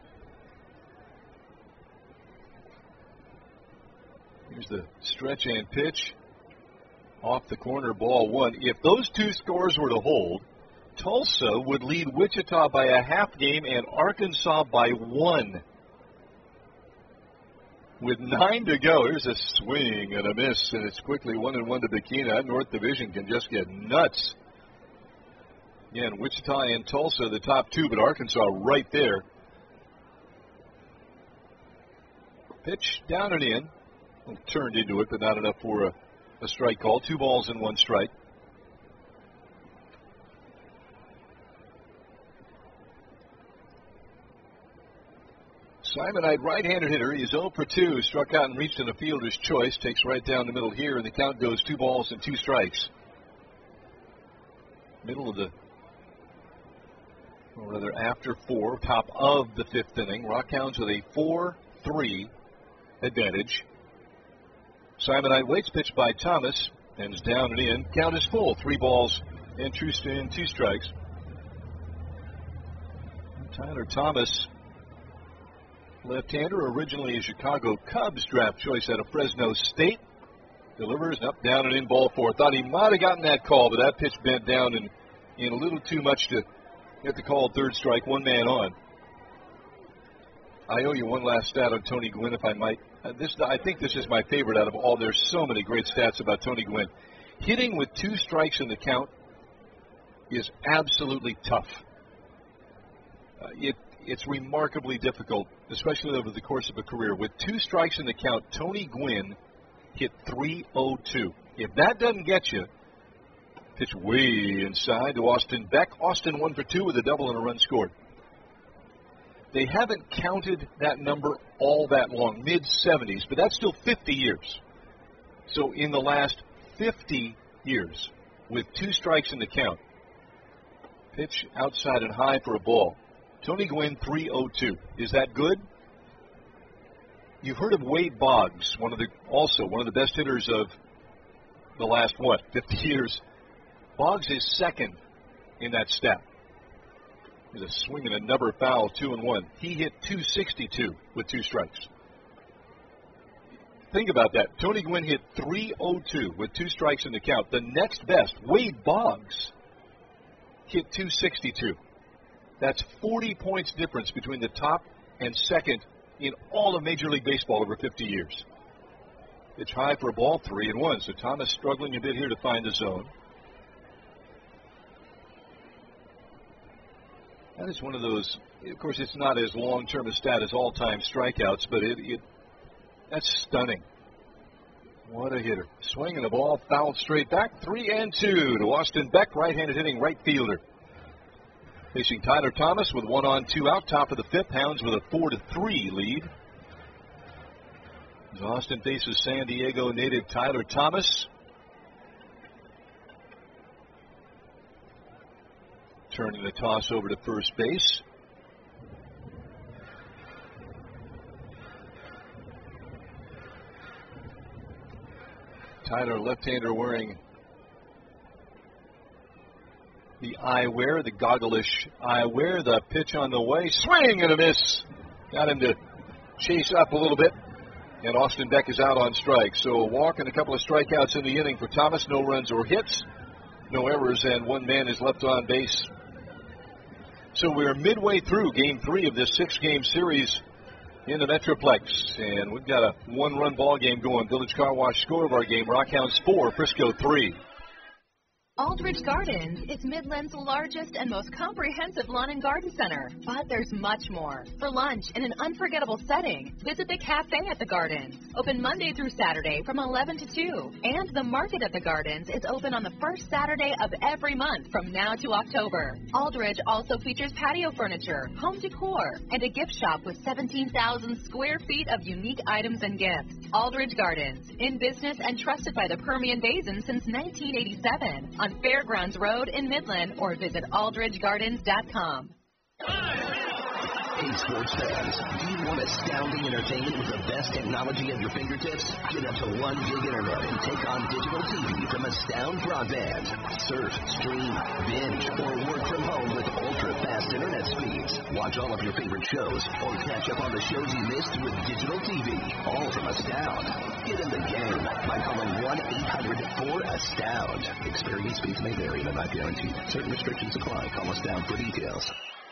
Here's the stretch and pitch. Off the corner, ball 1. If those 2 scores were to hold, Tulsa would lead Wichita by a half game and Arkansas by 1. With 9 to go, here's a swing and a miss, and it's quickly 1-1 to Bikina. North Division can just get nuts. Again, Wichita and Tulsa, the top 2, but Arkansas right there. Pitch down and in. Turned into it, but not enough for a strike call. 2 balls and 1 strike. Simonite, right-handed hitter. He is 0 for 2. Struck out and reached in a fielder's choice. Takes right down the middle here, and the count goes 2 balls and 2 strikes. Middle of the, or rather after 4, top of the 5th inning. Rockhounds with a 4-3 advantage. Simonite waits, pitch by Thomas, and is down and in. Count is full. 3 balls and 2 strikes. Tyler Thomas, left-hander, originally a Chicago Cubs draft choice out of Fresno State. Delivers up, down, and in, ball 4. Thought he might have gotten that call, but that pitch bent down and in a little too much to get the call. 3rd strike, 1 man on. I owe you one last stat on Tony Gwynn, if I might. I think this is my favorite out of all. There's so many great stats about Tony Gwynn. Hitting with 2 strikes in the count is absolutely tough. It's remarkably difficult, especially over the course of a career. With 2 strikes in the count, Tony Gwynn hit .302. If that doesn't get you, pitch way inside to Austin Beck. Austin 1 for 2 with a double and a run scored. They haven't counted that number all that long, mid-70s, but that's still 50 years. So in the last 50 years, with 2 strikes in the count, pitch outside and high for a ball. Tony Gwynn, .302. Is that good? You've heard of Wade Boggs, one of the best hitters of the last, 50 years. Boggs is second in that stat. With a swing and a number foul, 2-1. He hit .262 with 2 strikes. Think about that. Tony Gwynn hit .302 with 2 strikes in the count. The next best, Wade Boggs, hit .262. That's 40 points difference between the top and second in all of Major League Baseball over 50 years. It's high for a ball, 3-1. So Thomas struggling a bit here to find the zone. That is one of those, of course, it's not as long-term a stat as all-time strikeouts, but that's stunning. What a hitter. Swinging the ball, fouled straight back, 3-2 to Austin Beck, right-handed hitting right fielder. Facing Tyler Thomas with 1 on, 2 out, top of the 5th. Hounds with a 4-3 lead. As Austin faces San Diego native Tyler Thomas. Turning the toss over to first base. Tyler, left-hander, wearing the eyewear, the goggle-ish eyewear. The pitch on the way. Swing and a miss. Got him to chase up a little bit. And Austin Beck is out on strike. So a walk and a couple of strikeouts in the inning for Thomas. No runs or hits. No errors, and 1 man is left on base. So we're midway through Game 3 of this 6-game series in the Metroplex. And we've got a 1-run ball game going. Village Car Wash score of our game, Rockhounds 4, Frisco 3. Aldridge Gardens is Midland's largest and most comprehensive lawn and garden center. But there's much more. For lunch in an unforgettable setting, visit the Cafe at the Gardens. Open Monday through Saturday from 11 to 2. And the Market at the Gardens is open on the first Saturday of every month from now to October. Aldridge also features patio furniture, home decor, and a gift shop with 17,000 square feet of unique items and gifts. Aldridge Gardens, in business and trusted by the Permian Basin since 1987. On Fairgrounds Road in Midland, or visit aldridgegardens.com. Hey, sports fans, do you want astounding entertainment with the best technology at your fingertips? Get up to 1 gig internet and take on digital TV from Astound Broadband. Surf, stream, binge, or work from home with ultra-fast internet speeds. Watch all of your favorite shows or catch up on the shows you missed with digital TV, all from Astound. Get in the game by calling 1-800-4ASTOUND. Experience speeds may vary but not guaranteed. Certain restrictions apply. Call Astound for details.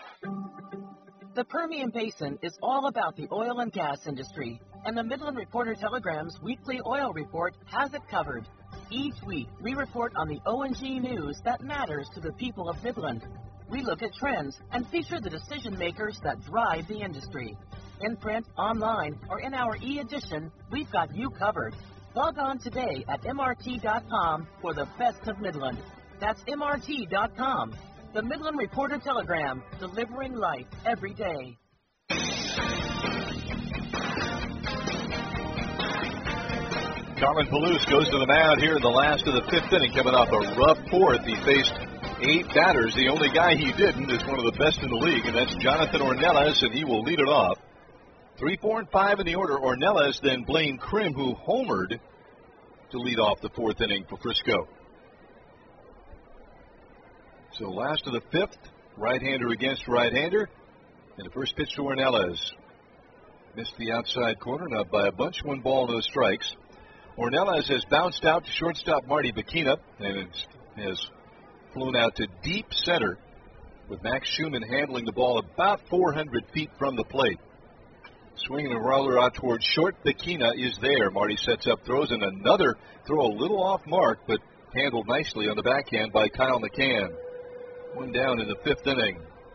The Permian Basin is all about the oil and gas industry, and the Midland Reporter-Telegram's weekly oil report has it covered. Each week, we report on the O&G news that matters to the people of Midland. We look at trends and feature the decision makers that drive the industry. In print, online, or in our e-edition, we've got you covered. Log on today at MRT.com for the best of Midland. That's MRT.com. The Midland Reporter-Telegram, delivering life every day. Carmen Palouse goes to the mound here in the last of the 5th inning, coming off a rough 4th. He faced 8 batters. The only guy he didn't is one of the best in the league, and that's Jonathan Ornelas, and he will lead it off. 3, 4, and 5 in the order. Ornelas, then Blaine Krim, who homered to lead off the 4th inning for Frisco. So last of the 5th, right-hander against right-hander. And the first pitch to Ornelas. Missed the outside corner, not by a bunch. 1 ball, no strikes. Ornelas has bounced out to shortstop Marty Bikina and has flown out to deep center with Max Schumann handling the ball about 400 feet from the plate. Swinging a roller out towards short. Bikina is there. Marty sets up, throws in another throw a little off mark, but handled nicely on the backhand by Kyle McCann. 1 down in the 5th inning.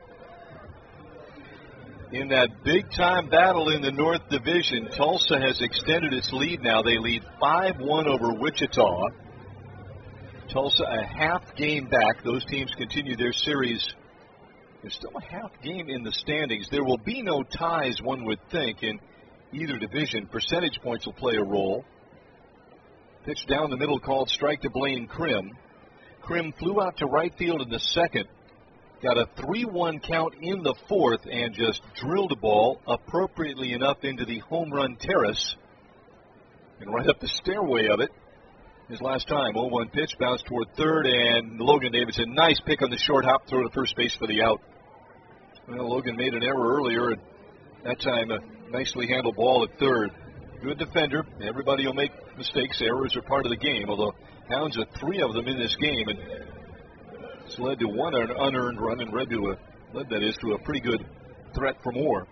In that big-time battle in the North Division, Tulsa has extended its lead now. They lead 5-1 over Wichita. Tulsa a half game back. Those teams continue their series. There's still a half game in the standings. There will be no ties, one would think, in either division. Percentage points will play a role. Pitch down the middle called strike to Blaine Krim. Krim flew out to right field in the 2nd. Got a 3-1 count in the 4th and just drilled a ball appropriately enough into the home run terrace and right up the stairway of it. His last time, 0-1 pitch, bounced toward 3rd, and Logan Davidson, nice pick on the short hop, throw to first base for the out. Well, Logan made an error earlier, and that time a nicely handled ball at third. Good defender. Everybody will make mistakes. Errors are part of the game, although Hounds are 3 of them in this game, and it's led to one unearned run and led to a pretty good threat for more.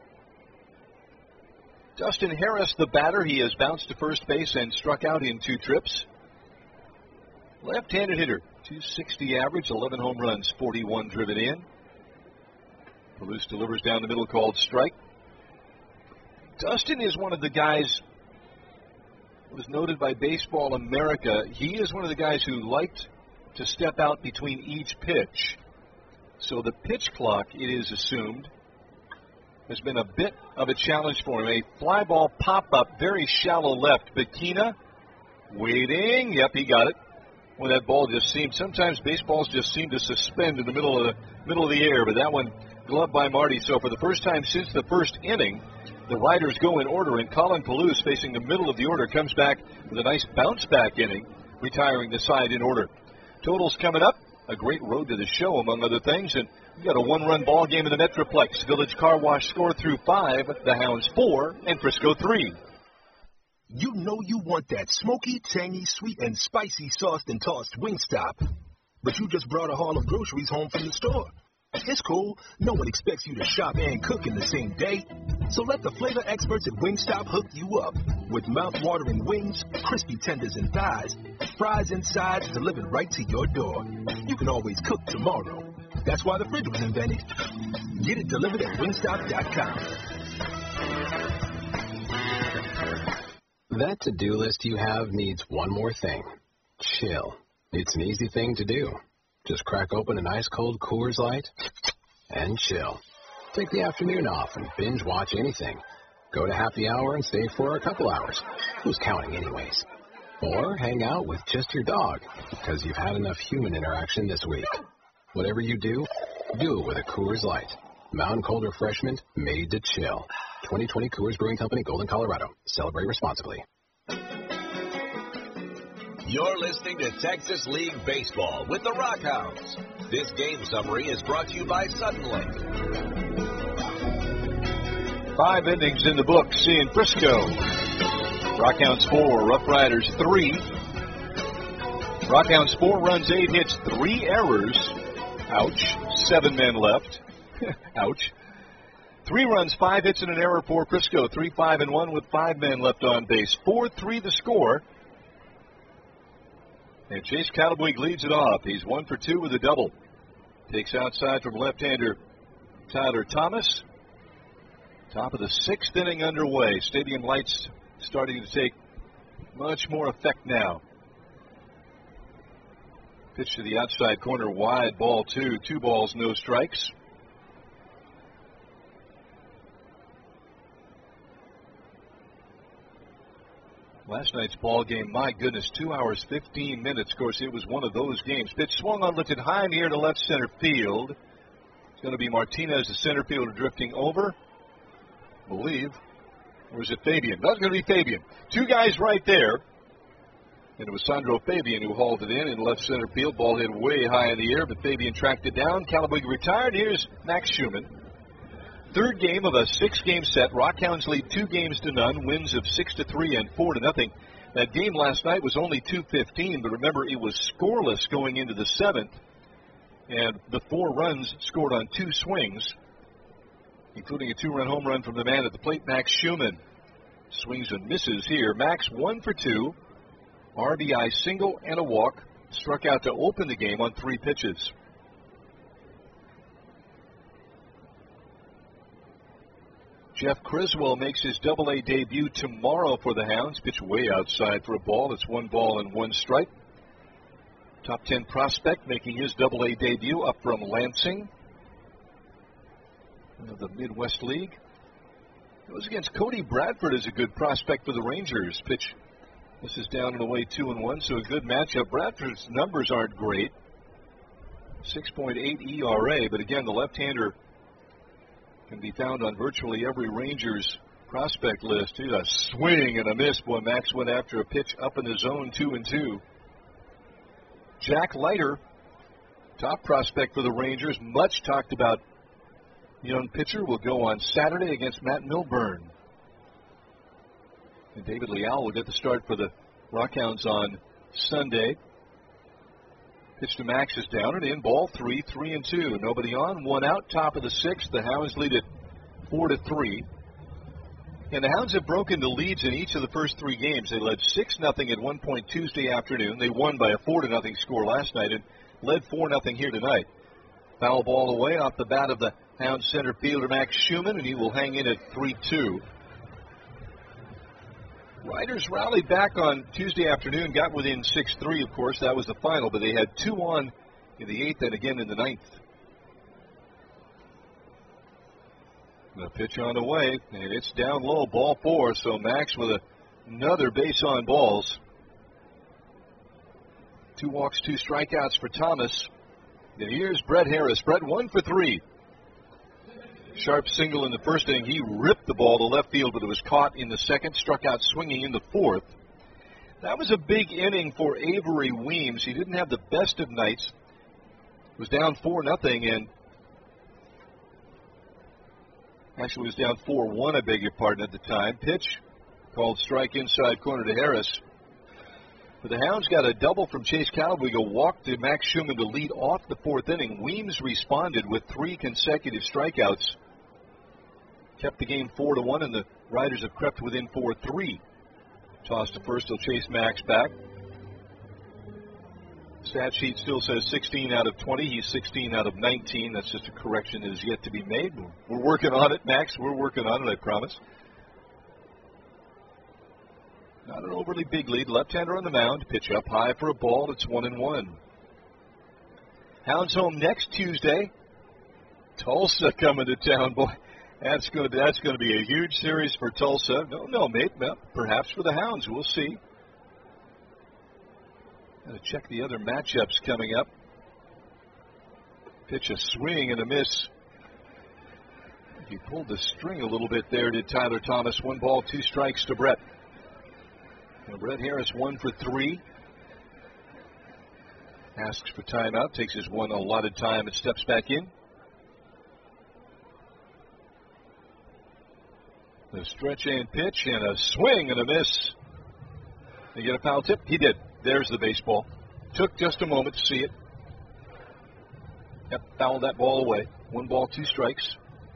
Dustin Harris, the batter, he has bounced to first base and struck out in 2 trips. Left-handed hitter, 260 average, 11 home runs, 41 driven in. Palouse delivers down the middle, called strike. Dustin is one of the guys who was noted by Baseball America. He is one of the guys who liked to step out between each pitch. So the pitch clock, it is assumed, has been a bit of a challenge for him. A fly ball pop-up, very shallow left. Bakina waiting. Yep, he got it. Well, that ball just seemed, sometimes baseballs just seem to suspend in the middle of the air, but that one gloved by Marty. So for the first time since the first inning, the Riders go in order, and Colin Palouse, facing the middle of the order, comes back with a nice bounce-back inning, retiring the side in order. Totals coming up, a great road to the show, among other things, and we got a 1-run ball game in the Metroplex. Village Car Wash score through 5, the Hounds 4, and Frisco 3. You know you want that smoky, tangy, sweet, and spicy sauced and tossed Wingstop. But you just brought a haul of groceries home from the store. It's cool. No one expects you to shop and cook in the same day. So let the flavor experts at Wingstop hook you up. With mouth-watering wings, crispy tenders and thighs, fries and sides delivered right to your door. You can always cook tomorrow. That's why the fridge was invented. Get it delivered at Wingstop.com. That to-do list you have needs one more thing. Chill. It's an easy thing to do. Just crack open an ice-cold Coors Light and chill. Take the afternoon off and binge watch anything. Go to happy hour and stay for a couple hours. Who's counting anyways? Or hang out with just your dog because you've had enough human interaction this week. Whatever you do, do it with a Coors Light. Mountain Cold Refreshment made to chill. 2020 Coors Brewing Company, Golden, Colorado. Celebrate responsibly. You're listening to Texas League Baseball with the Rockhounds. This game summary is brought to you by Suddenlink. 5 innings in the books in Frisco. Rockhounds 4, Rough Riders 3. Rockhounds 4 runs, 8 hits, 3 errors. Ouch. 7 men left. Ouch. 3 runs, 5 hits, and an error for Frisco. 3-5-1 with 5 men left on base. 4-3 the score. And Chase Cattleboig leads it off. He's 1 for 2 with a double. Takes outside from left-hander Tyler Thomas. Top of the 6th inning underway. Stadium lights starting to take much more effect now. Pitch to the outside corner, wide, ball 2. 2 balls, no strikes. Last night's ball game, my goodness, 2 hours, 15 minutes. Of course, it was one of those games. Pitch swung on, lifted high in the air to left center field. It's going to be Martinez, the center fielder, drifting over. I believe. Or is it Fabian? That's going to be Fabian. 2 guys right there. And it was Sandro Fabian who hauled it in left center field. Ball hit way high in the air, but Fabian tracked it down. Cattleboig retired. Here's Max Schumann. 3rd game of a 6-game set. Rockhounds lead 2-0, wins of 6-3 and 4-0. That game last night was only 2:15, but remember it was scoreless going into the 7th, and the 4 runs scored on 2 swings, including a 2-run home run from the man at the plate, Max Schumann. Swings and misses here. Max 1 for 2, RBI single and a walk, struck out to open the game on 3 pitches. Jeff Criswell makes his Double-A debut tomorrow for the Hounds. Pitch way outside for a ball. It's 1 ball and 1 strike. Top 10 prospect making his Double-A debut up from Lansing of the Midwest League. Goes against Cody Bradford as a good prospect for the Rangers. Pitch. This is down and away 2-1, so a good matchup. Bradford's numbers aren't great. 6.8 ERA, but again, the left-hander can be found on virtually every Rangers prospect list. A swing and a miss. Boy, Max went after a pitch up in the zone, 2-2. Jack Leiter, top prospect for the Rangers, much talked about young pitcher, will go on Saturday against Matt Milburn. And David Leal will get the start for the Rockhounds on Sunday. Pitch to Max is down and in. Ball 3, 3-2. Nobody on, one out. Top of the sixth. The Hounds lead it 4-3. And the Hounds have broken the leads in each of the first three games. They led 6-0 at one point Tuesday afternoon. They won by a 4-0 score last night and led 4-0 here tonight. Foul ball away off the bat of the Hounds center fielder Max Schumann, and he will hang in at 3-2. Riders rallied back on Tuesday afternoon, got within 6-3, of course. That was the final, but they had 2 on in the 8th and again in the 9th. The pitch on the way, and it's down low, ball 4, so Max with another base on balls. 2 walks, 2 strikeouts for Thomas. And here's Brett Harris. Brett 1 for 3. Sharp single in the first inning. He ripped the ball to left field, but it was caught in the second, struck out swinging in the fourth. That was a big inning for Avery Weems. He didn't have the best of nights. Was down 4-0, and actually was down 4-1, I beg your pardon, at the time. Pitch called strike inside corner to Harris. But the Hounds got a double from Chase Calabwego, walked to Max Schumann to lead off the fourth inning. Weems responded with 3 consecutive strikeouts. Kept the game 4-1, and the Riders have crept within 4-3. Toss to first, he'll chase Max back. Stat sheet still says 16 out of 20. He's 16 out of 19. That's just a correction that is yet to be made. We're working on it, Max. We're working on it, I promise. Not an overly big lead. Left-hander on the mound. Pitch up high for a ball. It's 1-1. Hounds home next Tuesday. Tulsa coming to town, boy. That's going to be a huge series for Tulsa. No, mate. Perhaps for the Hounds. We'll see. Got to check the other matchups coming up. Pitch a swing and a miss. He pulled the string a little bit there, did Tyler Thomas. 1 ball, 2 strikes to Brett. And Brett Harris 1 for 3. Asks for timeout, takes his 1 allotted time and steps back in. The stretch and pitch and a swing and a miss. Did he get a foul tip? He did. There's the baseball. Took just a moment to see it. Yep, fouled that ball away. 1 ball, 2 strikes.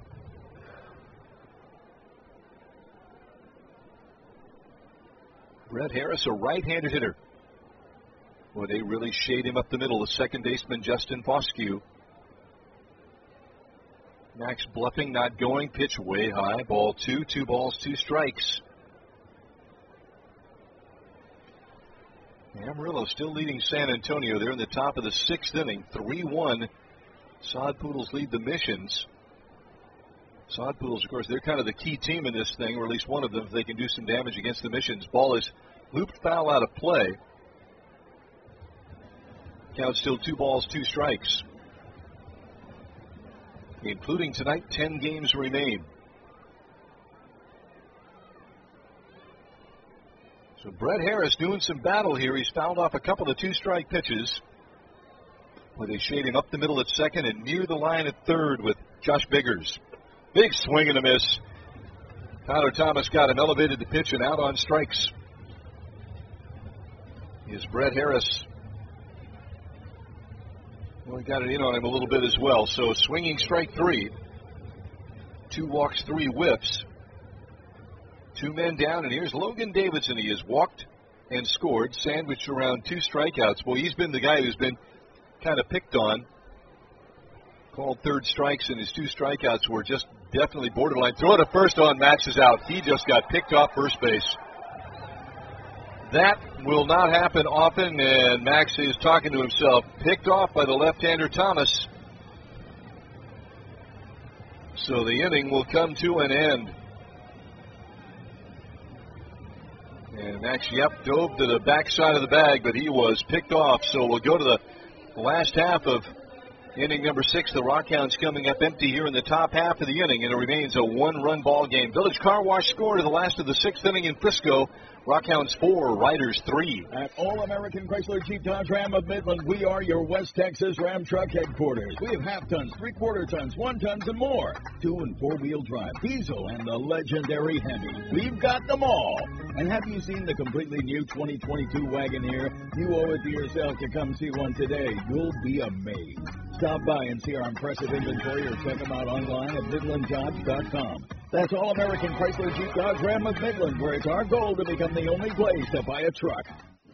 Brett Harris, a right-handed hitter. Boy, they really shade him up the middle. The second baseman, Justin Foscue. Max bluffing, not going. Pitch way high. Ball 2. 2 balls, 2 strikes. Amarillo still leading San Antonio. They're in the top of the 6th inning. 3-1. Sod Poodles lead the Missions. Sod Poodles, of course, they're kind of the key team in this thing, or at least one of them, if they can do some damage against the Missions. Ball is looped foul out of play. Count still 2 balls, 2 strikes. Including tonight, 10 games remain. So Brett Harris doing some battle here. He's fouled off a couple of 2-strike pitches. Where they shade him up the middle at second and near the line at third with Josh Biggers. Big swing and a miss. Tyler Thomas got him elevated to pitch and out on strikes. Is Brett Harris. Well, he got it in on him a little bit as well. So swinging strike 3. 2 walks, 3 whiffs. 2 men down, and here's Logan Davidson. He has walked and scored, sandwiched around 2 strikeouts. Boy, he's been the guy who's been kind of picked on. Called 3rd strikes, and his 2 strikeouts were just definitely borderline. Throw to first on Max is out. He just got picked off first base. That will not happen often, and Max is talking to himself. Picked off by the left-hander Thomas. So the inning will come to an end. And Max, dove to the backside of the bag, but he was picked off. So we'll go to the last half of inning number 6. The Rockhounds coming up empty here in the top half of the inning, and it remains a 1-run ball game. Village Car Wash scored in the last of the 6th inning in Frisco. Rockhounds 4, Riders 3. At All-American Chrysler Jeep Dodge Ram of Midland, we are your West Texas Ram Truck headquarters. We have half-tons, three-quarter tons, 1-tons, and more. 2- and 4-wheel drive, diesel, and the legendary Hemi. We've got them all. And have you seen the completely new 2022 Wagoneer? You owe it to yourself to come see one today. You'll be amazed. Stop by and see our impressive inventory or check them out online at MidlandDodge.com. That's All-American Chrysler Jeep Dodge Ram of Midland, where it's our goal to become the only place to buy a truck.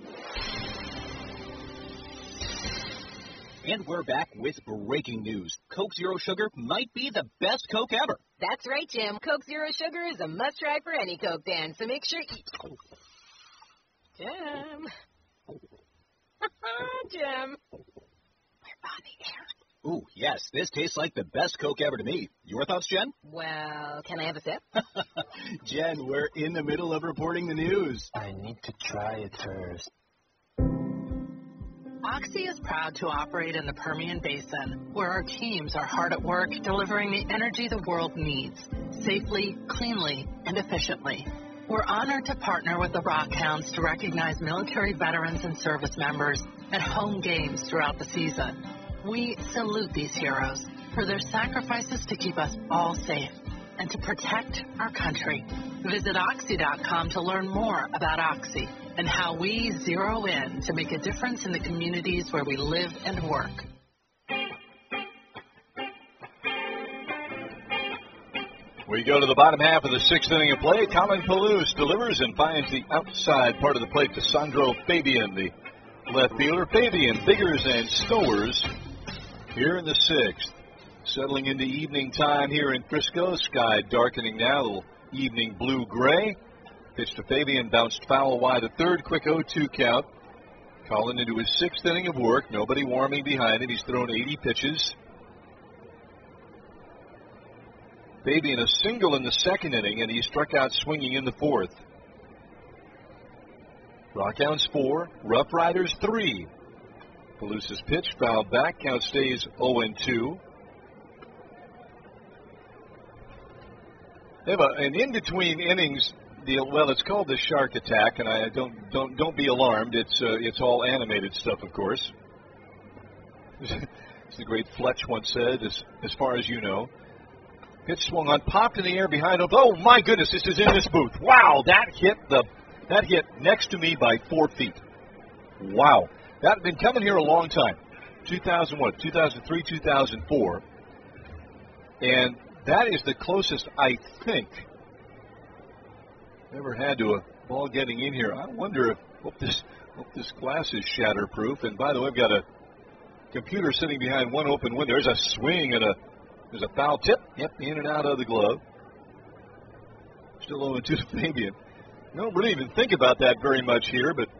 And we're back with breaking news. Coke Zero Sugar might be the best Coke ever. That's right, Jim. Coke Zero Sugar is a must-try for any Coke fan, so make sure Jim. Jim. We're on the air. Ooh, yes, this tastes like the best Coke ever to me. Your thoughts, Jen? Well, can I have a sip? Jen, we're in the middle of reporting the news. I need to try it first. Oxy is proud to operate in the Permian Basin, where our teams are hard at work delivering the energy the world needs, safely, cleanly, and efficiently. We're honored to partner with the Rockhounds to recognize military veterans and service members at home games throughout the season. We salute these heroes for their sacrifices to keep us all safe and to protect our country. Visit Oxy.com to learn more about Oxy and how we zero in to make a difference in the communities where we live and work. We go to the bottom half of the sixth inning of play. Colin Palouse delivers and finds the outside part of the plate to Sandro Fabian, the left fielder. Fabian, Biggers, and Stowers here in the sixth. Settling into evening time here in Frisco. Sky darkening now, a little evening blue-gray. Pitch to Fabian, bounced foul wide to third. Quick 0-2 count. Colin into his sixth inning of work. Nobody warming behind him. He's thrown 80 pitches. Fabian a single in the second inning, and he struck out swinging in the fourth. Rockhounds 4, Rough Riders 3. Palouse's pitch fouled back. Count stays 0-2. They have an in-between innings deal. Well, it's called the Shark Attack, and I don't be alarmed. It's all animated stuff, of course. As the great Fletch once said, as far as you know. Pitch swung on, popped in the air behind him. Oh my goodness, this is in this booth. Wow, that hit next to me by 4 feet. Wow, that had been coming here a long time. 2003, 2004, and that is the closest I think ever had to a ball getting in here. I wonder if hope this glass is shatterproof. And by the way, I've got a computer sitting behind one open window. There's a swing and there's a foul tip. Yep, in and out of the glove. Still 0-2 to Fabian. Don't really even think about that very much here, but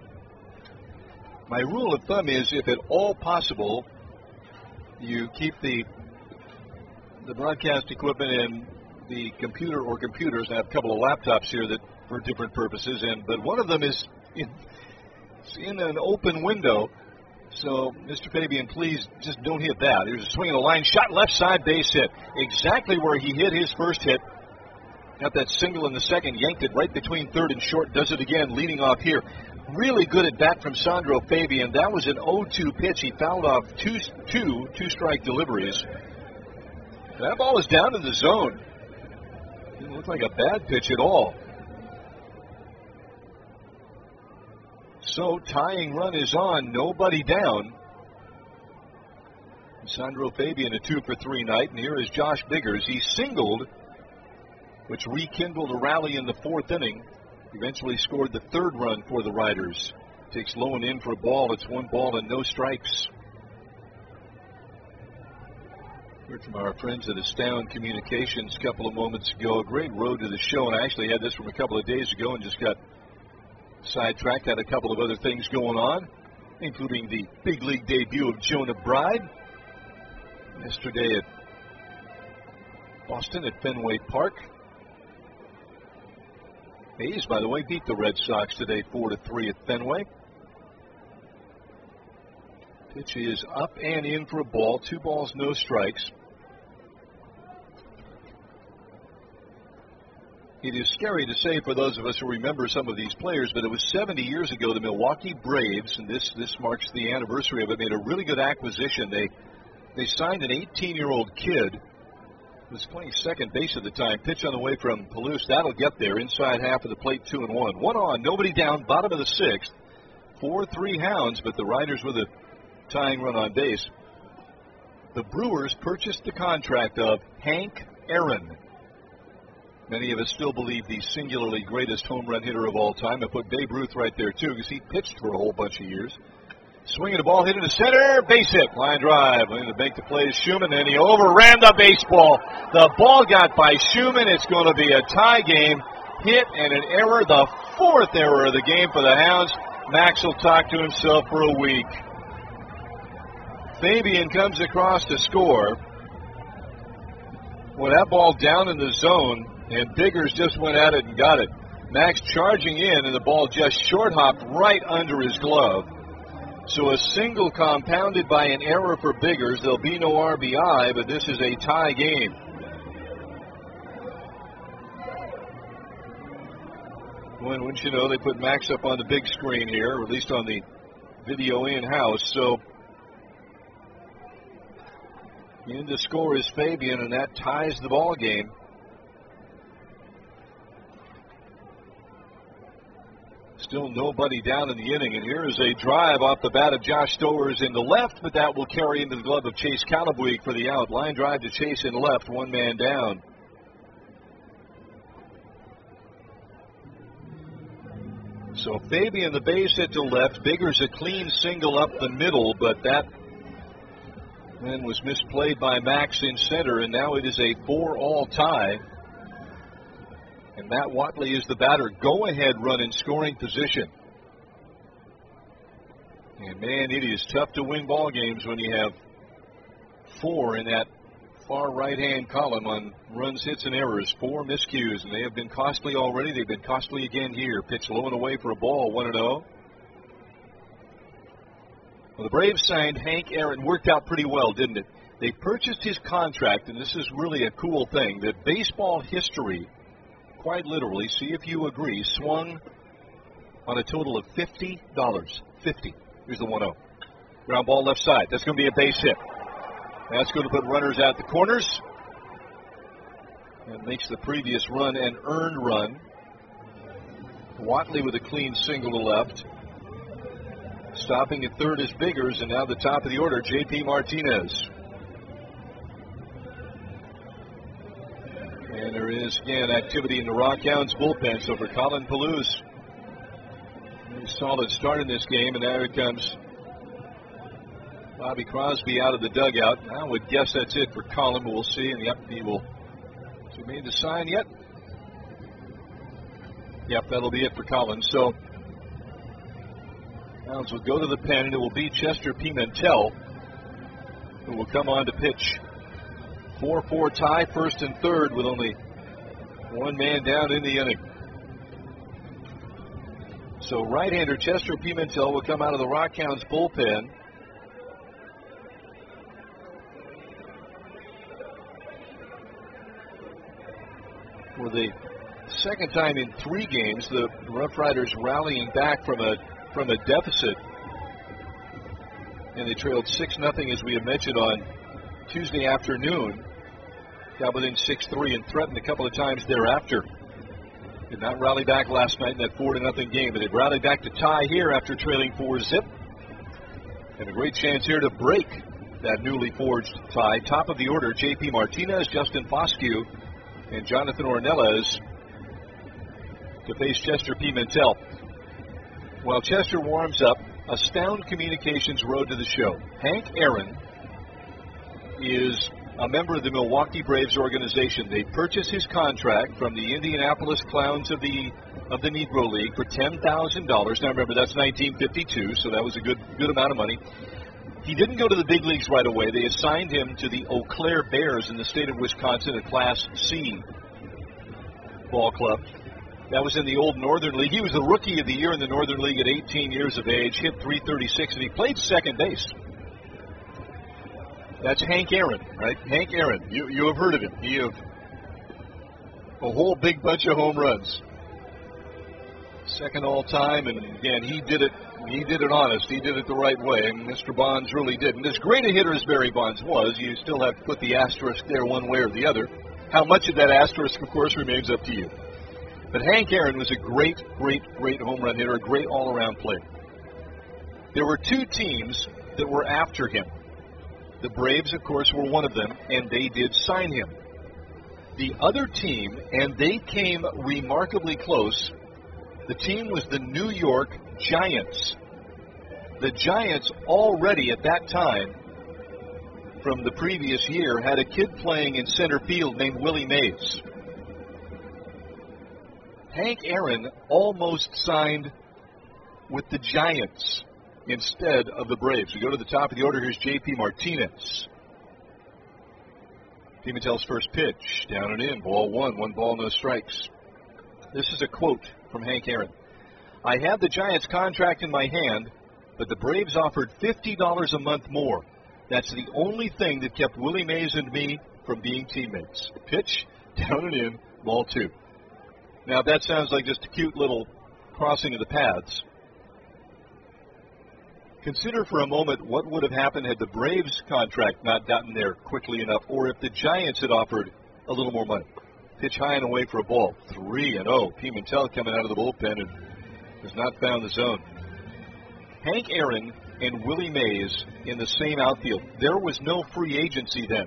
my rule of thumb is if at all possible, you keep the broadcast equipment and the computer or computers. I have a couple of laptops here that for different purposes, but one of them is in an open window. So, Mr. Fabian, please just don't hit that. There's a swing in the line, shot left side, base hit. Exactly where he hit his first hit. Got that single in the second, yanked it right between third and short, does it again, leading off here. Really good at bat from Sandro Fabian. That was an 0-2 pitch. He fouled off two-strike deliveries. That ball is down in the zone. Didn't look like a bad pitch at all. So, tying run is on, nobody down. Sandro Fabian, a 2-for-3 night, and here is Josh Biggers. He singled, which rekindled a rally in the fourth inning. Eventually scored the third run for the Riders. Takes low and in for a ball. It's 1 ball and no strikes. Heard from our friends at Astound Communications a couple of moments ago. A great road to the show, and I actually had this from a couple of days ago and just got sidetracked. Had a couple of other things going on, including the big league debut of Jonah Bride yesterday at Boston at Fenway Park. A's, by the way, beat the Red Sox today 4-3 at Fenway. Pitch is up and in for a ball. 2 balls, no strikes. It is scary to say for those of us who remember some of these players, but it was 70 years ago the Milwaukee Braves, and this marks the anniversary of it, made a really good acquisition. They signed an 18-year-old kid who was playing second base at the time, pitch on the way from Palouse. That'll get there, inside half of the plate, 2-1. One on, nobody down, bottom of the sixth. 4-3 Hounds, but the Riders with a tying run on base. The Brewers purchased the contract of Hank Aaron. Many of us still believe the singularly greatest home run hitter of all time. I put Babe Ruth right there, too, because he pitched for a whole bunch of years. Swinging the ball, hit into center, base hit, line drive. Going to make the play is Schumann, and he overran the baseball. The ball got by Schumann. It's going to be a tie game. Hit and an error, the fourth error of the game for the Hounds. Max will talk to himself for a week. Fabian comes across to score. Well, that ball down in the zone, and Biggers just went at it and got it. Max charging in, and the ball just short-hopped right under his glove. So a single compounded by an error for Biggers. There'll be no RBI, but this is a tie game. Wouldn't you know, they put Max up on the big screen here, or at least on the video in-house. So in to score is Fabian, and that ties the ball game. Still nobody down in the inning, and here is a drive off the bat of Josh Stowers in the left, but that will carry into the glove of Chase Calabweek for the out. Line drive to Chase in left, one man down. So Fabian the base hit to left, Biggers a clean single up the middle, but that then was misplayed by Max in center, and now it is a 4-all tie. And Matt Watley is the batter. Go-ahead run in scoring position. And, man, it is tough to win ball games when you have 4 in that far right-hand column on runs, hits, and errors. 4 miscues, and they have been costly already. They've been costly again here. Pitch low and away for a ball, 1-0. Well, the Braves signed Hank Aaron. Worked out pretty well, didn't it? They purchased his contract, and this is really a cool thing, that baseball history, quite literally, see if you agree, swung on a total of $50. 50. Here's the 1-0. Ground ball left side. That's going to be a base hit. That's going to put runners at the corners. And makes the previous run an earned run. Watley with a clean single to left. Stopping at third is Biggers, and now the top of the order, J.P. Martinez. And there is, again, activity in the Rockhounds bullpen. So for Colin Palouse, a solid start in this game, and there it comes. Bobby Crosby out of the dugout. I would guess that's it for Colin, but we'll see. And yep, he will. Has he made the sign yet? Yep, that'll be it for Colin. So Hounds will go to the pen, and it will be Chester Pimentel who will come on to pitch. 4-4 tie, first and third, with only one man down in the inning. So right-hander Chester Pimentel will come out of the Rockhounds bullpen. For the second time in 3 games, the Rough Riders rallying back from a deficit. And they trailed 6-0, as we had mentioned, on Tuesday afternoon. Got within 6-3 and threatened a couple of times thereafter. Did not rally back last night in that 4-0 game, but they'd rally back to tie here after trailing 4-0. And a great chance here to break that newly forged tie. Top of the order, J.P. Martinez, Justin Foscue, and Jonathan Ornelas to face Chester Pimentel. While Chester warms up, Astound Communications Road to the show. Hank Aaron is a member of the Milwaukee Braves organization. They purchased his contract from the Indianapolis Clowns of the Negro League for $10,000. Now remember, that's 1952, so that was a good amount of money. He didn't go to the big leagues right away. They assigned him to the Eau Claire Bears in the state of Wisconsin, a Class C ball club. That was in the old Northern League. He was the Rookie of the Year in the Northern League at 18 years of age, hit .336, and he played second base. That's Hank Aaron, right? Hank Aaron. You have heard of him. A whole big bunch of home runs. Second all time, and again, he did it honest. He did it the right way, and Mr. Bonds really did. And as great a hitter as Barry Bonds was, you still have to put the asterisk there one way or the other. How much of that asterisk, of course, remains up to you. But Hank Aaron was a great home run hitter, a great all-around player. There were two teams that were after him. The Braves, of course, were one of them, and they did sign him. The other team, and they came remarkably close, the team was the New York Giants. The Giants already at that time, from the previous year, had a kid playing in center field named Willie Mays. Hank Aaron almost signed with the Giants instead of the Braves. We go to the top of the order. Here's J.P. Martinez. Pimentel's first pitch, down and in, ball one, 1 ball, no strikes. This is a quote from Hank Aaron. I had the Giants contract in my hand, but the Braves offered $50 a month more. That's the only thing that kept Willie Mays and me from being teammates. Pitch, down and in, ball 2. Now that sounds like just a cute little crossing of the paths. Consider for a moment what would have happened had the Braves contract not gotten there quickly enough, or if the Giants had offered a little more money. Pitch high and away for a ball. 3-0. Pimentel coming out of the bullpen and has not found the zone. Hank Aaron and Willie Mays in the same outfield. There was no free agency then.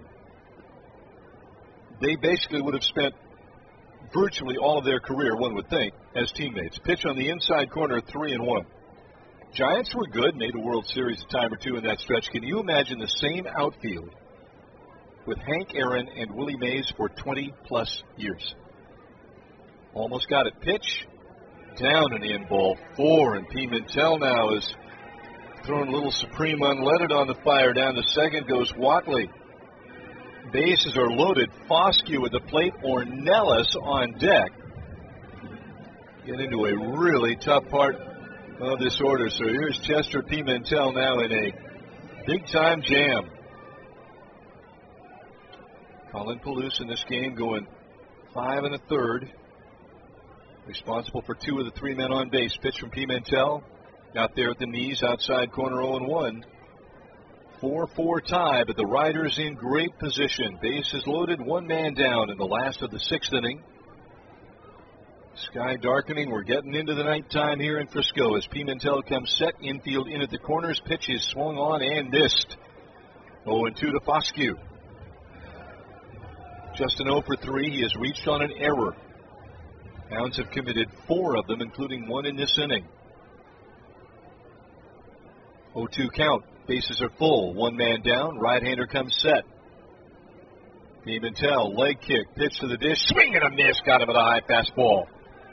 They basically would have spent virtually all of their career, one would think, as teammates. Pitch on the inside corner, 3-1. Giants were good, made a World Series a time or two in that stretch. Can you imagine the same outfield with Hank Aaron and Willie Mays for 20-plus years? Almost got it. Pitch, down and in, ball 4. And Pimentel now is throwing a little supreme unleaded on the fire. Down to second goes Watley. Bases are loaded. Foscue at the plate. Ornelas on deck. Get into a really tough part of this order. So here's Chester Pimentel now in a big-time jam. Colin Palouse in this game going 5 1/3. Responsible for 2 of the 3 men on base. Pitch from Pimentel. Out there at the knees, outside corner 0-1. 4-4 tie, but the Riders in great position. Bases loaded, 1 man down in the last of the 6th inning. Sky darkening. We're getting into the nighttime here in Frisco as Pimentel comes set. Infield in at the corners. Pitch is swung on and missed. 0-2 to Foscue. Justin 0 for 3. He has reached on an error. Hounds have committed 4 of them, including 1 in this inning. 0-2 count. Bases are full. 1 man down. Right-hander comes set. Pimentel, leg kick. Pitch to the dish. Swing and a miss. Got him at a high fastball.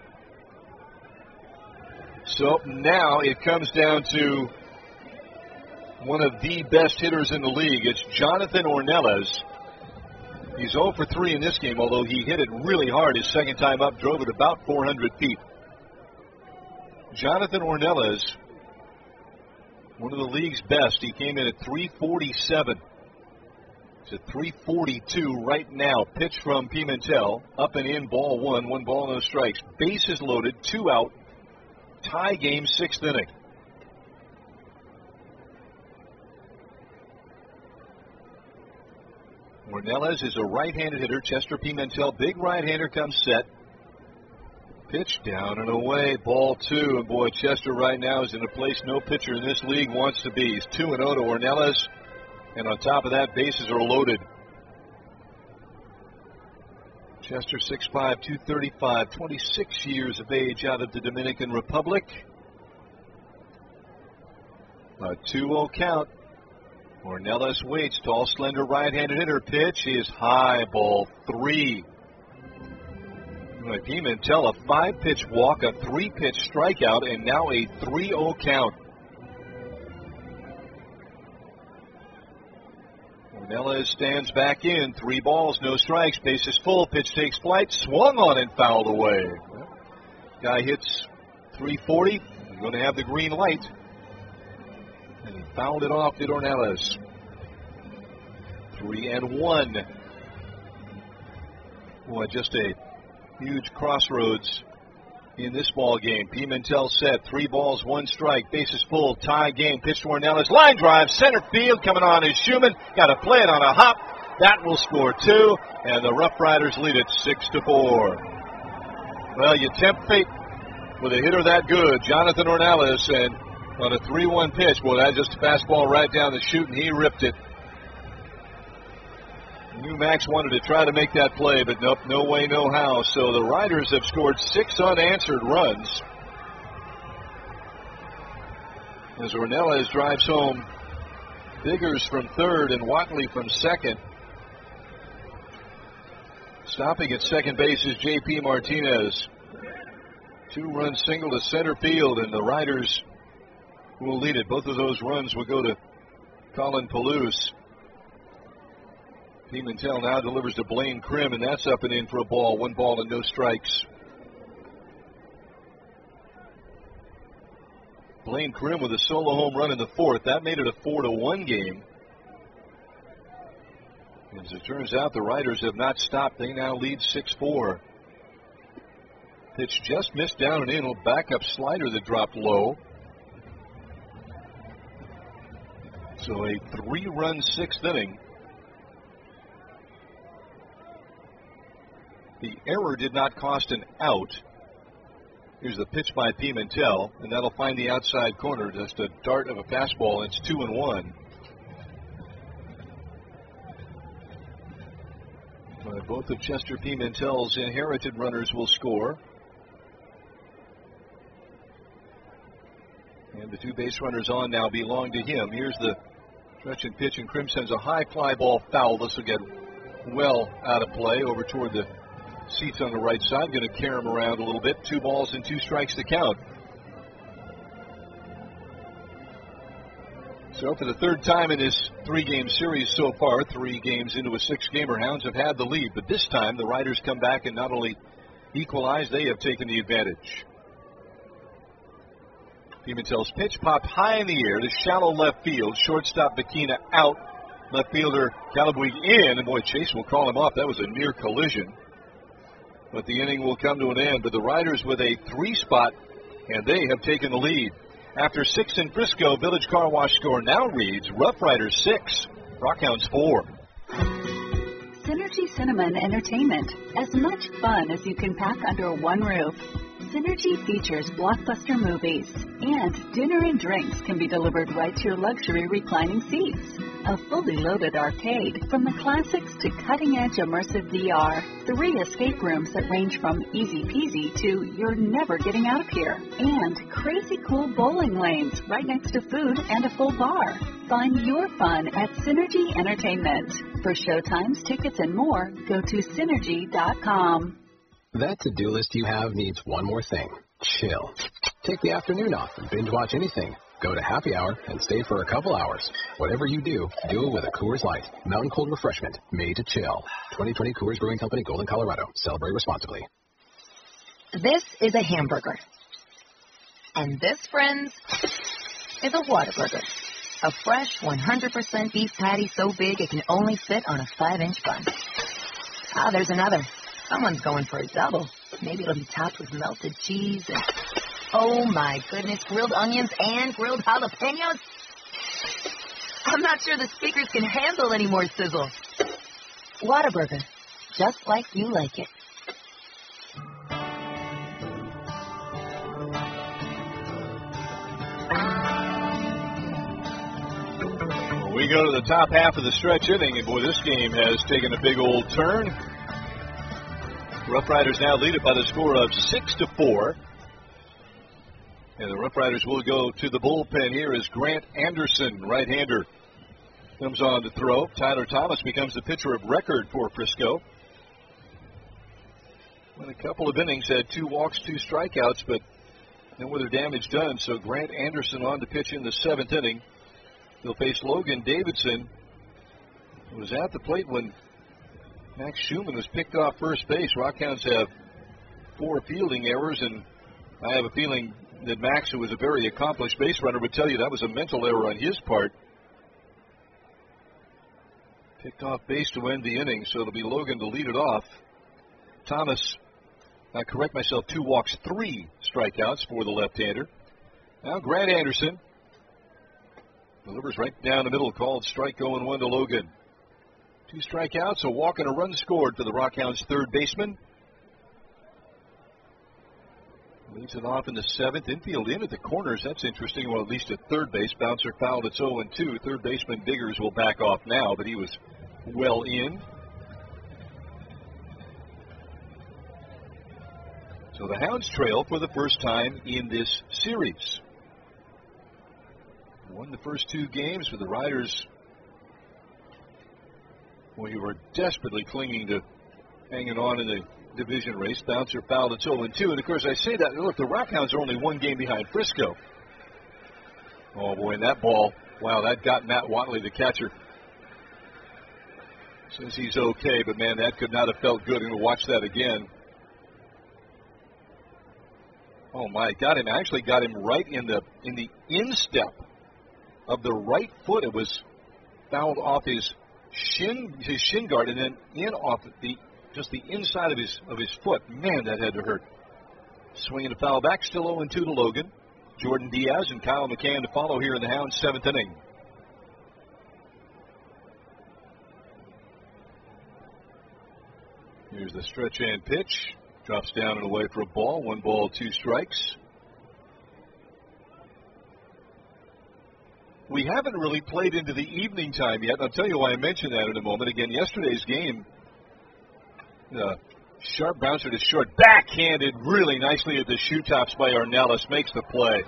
So now it comes down to one of the best hitters in the league. It's Jonathan Ornelas. He's 0 for 3 in this game, although he hit it really hard his second time up, drove it about 400 feet. Jonathan Ornelas, one of the league's best. He came in at 347. It's at 342 right now. Pitch from Pimentel. Up and in, ball 1. 1 ball, no strikes. Bases loaded, 2 out. Tie game, 6th inning. Ornelas is a right-handed hitter. Chester Pimentel, big right-hander, comes set. Pitch down and away, ball 2. And boy, Chester right now is in a place no pitcher in this league wants to be. He's 2-0 to Ornelas. And on top of that, bases are loaded. Chester 6'5", 235, 26 years of age, out of the Dominican Republic. A 2-0 count. Ornelas waits. Tall, slender, right-handed hitter. Pitch is high, ball 3. Pimentel, a 5-pitch walk, a 3-pitch strikeout, and now a 3-0 count. Ornelas stands back in. 3 balls, no strikes. Bases full. Pitch takes flight. Swung on and fouled away. Guy hits 340. He's going to have the green light. And he fouled it off, did Ornelas. 3-1. Boy, just a huge crossroads in this ball game. Pimentel set, 3 balls, 1 strike, bases full, tie game. Pitch to Ornelas, line drive, center field, coming on is Schumann. Got to play it on a hop. That will score 2, and the Rough Riders lead it 6-4. Well, you tempt fate with a hitter that good, Jonathan Ornelas, and on a 3-1 pitch, boy, that just a fastball right down the chute, and he ripped it. Knew Max wanted to try to make that play, but nope, no way, no how. So the Riders have scored 6 unanswered runs as Ornelas drives home Biggers from third and Watley from second. Stopping at second base is J.P. Martinez. 2-run single to center field, and the Riders will lead it. Both of those runs will go to Colin Palouse. Pimentel now delivers to Blaine Krim, and that's up and in for a ball. 1 ball and no strikes. Blaine Krim with a solo home run in the 4th. That made it a 4-1 game. As it turns out, the Riders have not stopped. They now lead 6-4. Pitch just missed down and in. A backup slider that dropped low. So a 3-run 6th inning. The error did not cost an out. Here's the pitch by Pimentel, and that'll find the outside corner. Just a dart of a fastball. It's 2-1. Both of Chester Pimentel's inherited runners will score. And the 2 base runners on now belong to him. Here's the stretch and pitch, and Krim sends a high fly ball foul. This will get well out of play over toward the seats on the right side. Going to carry him around a little bit. 2 balls and 2 strikes to count. So for the 3rd time in this 3-game series so far, 3 games into a 6-gamer, Hounds have had the lead. But this time the Riders come back and not only equalize, they have taken the advantage. Pimentel's pitch popped high in the air to shallow left field. Shortstop Bakina out. Left fielder Calabuig in. And boy, Chase will call him off. That was a near collision. But the inning will come to an end. But the Riders with a 3 spot, and they have taken the lead. After 6 in Frisco, Village Car Wash score now reads Rough Riders 6, Rockhounds 4. Synergy Cinnamon Entertainment. As much fun as you can pack under one roof. Synergy features blockbuster movies, and dinner and drinks can be delivered right to your luxury reclining seats. A fully loaded arcade, from the classics to cutting-edge immersive VR. 3 escape rooms that range from easy peasy to you're never getting out of here. And crazy cool bowling lanes right next to food and a full bar. Find your fun at Synergy Entertainment. For showtimes, tickets, and more, go to Synergy.com. That to-do list you have needs one more thing. Chill. Take the afternoon off and binge watch anything. Go to happy hour and stay for a couple hours. Whatever you do it with a Coors Light. Mountain cold refreshment made to chill. 2020 Coors Brewing Company, Golden, Colorado. Celebrate responsibly. This is a hamburger. And this, friends, is a Whataburger. A fresh 100% beef patty so big it can only fit on a 5-inch bun. Ah, there's another. Someone's going for a double. Maybe it'll be topped with melted cheese and, oh my goodness, grilled onions and grilled jalapenos. I'm not sure the speakers can handle any more sizzle. Whataburger, just like you like it. We go to the top half of the stretch inning, and boy, this game has taken a big old turn. Rough Riders now lead it by the score of 6-4. And the Rough Riders will go to the bullpen here as Grant Anderson, right-hander, comes on to throw. Tyler Thomas becomes the pitcher of record for Frisco. In a couple of innings, had 2 walks, 2 strikeouts, but no other damage done. So Grant Anderson on to pitch in the 7th inning. He'll face Logan Davidson, who was at the plate when Max Schumann was picked off first base. Rockhounds have 4 fielding errors, and I have a feeling that Max, who was a very accomplished base runner, would tell you that was a mental error on his part. Picked off base to end the inning, so it'll be Logan to lead it off. Thomas I correct myself, 2 walks, 3 strikeouts for the left-hander. Now Grant Anderson delivers right down the middle, called strike 0-1 to Logan. 2 strikeouts, a walk and a run scored for the Rockhounds' third baseman. Leads it off in the 7th. Infield in at the corners. That's interesting. Well, at least at third base. Bouncer fouled. It's 0-2. Third baseman Diggers will back off now, but he was well in. So the Hounds trail for the first time in this series. Won the first 2 games for the Riders. We were desperately clinging to hanging on in the division race. Bouncer fouled. It's 0-2. And, of course, I say that. Look, the Rockhounds are only 1 game behind Frisco. Oh, boy, and that ball, wow, that got Matt Watley, the catcher. Says he's okay, but, man, that could not have felt good. And we'll watch that again. Oh, my, got him. Actually got him right in the instep of the right foot. It was fouled off his shin guard and then in off just the inside of his foot. Man, that had to hurt. Swinging a foul back, still 0-2 to Logan. Jordan Diaz and Kyle McCann to follow here in the Hounds' 7th inning. Here's the stretch and pitch. Drops down and away for a ball. 1 ball, 2 strikes. We haven't really played into the evening time yet. I'll tell you why I mentioned that in a moment. Again, yesterday's game, sharp bouncer to short, backhanded really nicely at the shoe tops by Ornelas, makes the play.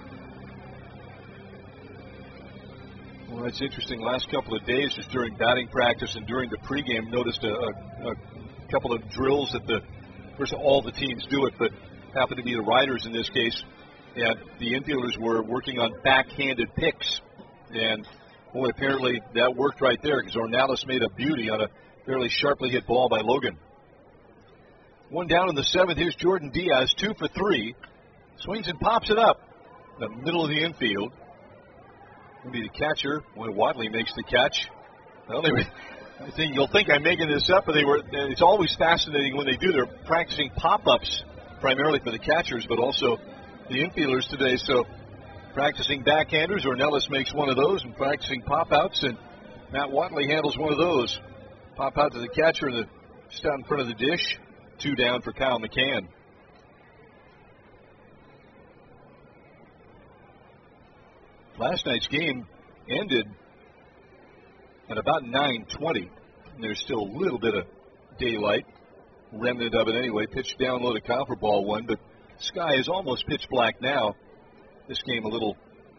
Well, it's interesting. Last couple of days, just during batting practice and during the pregame, noticed a couple of drills that first all the teams do it, but happened to be the Riders in this case, and the infielders were working on backhanded picks. And, boy, apparently that worked right there because Ornelas made a beauty on a fairly sharply hit ball by Logan. 1 down in the 7th. Here's Jordan Diaz, 2 for 3. Swings and pops it up in the middle of the infield. Maybe the catcher, when Watley makes the catch. I think you'll think I'm making this up, but it's always fascinating when they do. They're practicing pop-ups primarily for the catchers, but also the infielders today. So practicing backhanders, Ornelas makes one of those, and practicing pop-outs, and Matt Watley handles one of those. Pop out to the catcher, and just out in front of the dish. 2 down for Kyle McCann. Last night's game ended at about 9:20. There's still a little bit of daylight, remnant of it anyway. Pitch down low to Kyle for ball 1, but sky is almost pitch black now. This game a little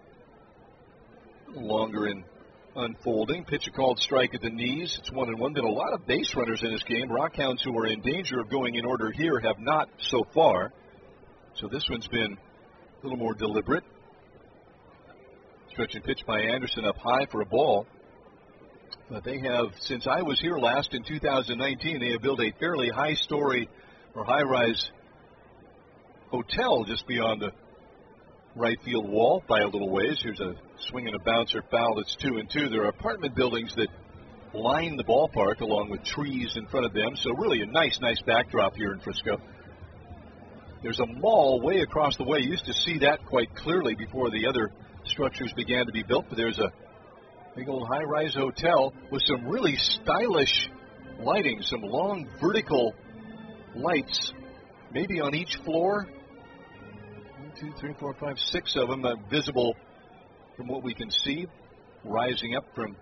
longer in unfolding. Pitch a called strike at the knees. It's 1-1. Been a lot of base runners in this game. Rockhounds, who are in danger of going in order here, have not so far. So this one's been a little more deliberate. Stretch and pitch by Anderson up high for a ball. But they have, since I was here last in 2019, they have built a fairly high-story or high-rise hotel just beyond the right field wall by a little ways. Here's a swing and a bouncer foul. It's 2-2. There are apartment buildings that line the ballpark along with trees in front of them. So really a nice backdrop here in Frisco. There's a mall way across the way. You used to see that quite clearly before the other structures began to be built. But there's a big old high-rise hotel with some really stylish lighting, some long vertical lights, maybe on each floor. 1, 2, 3, 4, 5, 6 of them visible from what we can see, rising up from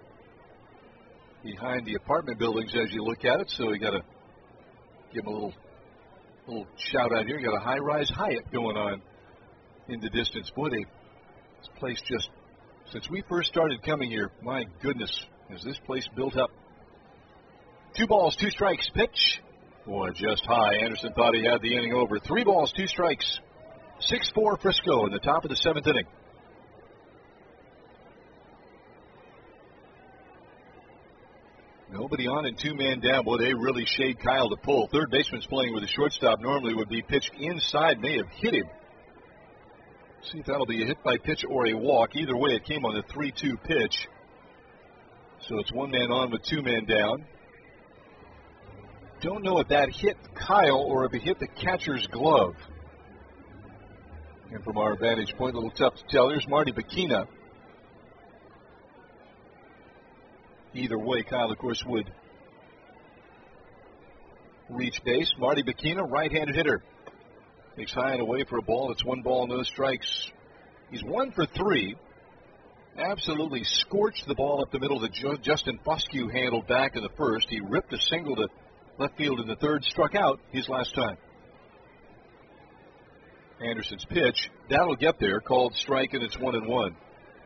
behind the apartment buildings as you look at it. So you got to give them a little shout out here. You got a high-rise Hyatt going on in the distance. Boy, this place just, since we first started coming here, my goodness, has this place built up. 2 balls, 2 strikes, pitch. Boy, just high. Anderson thought he had the inning over. 3 balls, 2 strikes. 6-4 Frisco in the top of the 7th inning. Nobody on and 2-man down. Boy, they really shade Kyle to pull. Third baseman's playing with a shortstop. Normally would be pitched inside. May have hit him. See if that'll be a hit by pitch or a walk. Either way, it came on the 3-2 pitch. So it's 1 man on with 2 men down. Don't know if that hit Kyle or if it hit the catcher's glove. And from our vantage point, a little tough to tell. Here's Marty Bikina. Either way, Kyle, of course, would reach base. Marty Bikina, right-handed hitter. Takes high and away for a ball. It's 1 ball, no strikes. He's 1 for 3. Absolutely scorched the ball up the middle that Justin Foscue handled back in the first. He ripped a single to left field in the third, struck out his last time. Anderson's pitch, that'll get there, called strike, and it's 1-1.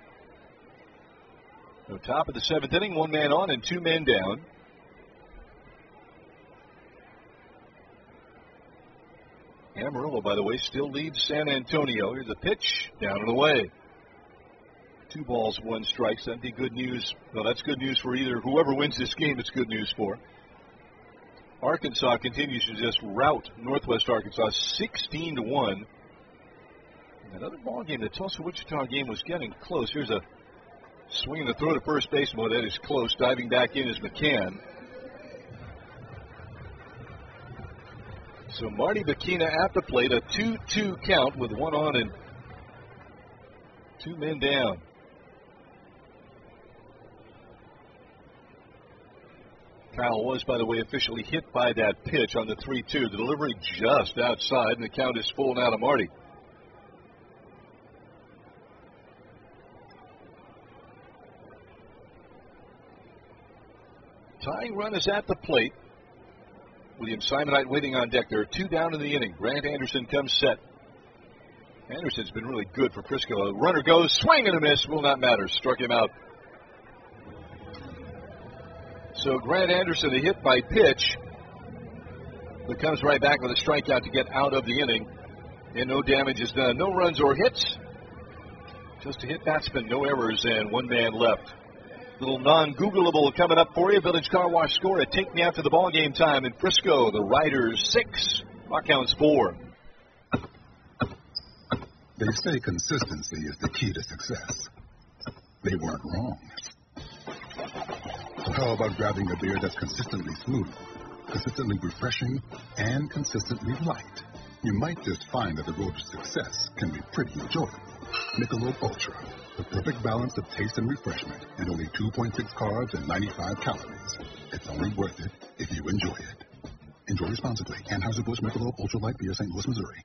So top of the 7th inning, 1 man on and 2 men down. Amarillo, by the way, still leads San Antonio. Here's a pitch, down and away. 2 balls, 1 strike. That'd be good news. Well, that's good news for either whoever wins this game. It's good news for. Arkansas continues to just rout Northwest Arkansas 16-1. Another ball game. The Tulsa-Wichita game was getting close. Here's a swing and a throw to first base. Well, that is close. Diving back in is McCann. So Marty Bikina at the plate, a 2-2 count with 1 on and 2 men down. Kyle was, by the way, officially hit by that pitch on the 3-2. The delivery just outside, and the count is full now to Marty. Tying run is at the plate. William Simonite waiting on deck. There are 2 down in the inning. Grant Anderson comes set. Anderson's been really good for Frisco. Runner goes, swing and a miss, will not matter. Struck him out. So Grant Anderson, a hit by pitch, but comes right back with a strikeout to get out of the inning. And no damage is done. No runs or hits. Just a hit batsman, no errors, and 1 man left. Little non-Googleable coming up for you. Village Car Wash score at Take Me Out to the Ball Game time in Frisco. The Riders 6, Rockhounds 4. They say consistency is the key to success. They weren't wrong. So how about grabbing a beer that's consistently smooth, consistently refreshing, and consistently light? You might just find that the road to success can be pretty enjoyable. Michelob Ultra, the perfect balance of taste and refreshment, and only 2.6 carbs and 95 calories. It's only worth it if you enjoy it. Enjoy responsibly. Anheuser-Busch Michelob Ultra Light Beer, St. Louis, Missouri.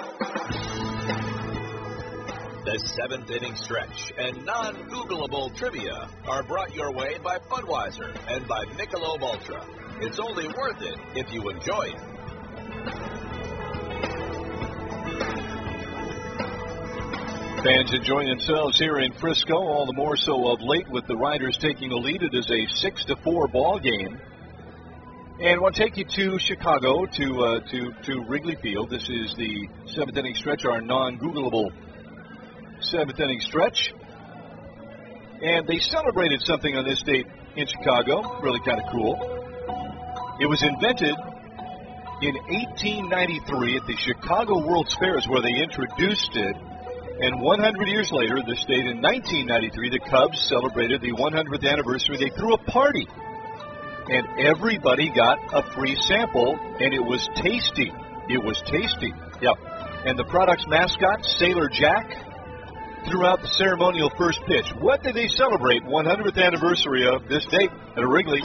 The 7th inning stretch and non-Googleable trivia are brought your way by Budweiser and by Michelob Ultra. It's only worth it if you enjoy it. Fans enjoying themselves here in Frisco, all the more so of late with the Riders taking the lead. It is a 6-4 ball game. And we'll take you to Chicago, to Wrigley Field. This is the 7th inning stretch, our non-Googleable 7th inning stretch. And they celebrated something on this date in Chicago, really kind of cool. It was invented in 1893 at the Chicago World's Fairs where they introduced it. And 100 years later, this date in 1993, the Cubs celebrated the 100th anniversary. They threw a party. And everybody got a free sample, and it was tasty. It was tasty. Yep. And the product's mascot, Sailor Jack, threw out the ceremonial first pitch. What did they celebrate? 100th anniversary of this date at Wrigley.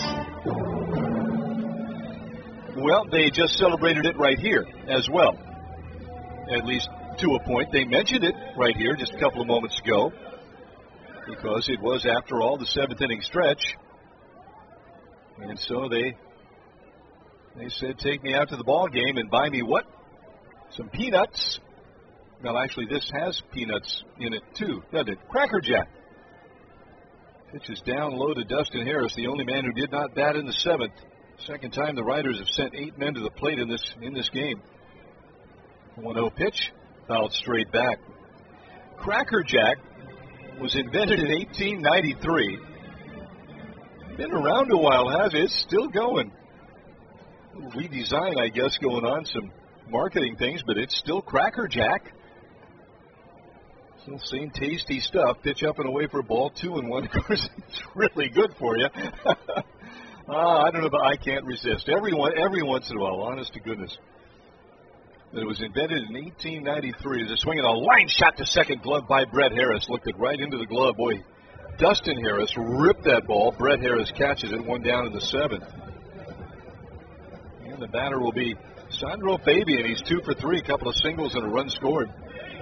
Well, they just celebrated it right here as well. At least to a point. They mentioned it right here just a couple of moments ago because it was, after all, the 7th inning stretch. And so they said, take me out to the ball game and buy me what? Some peanuts. Well, actually, this has peanuts in it, too, doesn't it? Cracker Jack. Pitches down low to Dustin Harris, the only man who did not bat in the 7th. Second time the Riders have sent 8 men to the plate in this game. 1-0 pitch, fouled straight back. Cracker Jack was invented in 1893. Been around a while, has it? It's still going. Redesign, I guess, going on, some marketing things, but it's still Cracker Jack. Still same tasty stuff. Pitch up and away for a ball, 2-1. Of course, it's really good for you. I don't know, but I can't resist. Every once in a while, honest to goodness. It was invented in 1893. There's a swing and a line shot to second, glove by Brett Harris. Looked it right into the glove. Boy, Dustin Harris ripped that ball. Brett Harris catches it, one down in the seventh. And the batter will be Sandro Fabian. He's 2 for 3, a couple of singles and a run scored.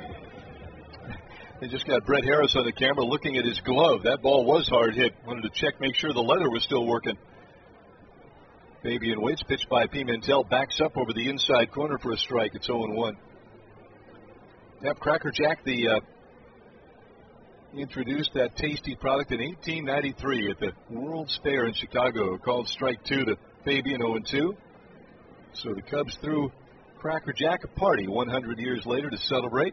They just got Brett Harris on the camera looking at his glove. That ball was hard hit. Wanted to check, make sure the leather was still working. Fabian waits, pitched by Pimentel, backs up over the inside corner for a strike. It's 0-1. Yep, Cracker Jack, introduced that tasty product in 1893 at the World's Fair in Chicago, called strike 2 to Fabian, 0-2. So the Cubs threw Cracker Jack a party 100 years later to celebrate.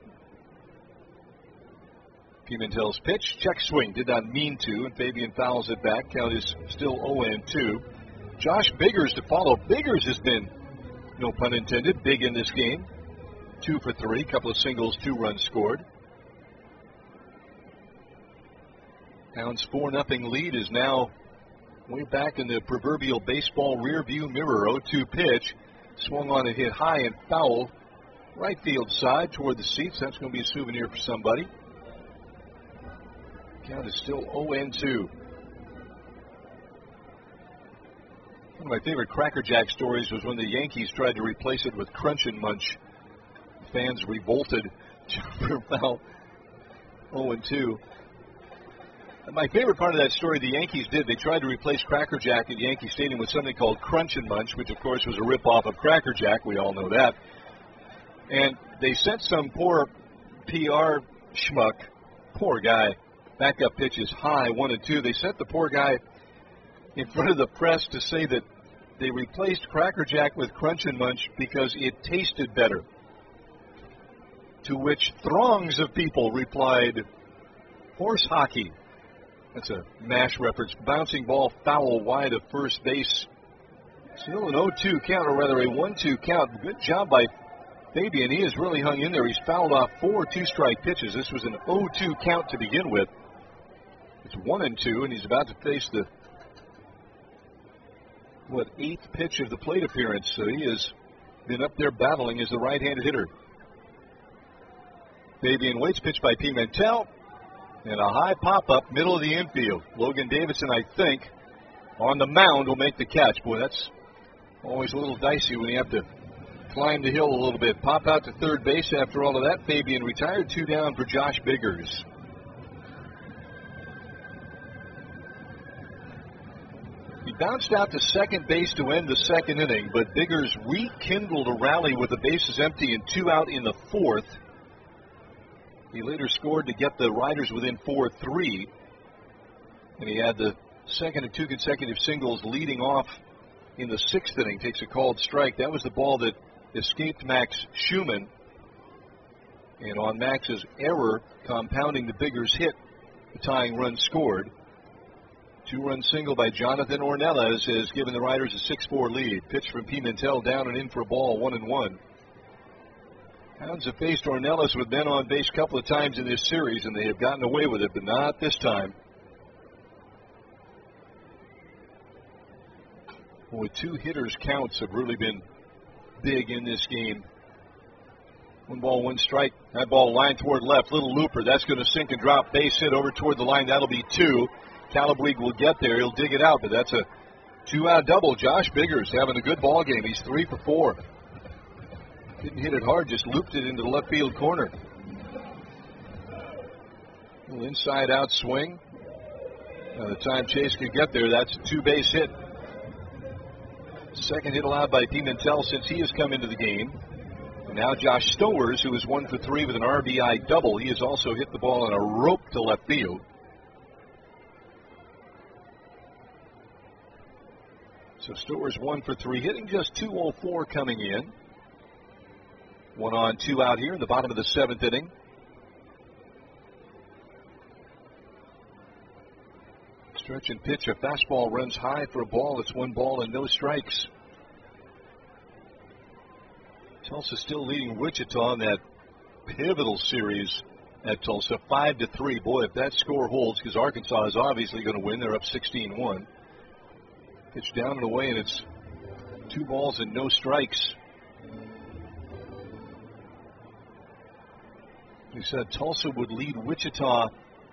Pimentel's pitch, check swing, did not mean to, and Fabian fouls it back. Count is still 0-2. Josh Biggers to follow. Biggers has been, no pun intended, big in this game. 2 for 3, couple of singles, 2 runs scored. Hounds 4-0 lead is now way back in the proverbial baseball rearview mirror. 0-2 pitch, swung on and hit high and foul. Right field side toward the seats. That's going to be a souvenir for somebody. Count is still 0-2. One of my favorite Cracker Jack stories was when the Yankees tried to replace it with Crunch and Munch. Fans revolted for foul 0-2. My favorite part of that story, the Yankees did, they tried to replace Cracker Jack at Yankee Stadium with something called Crunch and Munch, which of course was a rip-off of Cracker Jack. We all know that. And they sent some poor PR schmuck, poor guy, backup pitches high, 1-2. They sent the poor guy in front of the press to say that they replaced Cracker Jack with Crunch and Munch because it tasted better. To which throngs of people replied, horse hockey. That's a MASH reference. Bouncing ball foul wide of first base. Still an 0-2 count, or rather a 1-2 count. Good job by Fabian. He has really hung in there. He's fouled off 4 two-strike pitches. This was an 0-2 count to begin with. It's 1-2, and he's about to face the 8th pitch of the plate appearance. So he has been up there battling as the right-handed hitter. Fabian waits, pitch by Pimentel, and a high pop-up, middle of the infield. Logan Davidson, I think, on the mound will make the catch. Boy, that's always a little dicey when you have to climb the hill a little bit. Pop out to third base after all of that. Fabian retired, 2 down for Josh Biggers. He bounced out to second base to end the second inning, but Biggers rekindled a rally with the bases empty and 2 out in the 4th. He later scored to get the Riders within 4-3, and he had the second of 2 consecutive singles leading off in the 6th inning. Takes a called strike. That was the ball that escaped Max Schumann, and on Max's error, compounding the Biggers hit, the tying run scored. 2-run single by Jonathan Ornelas has given the Riders a 6-4 lead. Pitch from Pimentel down and in for a ball, 1-1. Hounds have faced Ornelas with men on base a couple of times in this series, and they have gotten away with it, but not this time. Boy, 2 hitters counts have really been big in this game. 1 ball, 1 strike. That ball lined toward left. Little looper. That's going to sink and drop. Base hit over toward the line. That'll be 2. Calabuig will get there. He'll dig it out, but that's a 2-out double. Josh Biggers having a good ball game. He's 3 for 4. Didn't hit it hard, just looped it into the left field corner. A little inside-out swing. By the time Chase could get there, that's a 2-base hit. Second hit allowed by Pimentel since he has come into the game. And now Josh Stowers, who is 1 for 3 with an RBI double. He has also hit the ball on a rope to left field. So Stowers 1 for 3, hitting just .204 coming in. 1 on, 2 out here in the bottom of the 7th inning. Stretch and pitch. A fastball runs high for a ball. It's 1 ball and no strikes. Tulsa still leading Wichita in that pivotal series at Tulsa, 5-3. Boy, if that score holds, because Arkansas is obviously going to win. They're up 16-1. Pitch down and away, and it's 2 balls and no strikes. We said Tulsa would lead Wichita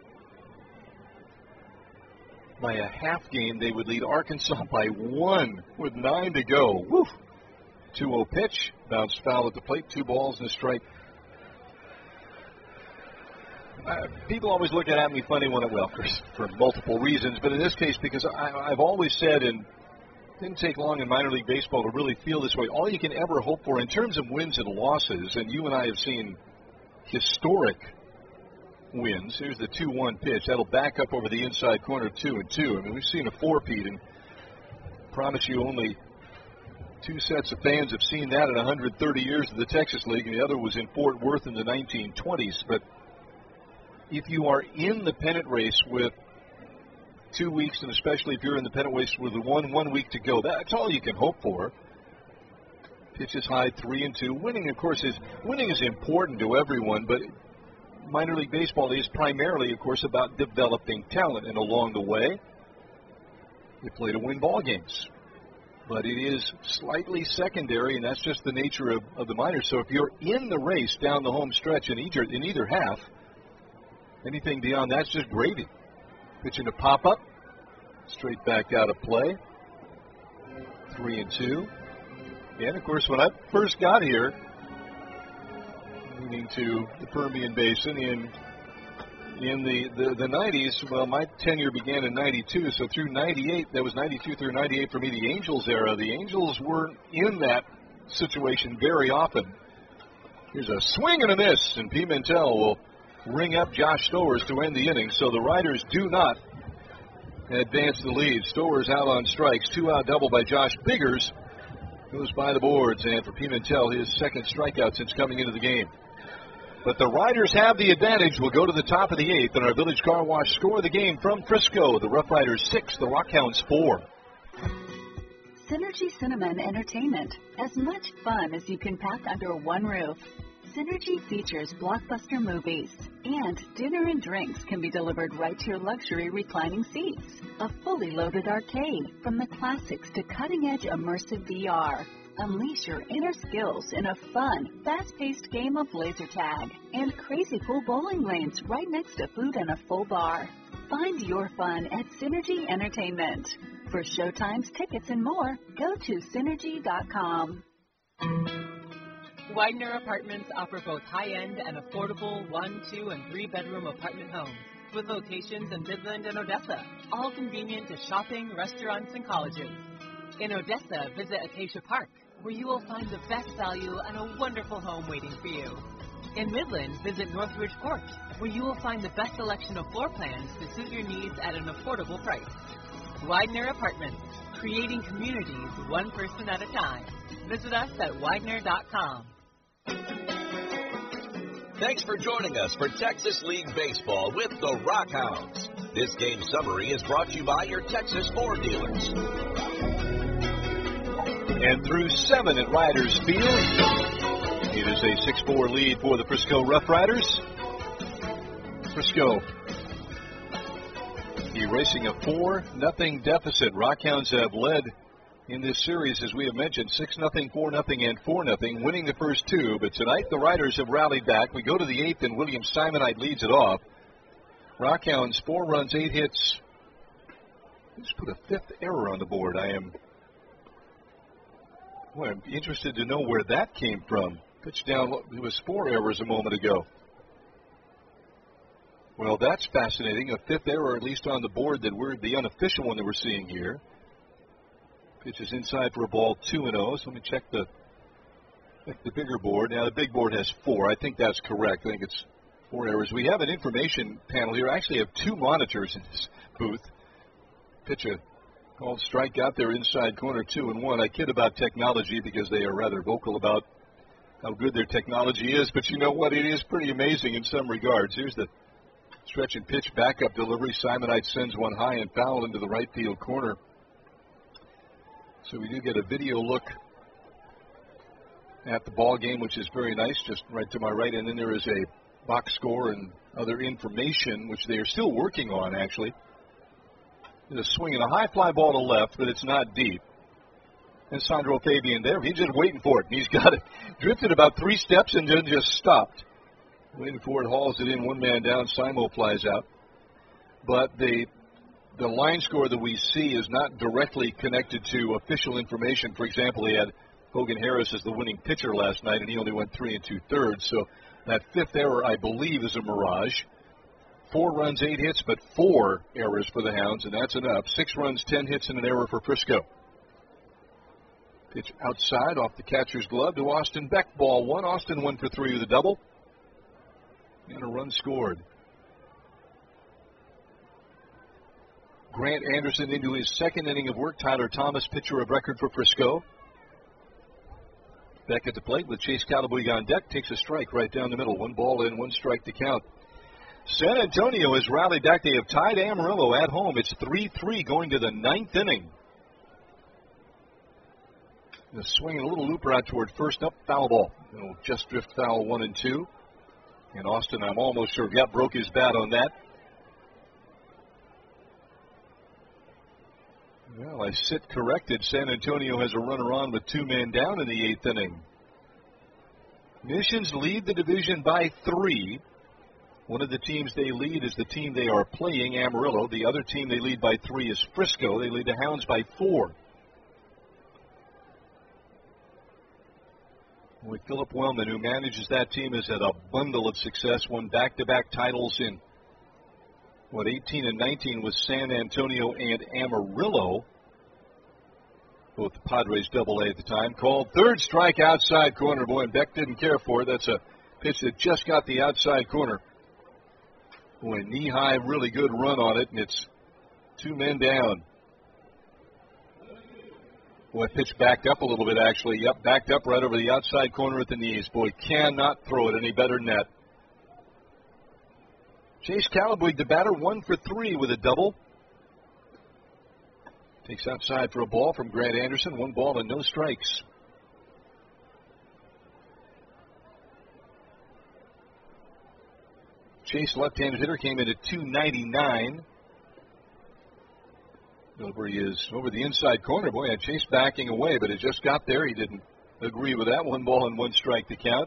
by a half game. They would lead Arkansas by 1 with 9 to go. Woo! 2-0 pitch, bounced foul at the plate, 2 balls and a strike. People always look at me funny when for multiple reasons, but in this case, because I've always said, and it didn't take long in minor league baseball to really feel this way, all you can ever hope for in terms of wins and losses, and you and I have seen historic wins. Here's the 2-1 pitch. That'll back up over the inside corner, 2-2. I mean, we've seen a 4-peat, and I promise you only 2 sets of fans have seen that in 130 years of the Texas League, and the other was in Fort Worth in the 1920s. But if you are in the pennant race with 2 weeks, and especially if you're in the pennant race with 1 week to go, that's all you can hope for. Pitches high, 3-2. Winning, of course, is important to everyone, but minor league baseball is primarily, of course, about developing talent, and along the way, you play to win ball games. But it is slightly secondary, and that's just the nature of the minors. So if you're in the race down the home stretch in either half, anything beyond that's just gravy. Pitching a pop-up, straight back out of play, 3-2. And, of course, when I first got here, moving to the Permian Basin in the 90s, well, my tenure began in 92, so through 98, that was 92 through 98 for me, the Angels era. The Angels weren't in that situation very often. Here's a swing and a miss, and Pimentel will ring up Josh Stowers to end the inning, so the Riders do not advance the lead. Stowers out on strikes, 2-out double by Josh Biggers, goes by the boards, and for Pimentel, his second strikeout since coming into the game. But the Riders have the advantage. We'll go to the top of the 8th, and our Village Car Wash score of the game from Frisco. The Rough Riders 6, the Rockhounds 4. Synergy Cinnamon Entertainment. As much fun as you can pack under one roof. Synergy features blockbuster movies, and dinner and drinks can be delivered right to your luxury reclining seats. A fully loaded arcade, from the classics to cutting-edge immersive VR. Unleash your inner skills in a fun, fast-paced game of laser tag, and crazy cool bowling lanes right next to food and a full bar. Find your fun at Synergy Entertainment. For showtimes, tickets, and more, go to Synergy.com. Widener Apartments offer both high-end and affordable 1, 2, and 3-bedroom apartment homes with locations in Midland and Odessa, all convenient to shopping, restaurants, and colleges. In Odessa, visit Acacia Park, where you will find the best value and a wonderful home waiting for you. In Midland, visit Northridge Court, where you will find the best selection of floor plans to suit your needs at an affordable price. Widener Apartments, creating communities one person at a time. Visit us at Widener.com. Thanks for joining us for Texas League Baseball with the Rockhounds. This game summary is brought to you by your Texas Ford dealers. And through 7 at Riders Field, it is a 6-4 lead for the Frisco Rough Riders. Frisco erasing a 4-0 deficit. Rockhounds have led in this series, as we have mentioned, 6-0, 4-0, and 4-0, winning the first 2. But tonight, the Riders have rallied back. We go to the 8th, and William Simonite leads it off. Rockhounds, 4 runs, 8 hits. Just put a 5th error on the board. I'm interested to know where that came from. Pitch down, it was 4 errors a moment ago. Well, that's fascinating. A 5th error, at least on the board, that we're the unofficial one that we're seeing here. Pitch is inside for a ball, 2-0. So let me check the bigger board. Now, the big board has 4. I think that's correct. I think it's 4 errors. We have an information panel here. I actually have 2 monitors in this booth. Pitch a called strike out there inside corner, 2-1. I kid about technology because they are rather vocal about how good their technology is. But you know what? It is pretty amazing in some regards. Here's the stretch and pitch backup delivery. Simonite sends one high and foul into the right field corner. So we do get a video look at the ball game, which is very nice, just right to my right. And then there is a box score and other information, which they are still working on, actually. He's swinging a high fly ball to left, but it's not deep. And Sandro Fabian there, he's just waiting for it. He's got it drifted about 3 steps and then just stopped. Waiting for it, hauls it in, one man down, Simo flies out. But the line score that we see is not directly connected to official information. For example, he had Hogan Harris as the winning pitcher last night, and he only went 3 2/3. So that 5th error, I believe, is a mirage. 4 runs, 8 hits, but 4 errors for the Hounds, and that's enough. 6 runs, 10 hits, and an error for Frisco. Pitch outside off the catcher's glove to Austin Beck. Ball 1. Austin 1 for 3 with a double. And a run scored. Grant Anderson into his 2nd inning of work. Tyler Thomas, pitcher of record for Frisco. Beck at the plate with Chase Callaway on deck. Takes a strike right down the middle. 1 ball in, 1 strike to count. San Antonio has rallied back. They have tied Amarillo at home. It's 3-3 going to the 9th inning. The swing and a little looper out toward first, up, foul ball. It'll just drift foul 1 and 2. And Austin, I'm almost sure, broke his bat on that. Well, I sit corrected. San Antonio has a runner on with 2 men down in the 8th inning. Missions lead the division by 3. One of the teams they lead is the team they are playing, Amarillo. The other team they lead by 3 is Frisco. They lead the Hounds by 4. With Philip Wellman, who manages that team, has had a bundle of success, won back-to-back titles in, 18 and 19 with San Antonio and Amarillo. Both the Padres Double-A at the time. Called 3rd strike outside corner. Boy, and Beck didn't care for it. That's a pitch that just got the outside corner. Boy, knee-high, really good run on it, and it's 2 men down. Boy, pitch backed up a little bit, actually. Yep, backed up right over the outside corner at the knees. Boy, cannot throw it any better than that. Chase Callaway, the batter, 1 for 3 with a double. Takes outside for a ball from Grant Anderson. 1 ball and no strikes. Chase, left-handed hitter, came in at .299. Over he is, over the inside corner. Boy, had Chase backing away, but it just got there. He didn't agree with that. 1 ball and 1 strike to count.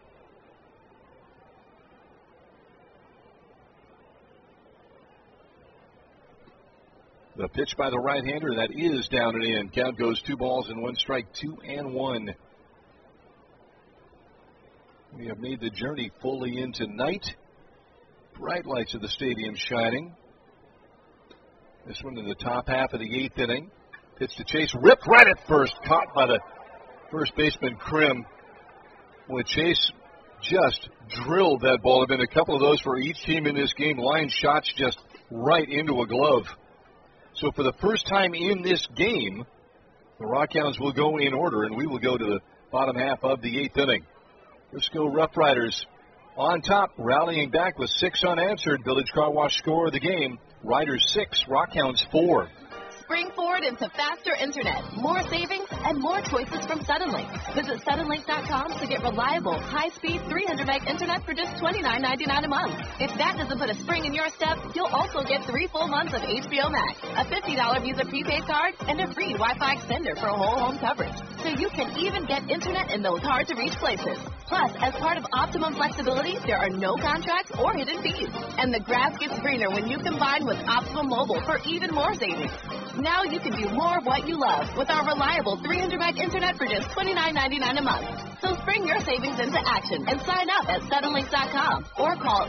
The pitch by the right-hander, that is down and in. Count goes 2 balls and 1 strike, 2-1. We have made the journey fully into night. Bright lights of the stadium shining. This one in the top half of the 8th inning. Pitch to Chase, ripped right at first, caught by the first baseman Krim. Boy, Chase just drilled that ball. There have been a couple of those for each team in this game. Line shots just right into a glove. So for the first time in this game, the Rockhounds will go in order, and we will go to the bottom half of the 8th inning. Frisco Rough Riders on top, rallying back with 6 unanswered. Village Car Wash score of the game. Riders 6, Rockhounds 4. Spring forward into faster internet, more savings, and more choices from Suddenlink. Visit suddenlink.com to get reliable, high-speed 300 meg internet for just $29.99 a month. If that doesn't put a spring in your step, you'll also get 3 full months of HBO Max, a $50 Visa prepaid card, and a free Wi-Fi extender for whole home coverage. So you can even get internet in those hard-to-reach places. Plus, as part of Optimum Flexibility, there are no contracts or hidden fees. And the grass gets greener when you combine with Optimum Mobile for even more savings. Now you can do more of what you love with our reliable 300 meg internet for just $29.99 a month. So spring your savings into action and sign up at suddenlink.com or call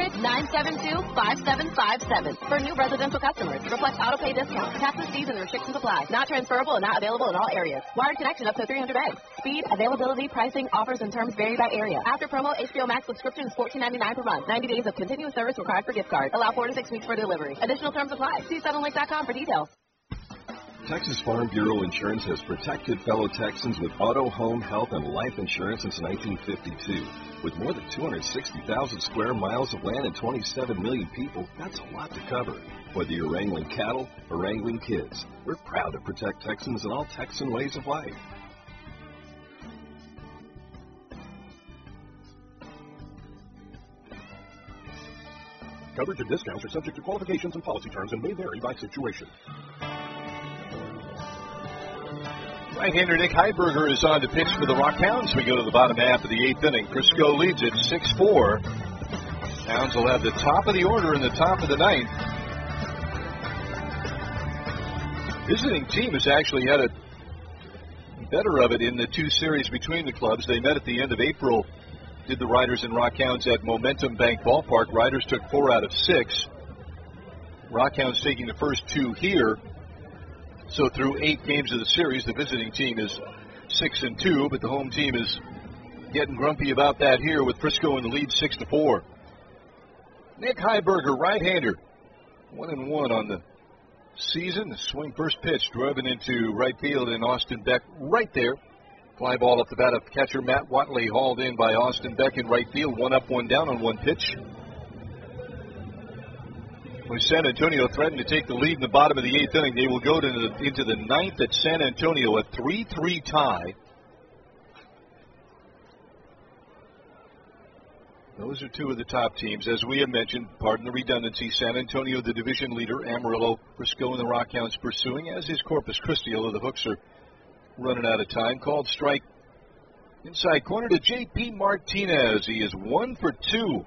800-972-5757 for new residential customers. Reflect auto pay discount. Taxes, fees, and restrictions apply. Not transferable and not available in all areas. Wired connection up to 300 megs. Speed, availability, pricing, offers, and terms vary by area. After promo, HBO Max subscription is $14.99 per month. 90 days of continuous service required for gift card. Allow 4 to 6 weeks for delivery. Additional terms apply. See suddenlink.com for details. Texas Farm Bureau Insurance has protected fellow Texans with auto, home, health, and life insurance since 1952. With more than 260,000 square miles of land and 27 million people, that's a lot to cover. Whether you're wrangling cattle or wrangling kids, we're proud to protect Texans in all Texan ways of life. Coverage and discounts are subject to qualifications and policy terms and may vary by situation. Right-hander Nick Heiberger is on to pitch for the Rockhounds. We go to the bottom half of the 8th inning. Frisco leads it 6-4. Hounds will have the top of the order in the top of the 9th. Visiting team has actually had a better of it in the 2 series between the clubs. They met at the end of April, did the Riders and Rockhounds at Momentum Bank Ballpark. Riders took 4 out of 6. Rockhounds taking the first 2 here. So through 8 games of the series, the visiting team is 6-2, but the home team is getting grumpy about that here with Frisco in the lead 6-4. Nick Heiberger, right-hander, 1-1 on the season. The swing first pitch driving into right field, and Austin Beck right there. Fly ball up the bat of catcher Matt Watley, hauled in by Austin Beck in right field. 1 up, 1 down on 1 pitch. With San Antonio threatening to take the lead in the bottom of the 8th inning, they will go into the 9th at San Antonio, a 3-3 tie. Those are 2 of the top teams. As we have mentioned, pardon the redundancy, San Antonio, the division leader, Amarillo, Frisco, and the Rockhounds pursuing, as is Corpus Christi, although the Hooks are running out of time. Called strike inside corner to J.P. Martinez. He is 1 for 2.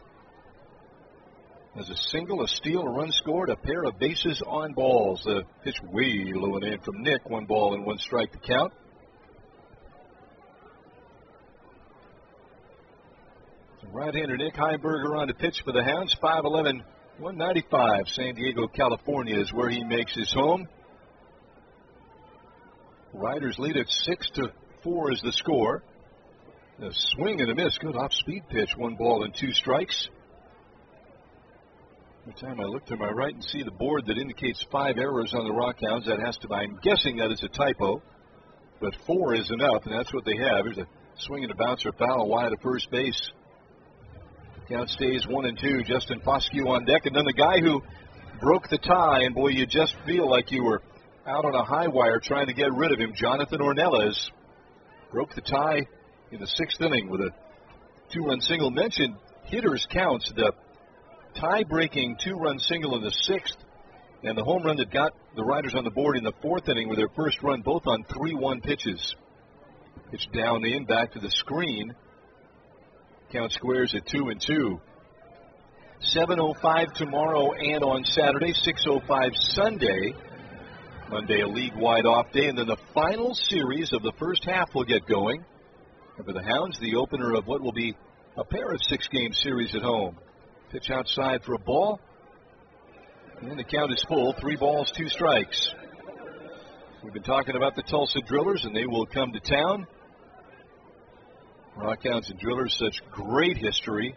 As a single, a steal, a run scored, a pair of bases on balls. The pitch way low and in from Nick. 1 ball and 1 strike to count. Right-hander Nick Heiberger on to pitch for the Hounds. 5'11", 195. San Diego, California is where he makes his home. Riders lead at 6-4 is the score. A swing and a miss. Good off-speed pitch. 1 ball and 2 strikes. Every time I look to my right and see the board that indicates 5 errors on the Rockhounds, that has to, I'm guessing that is a typo, but 4 is enough, and that's what they have. Here's a swing and a bouncer foul wide of first base. Count stays 1-2. Justin Foscue on deck, and then the guy who broke the tie, and boy, you just feel like you were out on a high wire trying to get rid of him. Jonathan Ornelas broke the tie in the 6th inning with a 2-run single. Mentioned hitters counts, the tie-breaking 2-run single in the 6th, and the home run that got the Riders on the board in the 4th inning with their first run, both on 3-1 pitches. Pitch down in, back to the screen. Count squares at 2-2. 7:05 tomorrow and on Saturday, 6:05 Sunday. Monday, a league-wide off day, and then the final series of the first half will get going. And for the Hounds, the opener of what will be a pair of 6-game series at home. Pitch outside for a ball. And the count is full. 3 balls, 2 strikes. We've been talking about the Tulsa Drillers, and they will come to town. Rockhounds and Drillers, such great history.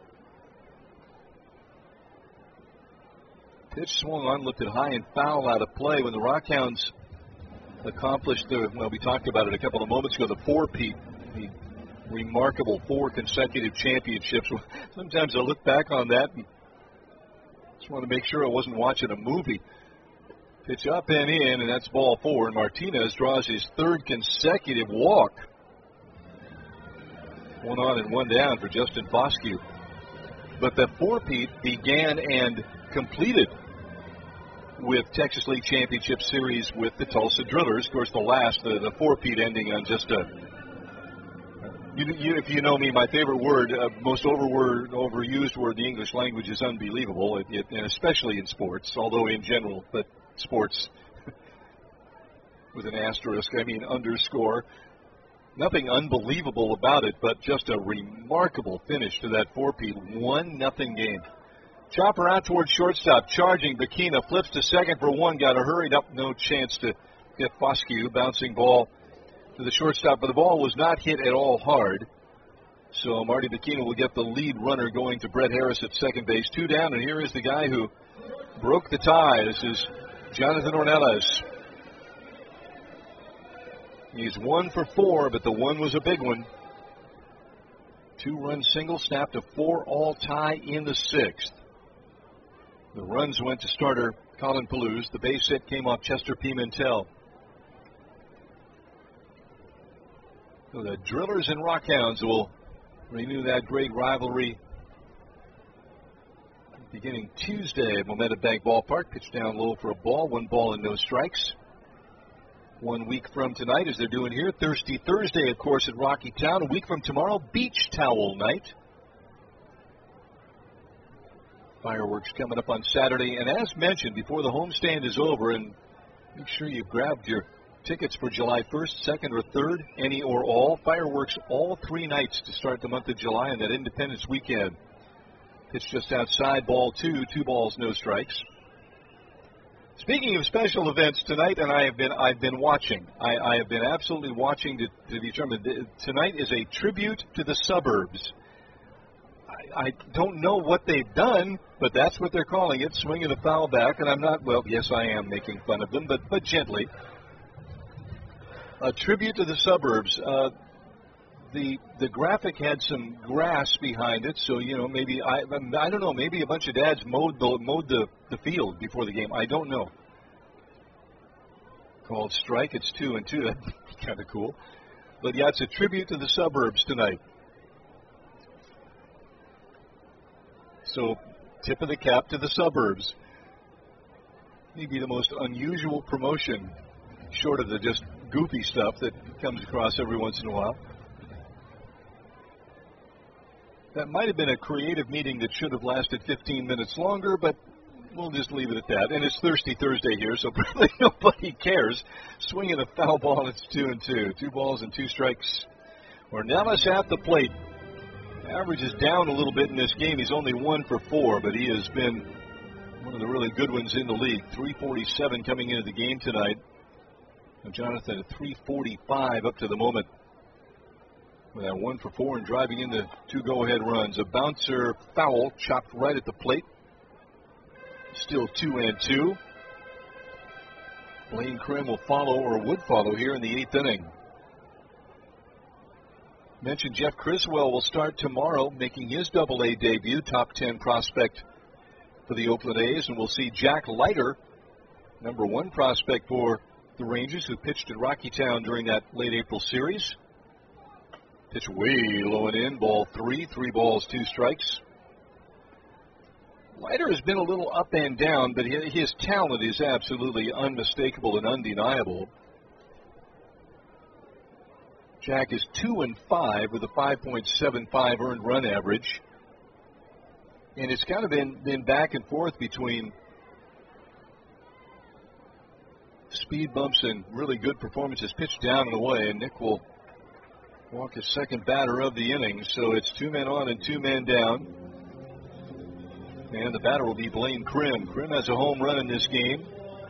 Pitch swung on, lifted high and foul out of play when the Rockhounds accomplished we talked about it a couple of moments ago, the 4-peat. The remarkable 4 consecutive championships. Sometimes I look back on that and just want to make sure I wasn't watching a movie. Pitch up and in, and that's ball 4. And Martinez draws his 3rd consecutive walk. 1 on and 1 down for Justin Foscue. But the 4-peat began and completed with Texas League Championship Series with the Tulsa Drillers. Of course, the 4-peat ending on just a... if you know me, my favorite word, most overused word in the English language is unbelievable, and especially in sports, although in general, but sports with an asterisk, I mean underscore. Nothing unbelievable about it, but just a remarkable finish to that 4-peat. 1-0 game. Chopper out towards shortstop, charging. Bikina flips to second for 1, got a hurried up, no chance to get Foscue. Bouncing ball to the shortstop, but the ball was not hit at all hard. So Marty Bikina will get the lead runner going to Brett Harris at second base. 2 down, and here is the guy who broke the tie. This is Jonathan Ornelas. He's 1 for 4, but the 1 was a big one. 2-run single, snapped a 4-all tie in the 6th. The runs went to starter Colin Palouse. The base hit came off Chester Pimentel. So the Drillers and Rockhounds will renew that great rivalry beginning Tuesday at Momentum Bank Ballpark. Pitch down low for a ball, 1 ball and no strikes. 1 week from tonight, as they're doing here, Thirsty Thursday, of course, at Rocky Town. A week from tomorrow, Beach Towel Night. Fireworks coming up on Saturday. And as mentioned, before the homestand is over, and make sure you've grabbed your tickets for July 1st, 2nd, or 3rd, any or all. Fireworks all 3 nights to start the month of July and that Independence weekend. Pitch just outside, ball 2, 2 balls, no strikes. Speaking of special events tonight, and I've been watching. I have been absolutely watching to determine. Tonight is a tribute to the suburbs. I don't know what they've done, but that's what they're calling it, swinging a foul back. And I'm not, well, yes, I am making fun of them, but gently. A tribute to the suburbs. The graphic had some grass behind it, so maybe I don't know. Maybe a bunch of dads mowed the field before the game. I don't know. Called strike. It's 2-2. That'd be kind of cool. But yeah, it's a tribute to the suburbs tonight. So, tip of the cap to the suburbs. Maybe the most unusual promotion, short of the just goofy stuff that comes across every once in a while. That might have been a creative meeting that should have lasted 15 minutes longer, but we'll just leave it at that. And it's Thirsty Thursday here, so probably nobody cares. Swinging a foul ball, it's 2-2. 2 balls and 2 strikes. Ornelas at the plate. Average is down a little bit in this game. He's only 1 for 4, but he has been one of the really good ones in the league. 347 coming into the game tonight. And Jonathan at 345 up to the moment. With that 1 for 4 and driving into 2 go-ahead runs. A bouncer foul chopped right at the plate. Still 2-2. Blaine Krim will follow, or would follow, here in the 8th inning. Mentioned Jeff Criswell will start tomorrow, making his Double-A debut, top 10 prospect for the Oakland A's. And we'll see Jack Leiter, number 1 prospect for the Rangers, who pitched at Rocky Town during that late April series. Pitch way low and in, ball 3, 3 balls, 2 strikes. Leiter has been a little up and down, but his talent is absolutely unmistakable and undeniable. Jack is 2-5 with a 5.75 earned run average. And it's kind of been back and forth between speed bumps and really good performances. Pitched down and away, and Nick will walk his second batter of the inning. So it's 2 men on and 2 men down. And the batter will be Blaine Krim. Krim has a home run in this game.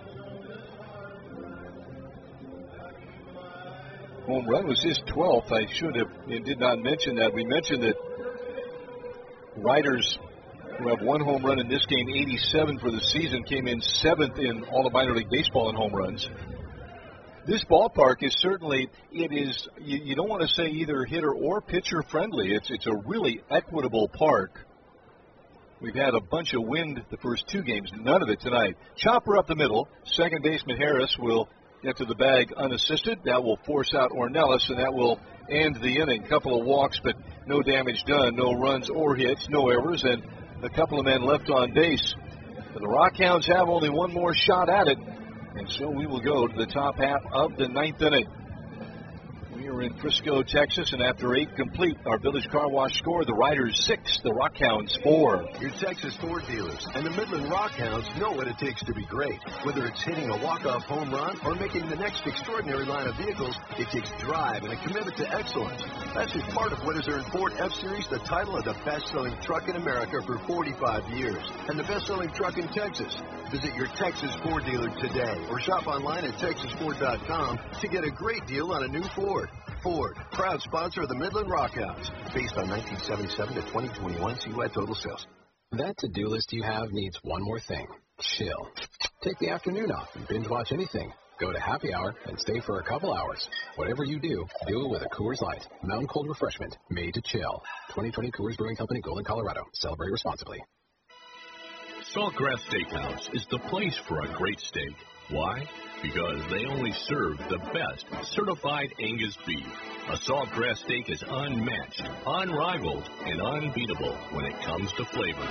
Home run was his 12th. I should have and did not mention that. We mentioned that Riders, who have 1 home run in this game, 87 for the season, came in 7th in all of minor league baseball in home runs. This ballpark is certainly, you don't want to say either hitter or pitcher friendly. It's a really equitable park. We've had a bunch of wind the first 2 games, none of it tonight. Chopper up the middle. Second baseman Harris will get to the bag unassisted. That will force out Ornelas, and that will end the inning. Couple of walks, but no damage done. No runs or hits, no errors, and a couple of men left on base. But the Rockhounds have only 1 more shot at it, and so we will go to the top half of the 9th inning. We are in Frisco, Texas, and after 8 complete, our Village Car Wash score, the Riders 6, the Rockhounds 4. Your Texas Ford dealers and the Midland Rockhounds know what it takes to be great. Whether it's hitting a walk-off home run or making the next extraordinary line of vehicles, it takes drive and a commitment to excellence. That's just part of what has earned Ford F-Series the title of the best-selling truck in America for 45 years and the best-selling truck in Texas. Visit your Texas Ford dealer today or shop online at texasford.com to get a great deal on a new Ford. Ford, proud sponsor of the Midland Rockhounds, based on 1977 to 2021 CY total sales. That to-do list you have needs one more thing. Chill. Take the afternoon off and binge watch anything. Go to happy hour and stay for a couple hours. Whatever you do it with a Coors Light. Mountain cold refreshment made to chill. 2020 Coors Brewing Company, Golden, Colorado. Celebrate responsibly. Saltgrass Steakhouse is the place for a great steak. Why? Because they only serve the best certified Angus beef. A Saltgrass steak is unmatched, unrivaled, and unbeatable when it comes to flavor.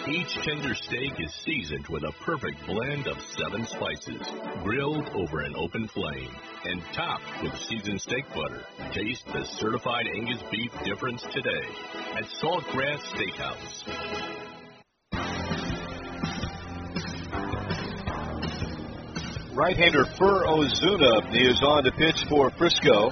Each tender steak is seasoned with a perfect blend of 7 spices, grilled over an open flame, and topped with seasoned steak butter. Taste the certified Angus beef difference today at Saltgrass Steakhouse. Right-hander Fur Ozuna is on to pitch for Frisco.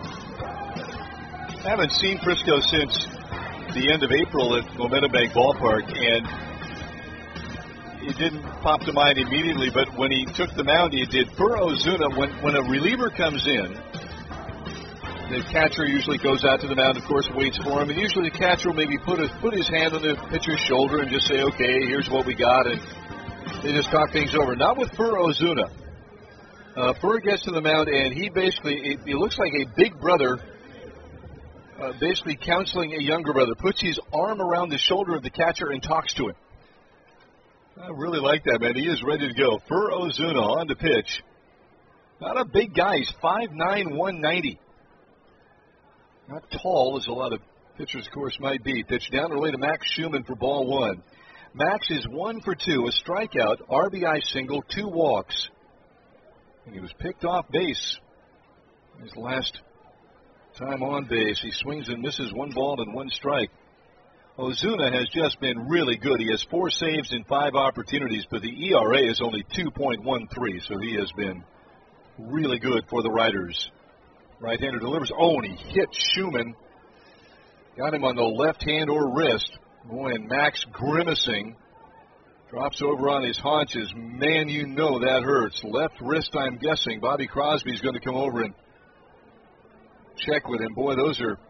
Haven't seen Frisco since the end of April at Momentum Bank Ballpark, and it didn't pop to mind immediately, but when he took the mound, he did. Fur Ozuna, when a reliever comes in, the catcher usually goes out to the mound, of course, waits for him, and usually the catcher will maybe put his hand on the pitcher's shoulder and just say, okay, here's what we got, and they just talk things over. Not with Fur Ozuna. Fur gets to the mound, and he basically, he looks like a big brother, basically counseling a younger brother, puts his arm around the shoulder of the catcher and talks to him. I really like that, man. He is ready to go. Fur Ozuna on to pitch. Not a big guy. He's 5'9", 190. Not tall, as a lot of pitchers, of course, might be. Pitch down early to Max Schumann for ball 1. Max is 1 for 2, a strikeout, RBI single, 2 walks. And he was picked off base his last time on base. He swings and misses 1 ball and 1 strike. Ozuna has just been really good. He has 4 saves in 5 opportunities, but the ERA is only 2.13, so he has been really good for the Riders. Right-hander delivers. Oh, and he hit Schumann. Got him on the left hand or wrist. Boy, and Max grimacing. Drops over on his haunches. Man, you know that hurts. Left wrist, I'm guessing. Bobby Crosby's going to come over and check with him. Boy, those are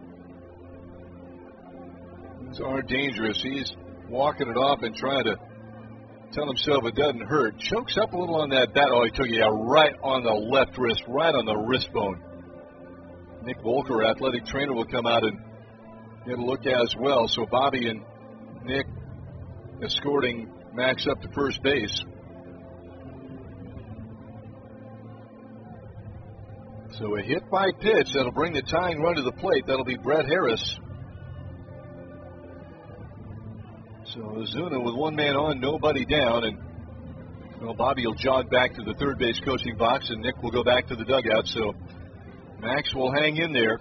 dangerous. He's walking it off and trying to tell himself it doesn't hurt. Chokes up a little on that bat. Oh, he took it right on the left wrist, right on the wrist bone. Nick Volker, athletic trainer, will come out and get a look as well. So Bobby and Nick escorting Max up to first base. So a hit by pitch that'll bring the tying run to the plate. That'll be Brett Harris. So Ozuna with 1 man on, nobody down, and Bobby will jog back to the third base coaching box, and Nick will go back to the dugout. So Max will hang in there.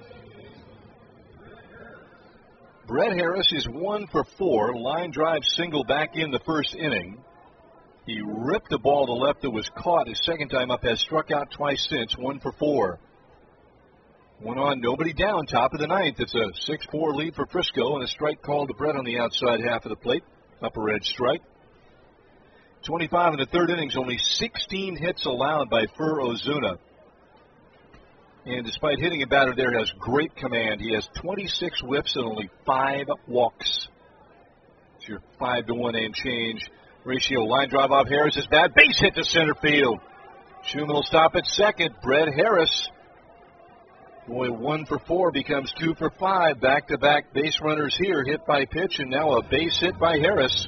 Brett Harris is 1 for 4. Line drive single back in the first inning. He ripped the ball to left that was caught. His second time up, has struck out twice since. 1 for 4. 1 on, nobody down, top of the 9th. It's a 6-4 lead for Frisco, and a strike called to Brett on the outside half of the plate. Upper edge strike. 25 in the third innings, only 16 hits allowed by Fur Ozuna. And despite hitting a batter there, has great command. He has 26 whips and only 5 walks. It's your 5-to-1 and change ratio. Line drive off Harris is bad. Base hit to center field. Schumann will stop at second. Brett Harris, boy, 1 for 4 becomes 2 for 5. Back-to-back base runners here, hit by pitch, and now a base hit by Harris.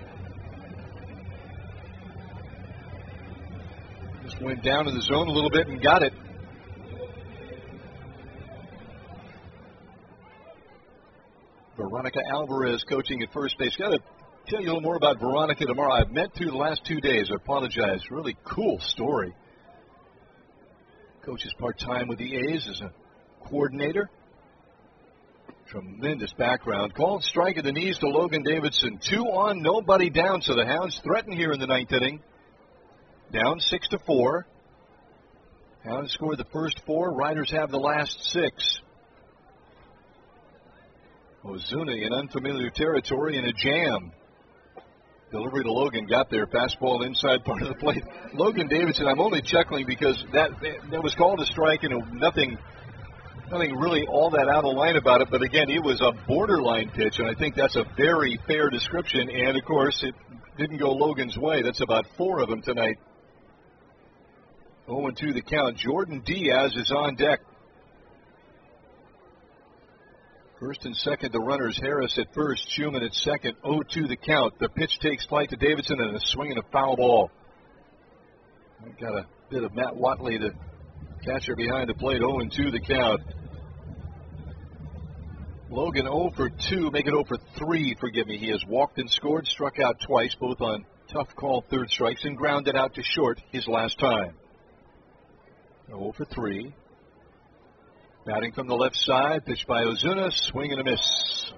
Just went down in the zone a little bit and got it. Veronica Alvarez coaching at first base. Got to tell you a little more about Veronica tomorrow. I've met to the last 2 days. I apologize. Really cool story. Coaches part-time with the A's as a coordinator. Tremendous background. Called strike at the knees to Logan Davidson. 2 on, nobody down. So the Hounds threaten here in the 9th inning. Down 6-4. Hounds scored the first 4. Riders have the last 6. Ozuna in unfamiliar territory in a jam. Delivery to Logan, got there. Fastball inside part of the plate. Logan Davidson, I'm only chuckling because that was called a strike and nothing really all that out of line about it. But again, it was a borderline pitch, and I think that's a very fair description. And of course, it didn't go Logan's way. That's about 4 of them tonight. 0-2 the count. Jordan Diaz is on deck. First and second, the runners. Harris at first, Schumann at second. 0-2 the count. The pitch takes flight to Davidson and a swing and a foul ball. Got a bit of Matt Watley, the catcher behind the plate. 0-2 the count. Logan 0 for 2, make it 0 for 3, forgive me. He has walked and scored, struck out twice, both on tough call third strikes, and grounded out to short his last time. 0 for 3. Batting from the left side, pitched by Ozuna, swing and a miss.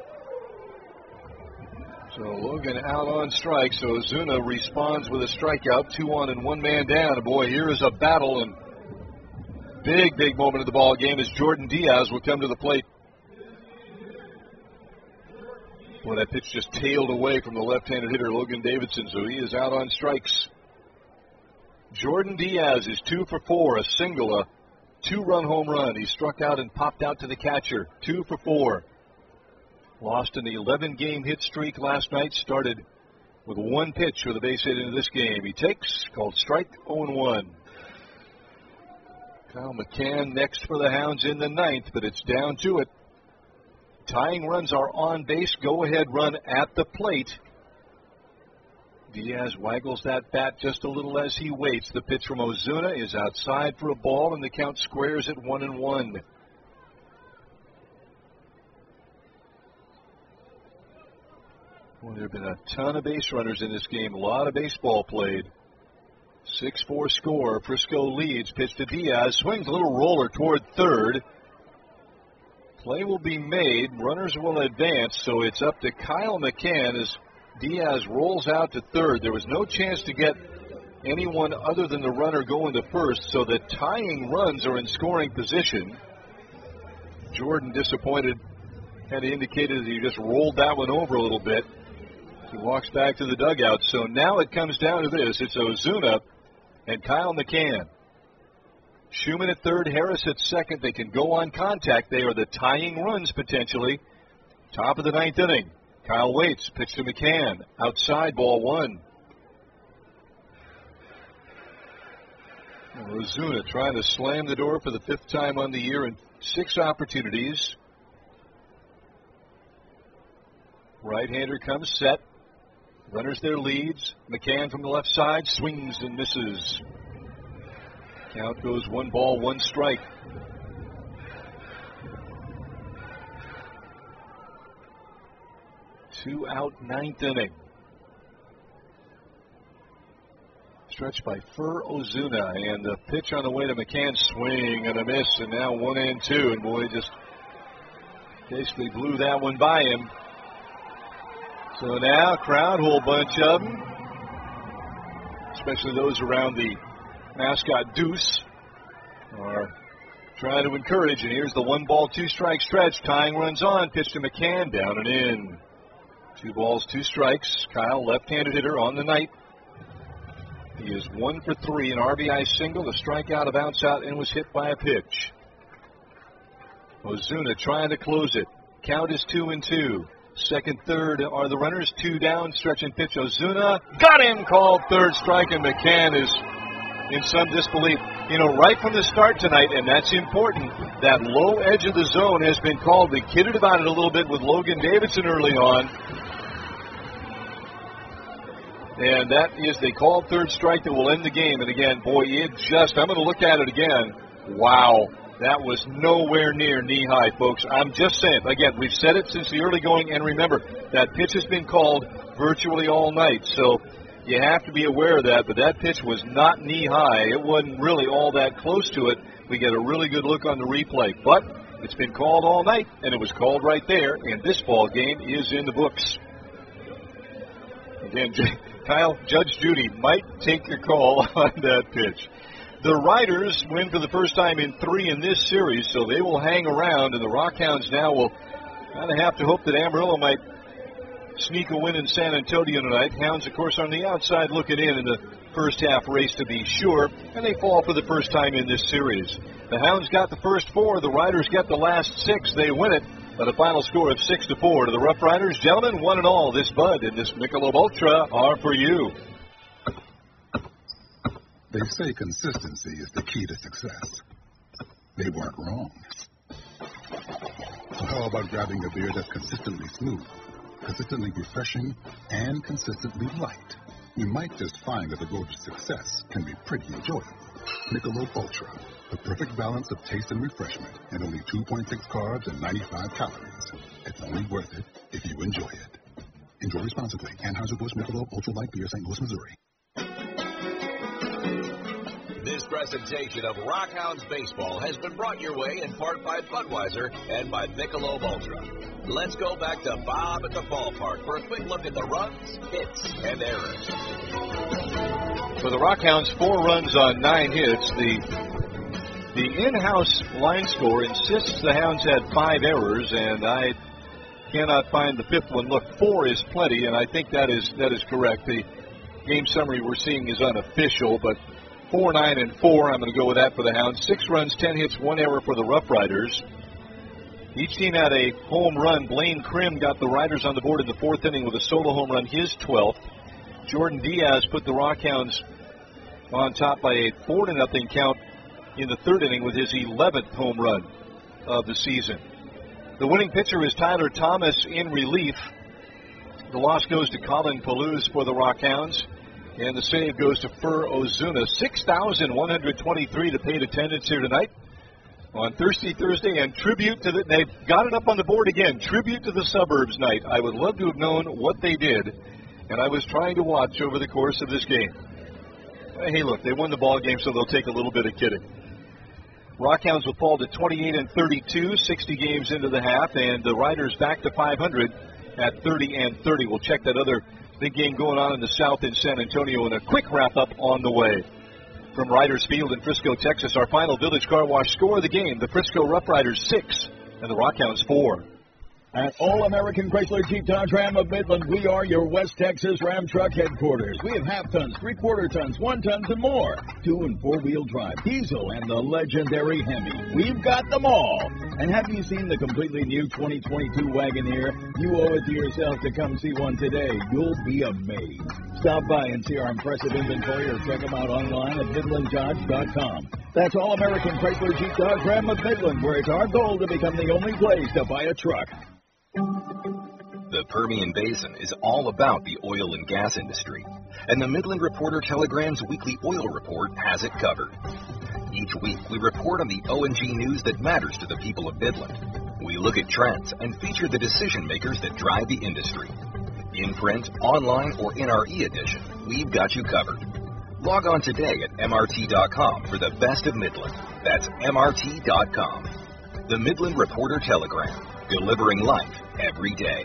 So Logan out on strikes, so Ozuna responds with a strikeout, 2 on and 1 man down. And boy, here is a battle, and big moment of the ball game as Jordan Diaz will come to the plate. Boy, that pitch just tailed away from the left-handed hitter, Logan Davidson, so he is out on strikes. Jordan Diaz is 2 for 4, a single, a 2-run home run. He struck out and popped out to the catcher, 2 for 4. Lost an 11-game hit streak last night, started with 1 pitch with a base hit into this game. He takes, called strike, 0-1. Kyle McCann next for the Hounds in the 9th, but it's down to it. Tying runs are on base, go-ahead run at the plate. Diaz waggles that bat just a little as he waits. The pitch from Ozuna is outside for a ball, and the count squares at 1-1. Well, there have been a ton of base runners in this game, a lot of baseball played. 6-4 score, Frisco leads, pitch to Diaz, swings a little roller toward third. Play will be made, runners will advance, so it's up to Kyle McCann as Diaz rolls out to third. There was no chance to get anyone other than the runner going to first, so the tying runs are in scoring position. Jordan disappointed, had indicated that he just rolled that one over a little bit. He walks back to the dugout, so now it comes down to this. It's Ozuna and Kyle McCann. Schumann at third, Harris at second. They can go on contact. They are the tying runs potentially. Top of the 9th inning. Kyle waits, pitch to McCann. Outside, ball 1. Ozuna trying to slam the door for the 5th time on the year in 6 opportunities. Right-hander comes set. Runners their leads. McCann from the left side swings and misses. Count goes 1 ball, 1 strike. Two out, 9th inning. Stretch by Fur Ozuna, and the pitch on the way to McCann, swing and a miss, and now 1-2, and boy, just basically blew that one by him. So now, crowd, whole bunch of them, especially those around the mascot Deuce, are trying to encourage, and here's the 1 ball, 2 strike stretch. Tying runs on, pitch to McCann, down and in. 2 balls, 2 strikes. Kyle, left-handed hitter on the night. He is 1 for 3, an RBI single, a strikeout, a bounce out, and was hit by a pitch. Ozuna trying to close it. Count is 2-2. Second, third are the runners. 2 down, stretch and pitch. Ozuna got him, called third strike, and McCann is in some disbelief. You know, right from the start tonight, and that's important, that low edge of the zone has been called. We kidded about it a little bit with Logan Davidson early on. And that is, they called third strike that will end the game. And again, boy, it just, I'm going to look at it again. Wow, that was nowhere near knee-high, folks. I'm just saying, again, we've said it since the early going, and remember, that pitch has been called virtually all night. So you have to be aware of that, but that pitch was not knee-high. It wasn't really all that close to it. We get a really good look on the replay. But it's been called all night, and it was called right there, and this ball game is in the books. Again, Kyle, Judge Judy might take your call on that pitch. The Riders win for the first time in 3 in this series, so they will hang around, and the Rockhounds now will kind of have to hope that Amarillo might sneak a win in San Antonio tonight. Hounds, of course, on the outside looking in the first half race to be sure, and they fall for the first time in this series. The Hounds got the first 4, the Riders got the last 6. They win it by the final score of 6-4 to the Rough Riders. Gentlemen, 1 and all, this Bud and this Michelob Ultra are for you. They say consistency is the key to success. They weren't wrong. So how about grabbing a beer that's consistently smooth, consistently refreshing, and consistently light? You might just find that the road to success can be pretty enjoyable. Michelob Ultra, the perfect balance of taste and refreshment, and only 2.6 carbs and 95 calories. It's only worth it if you enjoy it. Enjoy responsibly. Anheuser-Busch Michelob Ultra Light Beer, St. Louis, Missouri. This presentation of Rockhounds Baseball has been brought your way in part by Budweiser and by Michelob Ultra. Let's go back to Bob at the ballpark for a quick look at the runs, hits, and errors. For the Rockhounds, 4 runs on 9 hits. The in-house line score insists the Hounds had 5 errors, and I cannot find the 5th one. Look, 4 is plenty, and I think that is correct. The game summary we're seeing is unofficial, but 4, 9, and 4, I'm going to go with that for the Hounds. 6 runs, 10 hits, 1 error for the Rough Riders. Each team had a home run. Blaine Krim got the Riders on the board in the 4th inning with a solo home run, his 12th. Jordan Diaz put the Rockhounds on top by a 4-0 count in the 3rd inning with his 11th home run of the season. The winning pitcher is Tyler Thomas in relief. The loss goes to Colin Palouse for the Rockhounds, and the save goes to Fur Ozuna. 6,123 to paid attendance here tonight on Thirsty Thursday, and tribute to they've got it up on the board again, tribute to the suburbs night. I would love to have known what they did, and I was trying to watch over the course of this game. Hey, look, they won the ball game, so they'll take a little bit of kidding. Rockhounds will fall to 28-32, 60 games into the half, and the Riders back to 500 at 30-30. We'll check that other big game going on in the South in San Antonio, and a quick wrap-up on the way. From Riders Field in Frisco, Texas, our final Village Car Wash score of the game, the Frisco Rough Riders 6 and the Rockhounds 4. At All-American Chrysler Jeep Dodge Ram of Midland, we are your West Texas Ram Truck headquarters. We have half-tons, three-quarter tons, 1-tons, and more. 2- and 4-wheel drive, diesel, and the legendary Hemi. We've got them all. And have you seen the completely new 2022 Wagoneer? You owe it to yourself to come see one today. You'll be amazed. Stop by and see our impressive inventory or check them out online at MidlandDodge.com. That's All-American Chrysler Jeep Dodge Ram of Midland, where it's our goal to become the only place to buy a truck. The Permian Basin is all about the oil and gas industry, and the Midland Reporter Telegram's weekly oil report has it covered. Each week, we report on the O&G news that matters to the people of Midland. We look at trends and feature the decision makers that drive the industry. In print, online, or in our e-edition, we've got you covered. Log on today at MRT.com for the best of Midland. That's MRT.com. The Midland Reporter Telegram, delivering life every day.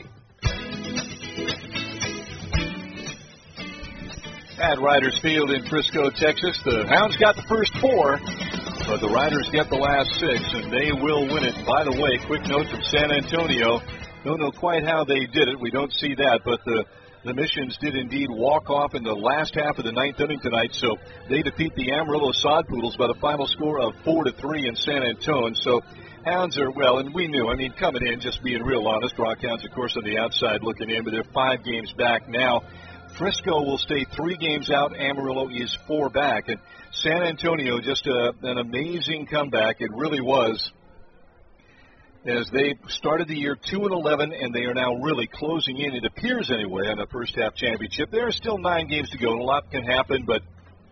At Riders Field in Frisco, Texas, the Hounds got the first 4, but the Riders get the last 6, and they will win it. By the way, quick note from San Antonio. Don't know quite how they did it. We don't see that, but the Missions did indeed walk off in the last half of the 9th inning tonight, so they defeat the Amarillo Sod Poodles by the final score of 4-3 in San Antonio. So Hounds are, well, and we knew, coming in, just being real honest, Rockhounds, of course, on the outside looking in, but they're 5 games back now. Frisco will stay 3 games out. Amarillo is 4 back. And San Antonio, just an amazing comeback. It really was. As they started the year 2-11, and they are now really closing in, it appears anyway, on the first half championship. There are still 9 games to go, and a lot can happen, but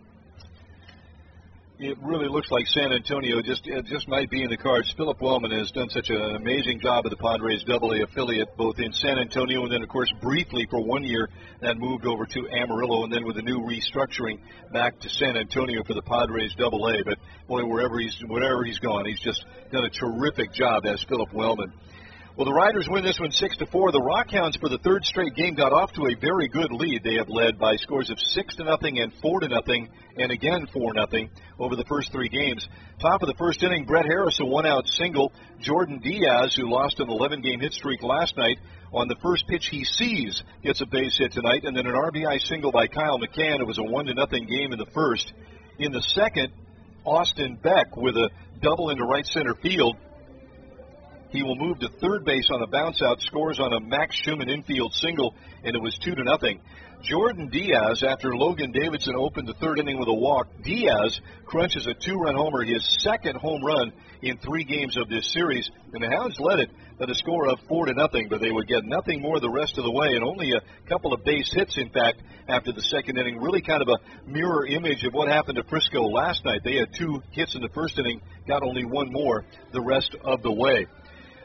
it really looks like San Antonio just might be in the cards. Philip Wellman has done such an amazing job at the Padres AA affiliate, both in San Antonio and then, of course, briefly for 1 year that moved over to Amarillo, and then with a new restructuring back to San Antonio for the Padres AA. But boy, wherever he's gone, he's just done a terrific job as Philip Wellman. Well, the Riders win this one 6-4. The Rockhounds, for the 3rd straight game, got off to a very good lead. They have led by scores of 6-0 and 4-0, and again 4-0 over the first 3 games. Top of the first inning, Brett Harris, a 1-out single. Jordan Diaz, who lost an 11-game hit streak last night, on the first pitch he sees, gets a base hit tonight, and then an RBI single by Kyle McCann. It was a 1-0 game in the first. In the second, Austin Beck with a double into right center field. He will move to third base on a bounce out, scores on a Max Schumann infield single, and it was 2-0. Jordan Diaz, after Logan Davidson opened the 3rd inning with a walk, Diaz crunches a 2-run homer, his 2nd home run in 3 games of this series, and the Hounds led it at a score of 4-0, but they would get nothing more the rest of the way, and only a couple of base hits, in fact, after the 2nd inning. Really kind of a mirror image of what happened to Frisco last night. They had 2 hits in the 1st inning, got only 1 more the rest of the way.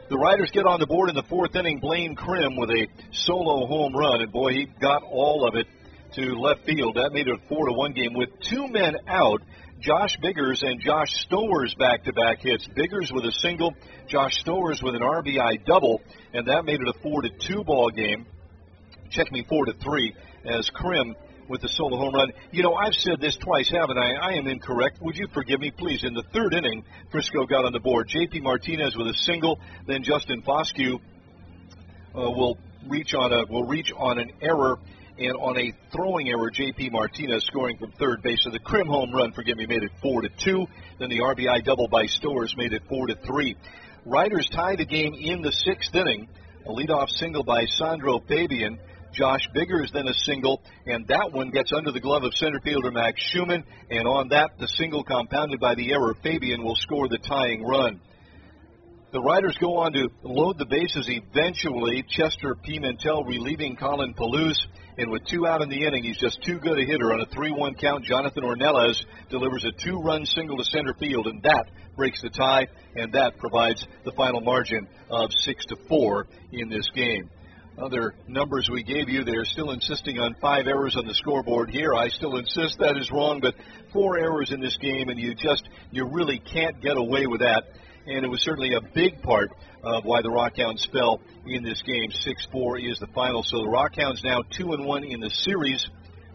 The Riders get on the board in the fourth inning. Blaine Krim with a solo home run, and boy, he got all of it to left field. That made it a 4-1 game with two men out. Josh Biggers and Josh Stowers back-to-back hits. Biggers with a single, Josh Stowers with an RBI double, and that made it a 4-2 ball game. Check me 4-3 as Krim with the solo home run. You know, I've said this twice, haven't I? I am incorrect. Would you forgive me, please? In the third inning, Frisco got on the board. J.P. Martinez with a single, then Justin Foscue will reach on an error. And on a throwing error, J.P. Martinez scoring from third base. So the Krim home run, forgive me, made it 4-2. Then the RBI double by Stowers made it 4-3. Riders tied the game in the sixth inning. A leadoff single by Sandro Fabian. Josh Biggers then a single, and that one gets under the glove of center fielder Max Schumann. And on that, the single compounded by the error, Fabian will score the tying run. The Riders go on to load the bases eventually. Chester Pimentel relieving Colin Palouse. And with two out in the inning, he's just too good a hitter. On a 3-1 count, Jonathan Ornelas delivers a two-run single to center field, and that breaks the tie, and that provides the final margin of 6-4 in this game. Other numbers we gave you, they're still insisting on 5 errors on the scoreboard here. I still insist that is wrong, but 4 errors in this game, and you really can't get away with that. And it was certainly a big part of why the Rockhounds fell in this game. 6-4 is the final. So the Rockhounds now 2-1 in the series,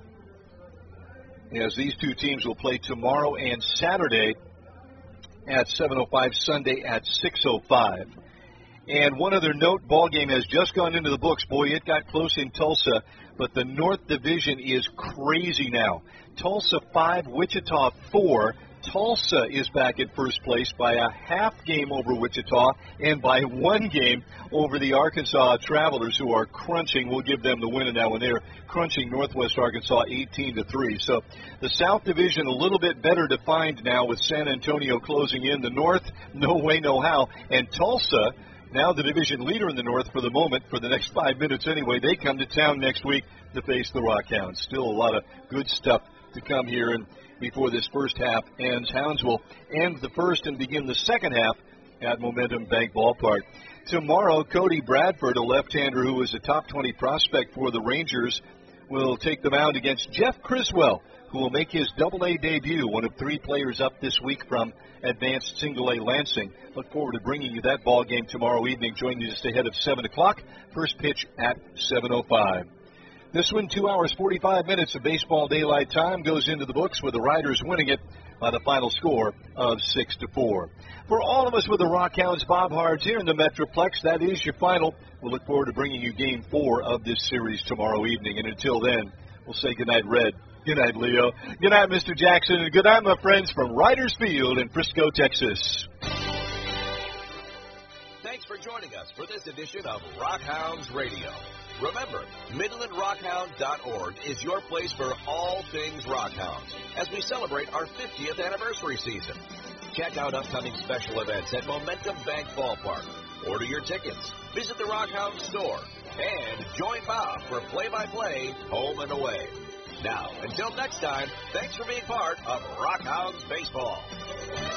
as these two teams will play tomorrow and Saturday at 7:05, Sunday at 6:05. And one other note, ball game has just gone into the books. Boy, it got close in Tulsa, but the North Division is crazy now. Tulsa 5, Wichita 4. Tulsa is back in first place by a half game over Wichita and by 1 game over the Arkansas Travelers, who are crunching. We'll give them the win in that one. They're crunching Northwest Arkansas 18-3. So the South Division a little bit better defined now with San Antonio closing in. The North, no way, no how. And Tulsa, now the division leader in the North for the moment, for the next 5 minutes anyway, they come to town next week to face the Rockhounds. Still a lot of good stuff to come here, and before this first half ends. Hounds will end the first and begin the second half at Momentum Bank Ballpark. Tomorrow, Cody Bradford, a left-hander who is a top 20 prospect for the Rangers, will take the mound against Jeff Criswell, who will make his Double-A debut, one of 3 players up this week from Advanced Single-A Lansing. Look forward to bringing you that ball game tomorrow evening. Join you just ahead of 7 o'clock. First pitch at 7:05. This one, 2 hours, 45 minutes of baseball daylight time goes into the books with the Riders winning it by the final score of 6-4. For all of us with the Rockhounds, Bob Hards here in the Metroplex, that is your final. We'll look forward to bringing you Game 4 of this series tomorrow evening. And until then, we'll say goodnight, Red. Good night, Leo. Good night, Mr. Jackson. And good night, my friends from Riders Field in Frisco, Texas. Thanks for joining us for this edition of Rockhounds Radio. Remember, MidlandRockhound.org is your place for all things Rockhounds as we celebrate our 50th anniversary season. Check out upcoming special events at Momentum Bank Ballpark. Order your tickets, visit the Rockhounds store, and join Bob for play-by-play home and away. Now, until next time, thanks for being part of Rockhounds Baseball.